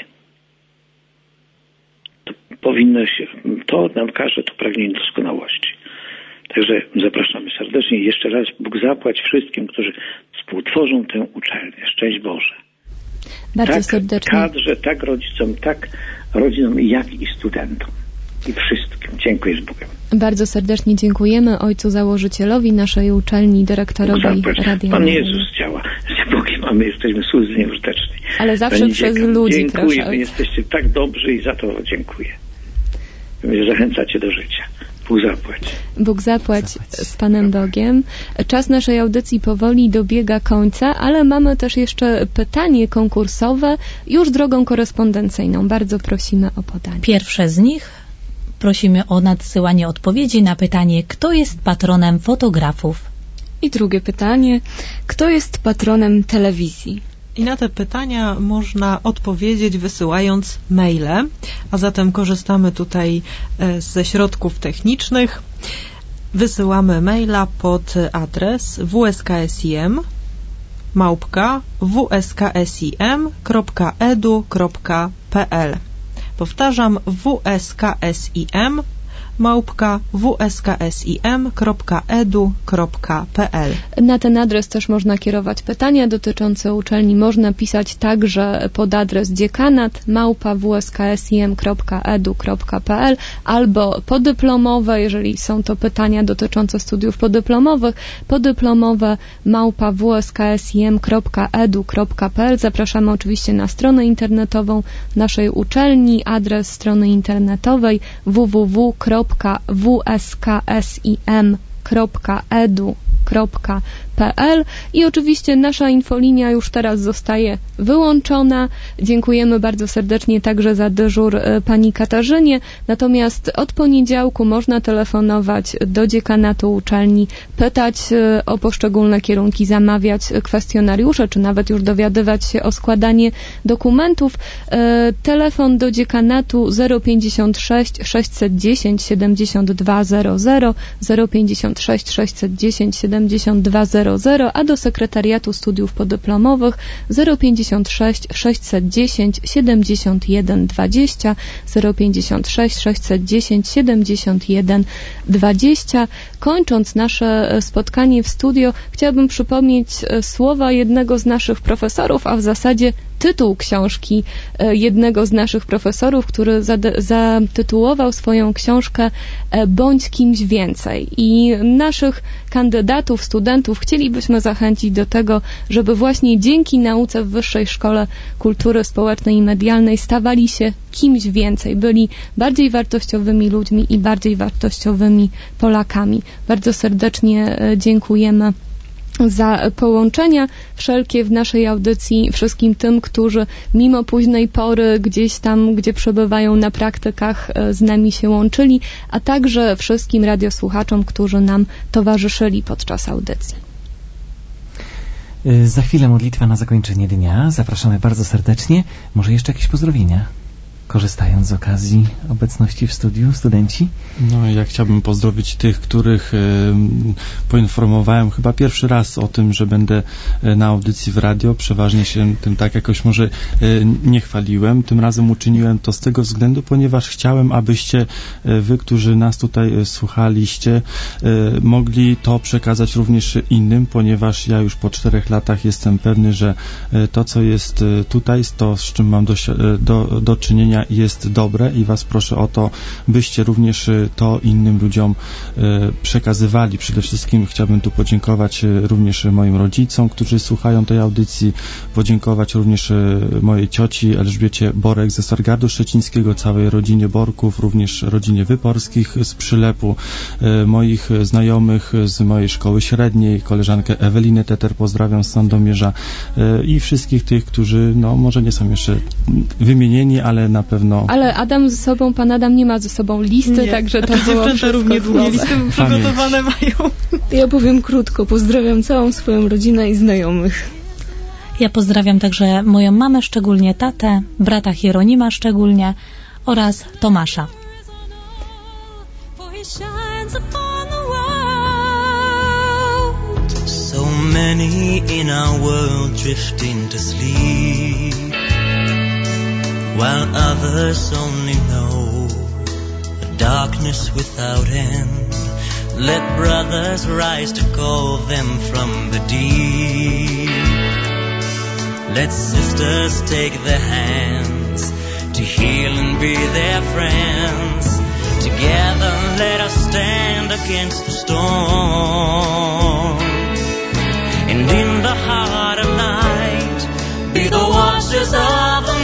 To powinno się, to nam każe to pragnienie doskonałości. Także zapraszamy serdecznie i jeszcze raz Bóg zapłać wszystkim, którzy współtworzą tę uczelnię. Szczęść Boże. Bardzo tak serdecznie. kadrze, tak rodzicom, tak rodzinom, jak i studentom. I wszystkim. Dziękuję z Bogiem. Bardzo serdecznie dziękujemy ojcu założycielowi naszej uczelni, dyrektorowi Radia Pan Maryja. Jezus działa. Z Bogiem, a my jesteśmy słudzy nieużyteczni. Ale zawsze Pani przez dziękuję. ludzi, Dziękuję, proszę. wy jesteście tak dobrzy i za to dziękuję. Wy mnie zachęcacie do życia. Bóg zapłać. Bóg zapłać z Panem Bogiem. Czas naszej audycji powoli dobiega końca, ale mamy też jeszcze pytanie konkursowe już drogą korespondencyjną. Bardzo prosimy o podanie. Pierwsze z nich prosimy o nadsyłanie odpowiedzi na pytanie, kto jest patronem fotografów. I drugie pytanie, kto jest patronem telewizji? I na te pytania można odpowiedzieć wysyłając maile, a zatem korzystamy tutaj ze środków technicznych. Wysyłamy maila pod adres wsksim małpka wsksim kropka edu kropka pl. Powtarzam, wsksim małpka wsksim kropka edu kropka pl. Na ten adres też można kierować pytania dotyczące uczelni. Można pisać także pod adres dziekanat małpa wsksim kropka edu kropka pl albo podyplomowe, jeżeli są to pytania dotyczące studiów podyplomowych, podyplomowe małpa wsksim kropka edu kropka pl. Zapraszamy oczywiście na stronę internetową naszej uczelni, adres strony internetowej w w w kropka wsksim kropka edu kropka pl i oczywiście nasza infolinia już teraz zostaje wyłączona. Dziękujemy bardzo serdecznie także za dyżur pani Katarzynie. Natomiast od poniedziałku można telefonować do dziekanatu uczelni, pytać o poszczególne kierunki, zamawiać kwestionariusze, czy nawet już dowiadywać się o składanie dokumentów. Telefon do dziekanatu zero pięćdziesiąt sześć sześćset dziesięć siedemdziesiąt dwa zero zero, zero pięćdziesiąt sześć sześćset dziesięć siedemdziesiąt dwa zero zero, a do sekretariatu studiów podyplomowych zero pięćdziesiąt sześć sześćset dziesięć siedemdziesiąt jeden dwadzieścia, zero pięćdziesiąt sześć sześćset dziesięć siedemdziesiąt jeden dwadzieścia. Kończąc nasze spotkanie w studio, chciałabym przypomnieć słowa jednego z naszych profesorów, a w zasadzie tytuł książki jednego z naszych profesorów, który zatytułował swoją książkę Bądź kimś więcej. I naszych kandydatów, studentów chcielibyśmy zachęcić do tego, żeby właśnie dzięki nauce w Wyższej Szkole Kultury Społecznej i Medialnej stawali się kimś więcej, byli bardziej wartościowymi ludźmi i bardziej wartościowymi Polakami. Bardzo serdecznie dziękujemy za połączenia wszelkie w naszej audycji wszystkim tym, którzy mimo późnej pory gdzieś tam, gdzie przebywają na praktykach, z nami się łączyli, a także wszystkim radiosłuchaczom, którzy nam towarzyszyli podczas audycji. Za chwilę modlitwa na zakończenie dnia. Zapraszamy bardzo serdecznie. Może jeszcze jakieś pozdrowienia? Korzystając z okazji obecności w studiu, studenci? No, ja chciałbym pozdrowić tych, których e, poinformowałem chyba pierwszy raz o tym, że będę na audycji w radio. Przeważnie się tym tak jakoś może e, nie chwaliłem. Tym razem uczyniłem to z tego względu, ponieważ chciałem, abyście e, wy, którzy nas tutaj e, słuchaliście, e, mogli to przekazać również innym, ponieważ ja już po czterech latach jestem pewny, że e, to, co jest e, tutaj, to, z czym mam do, do, do czynienia, jest dobre i was proszę o to, byście również to innym ludziom przekazywali. Przede wszystkim chciałbym tu podziękować również moim rodzicom, którzy słuchają tej audycji, podziękować również mojej cioci Elżbiecie Borek ze Stargardu Szczecińskiego, całej rodzinie Borków, również rodzinie Wyporskich z Przylepu, moich znajomych z mojej szkoły średniej, koleżankę Ewelinę Teter pozdrawiam z Sandomierza i wszystkich tych, którzy no może nie są jeszcze wymienieni, ale na pewno... Ale Adam ze sobą, pan Adam nie ma ze sobą listy, nie. także to A było dziewczęta równie długie listy przygotowane mają. Ja powiem krótko, pozdrawiam całą swoją rodzinę i znajomych. Ja pozdrawiam także moją mamę, szczególnie tatę, brata Hieronima szczególnie oraz Tomasza. So many in our world drifting to sleep, while others only know a darkness without end. Let brothers rise to call them from the deep. Let sisters take their hands to heal and be their friends. Together let us stand against the storm. And in the heart of night, be the watchers of the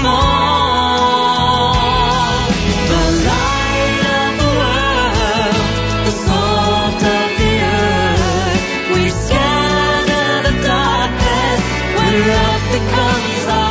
morn. The light of the world, the salt of the earth. We scatter the darkness when love becomes our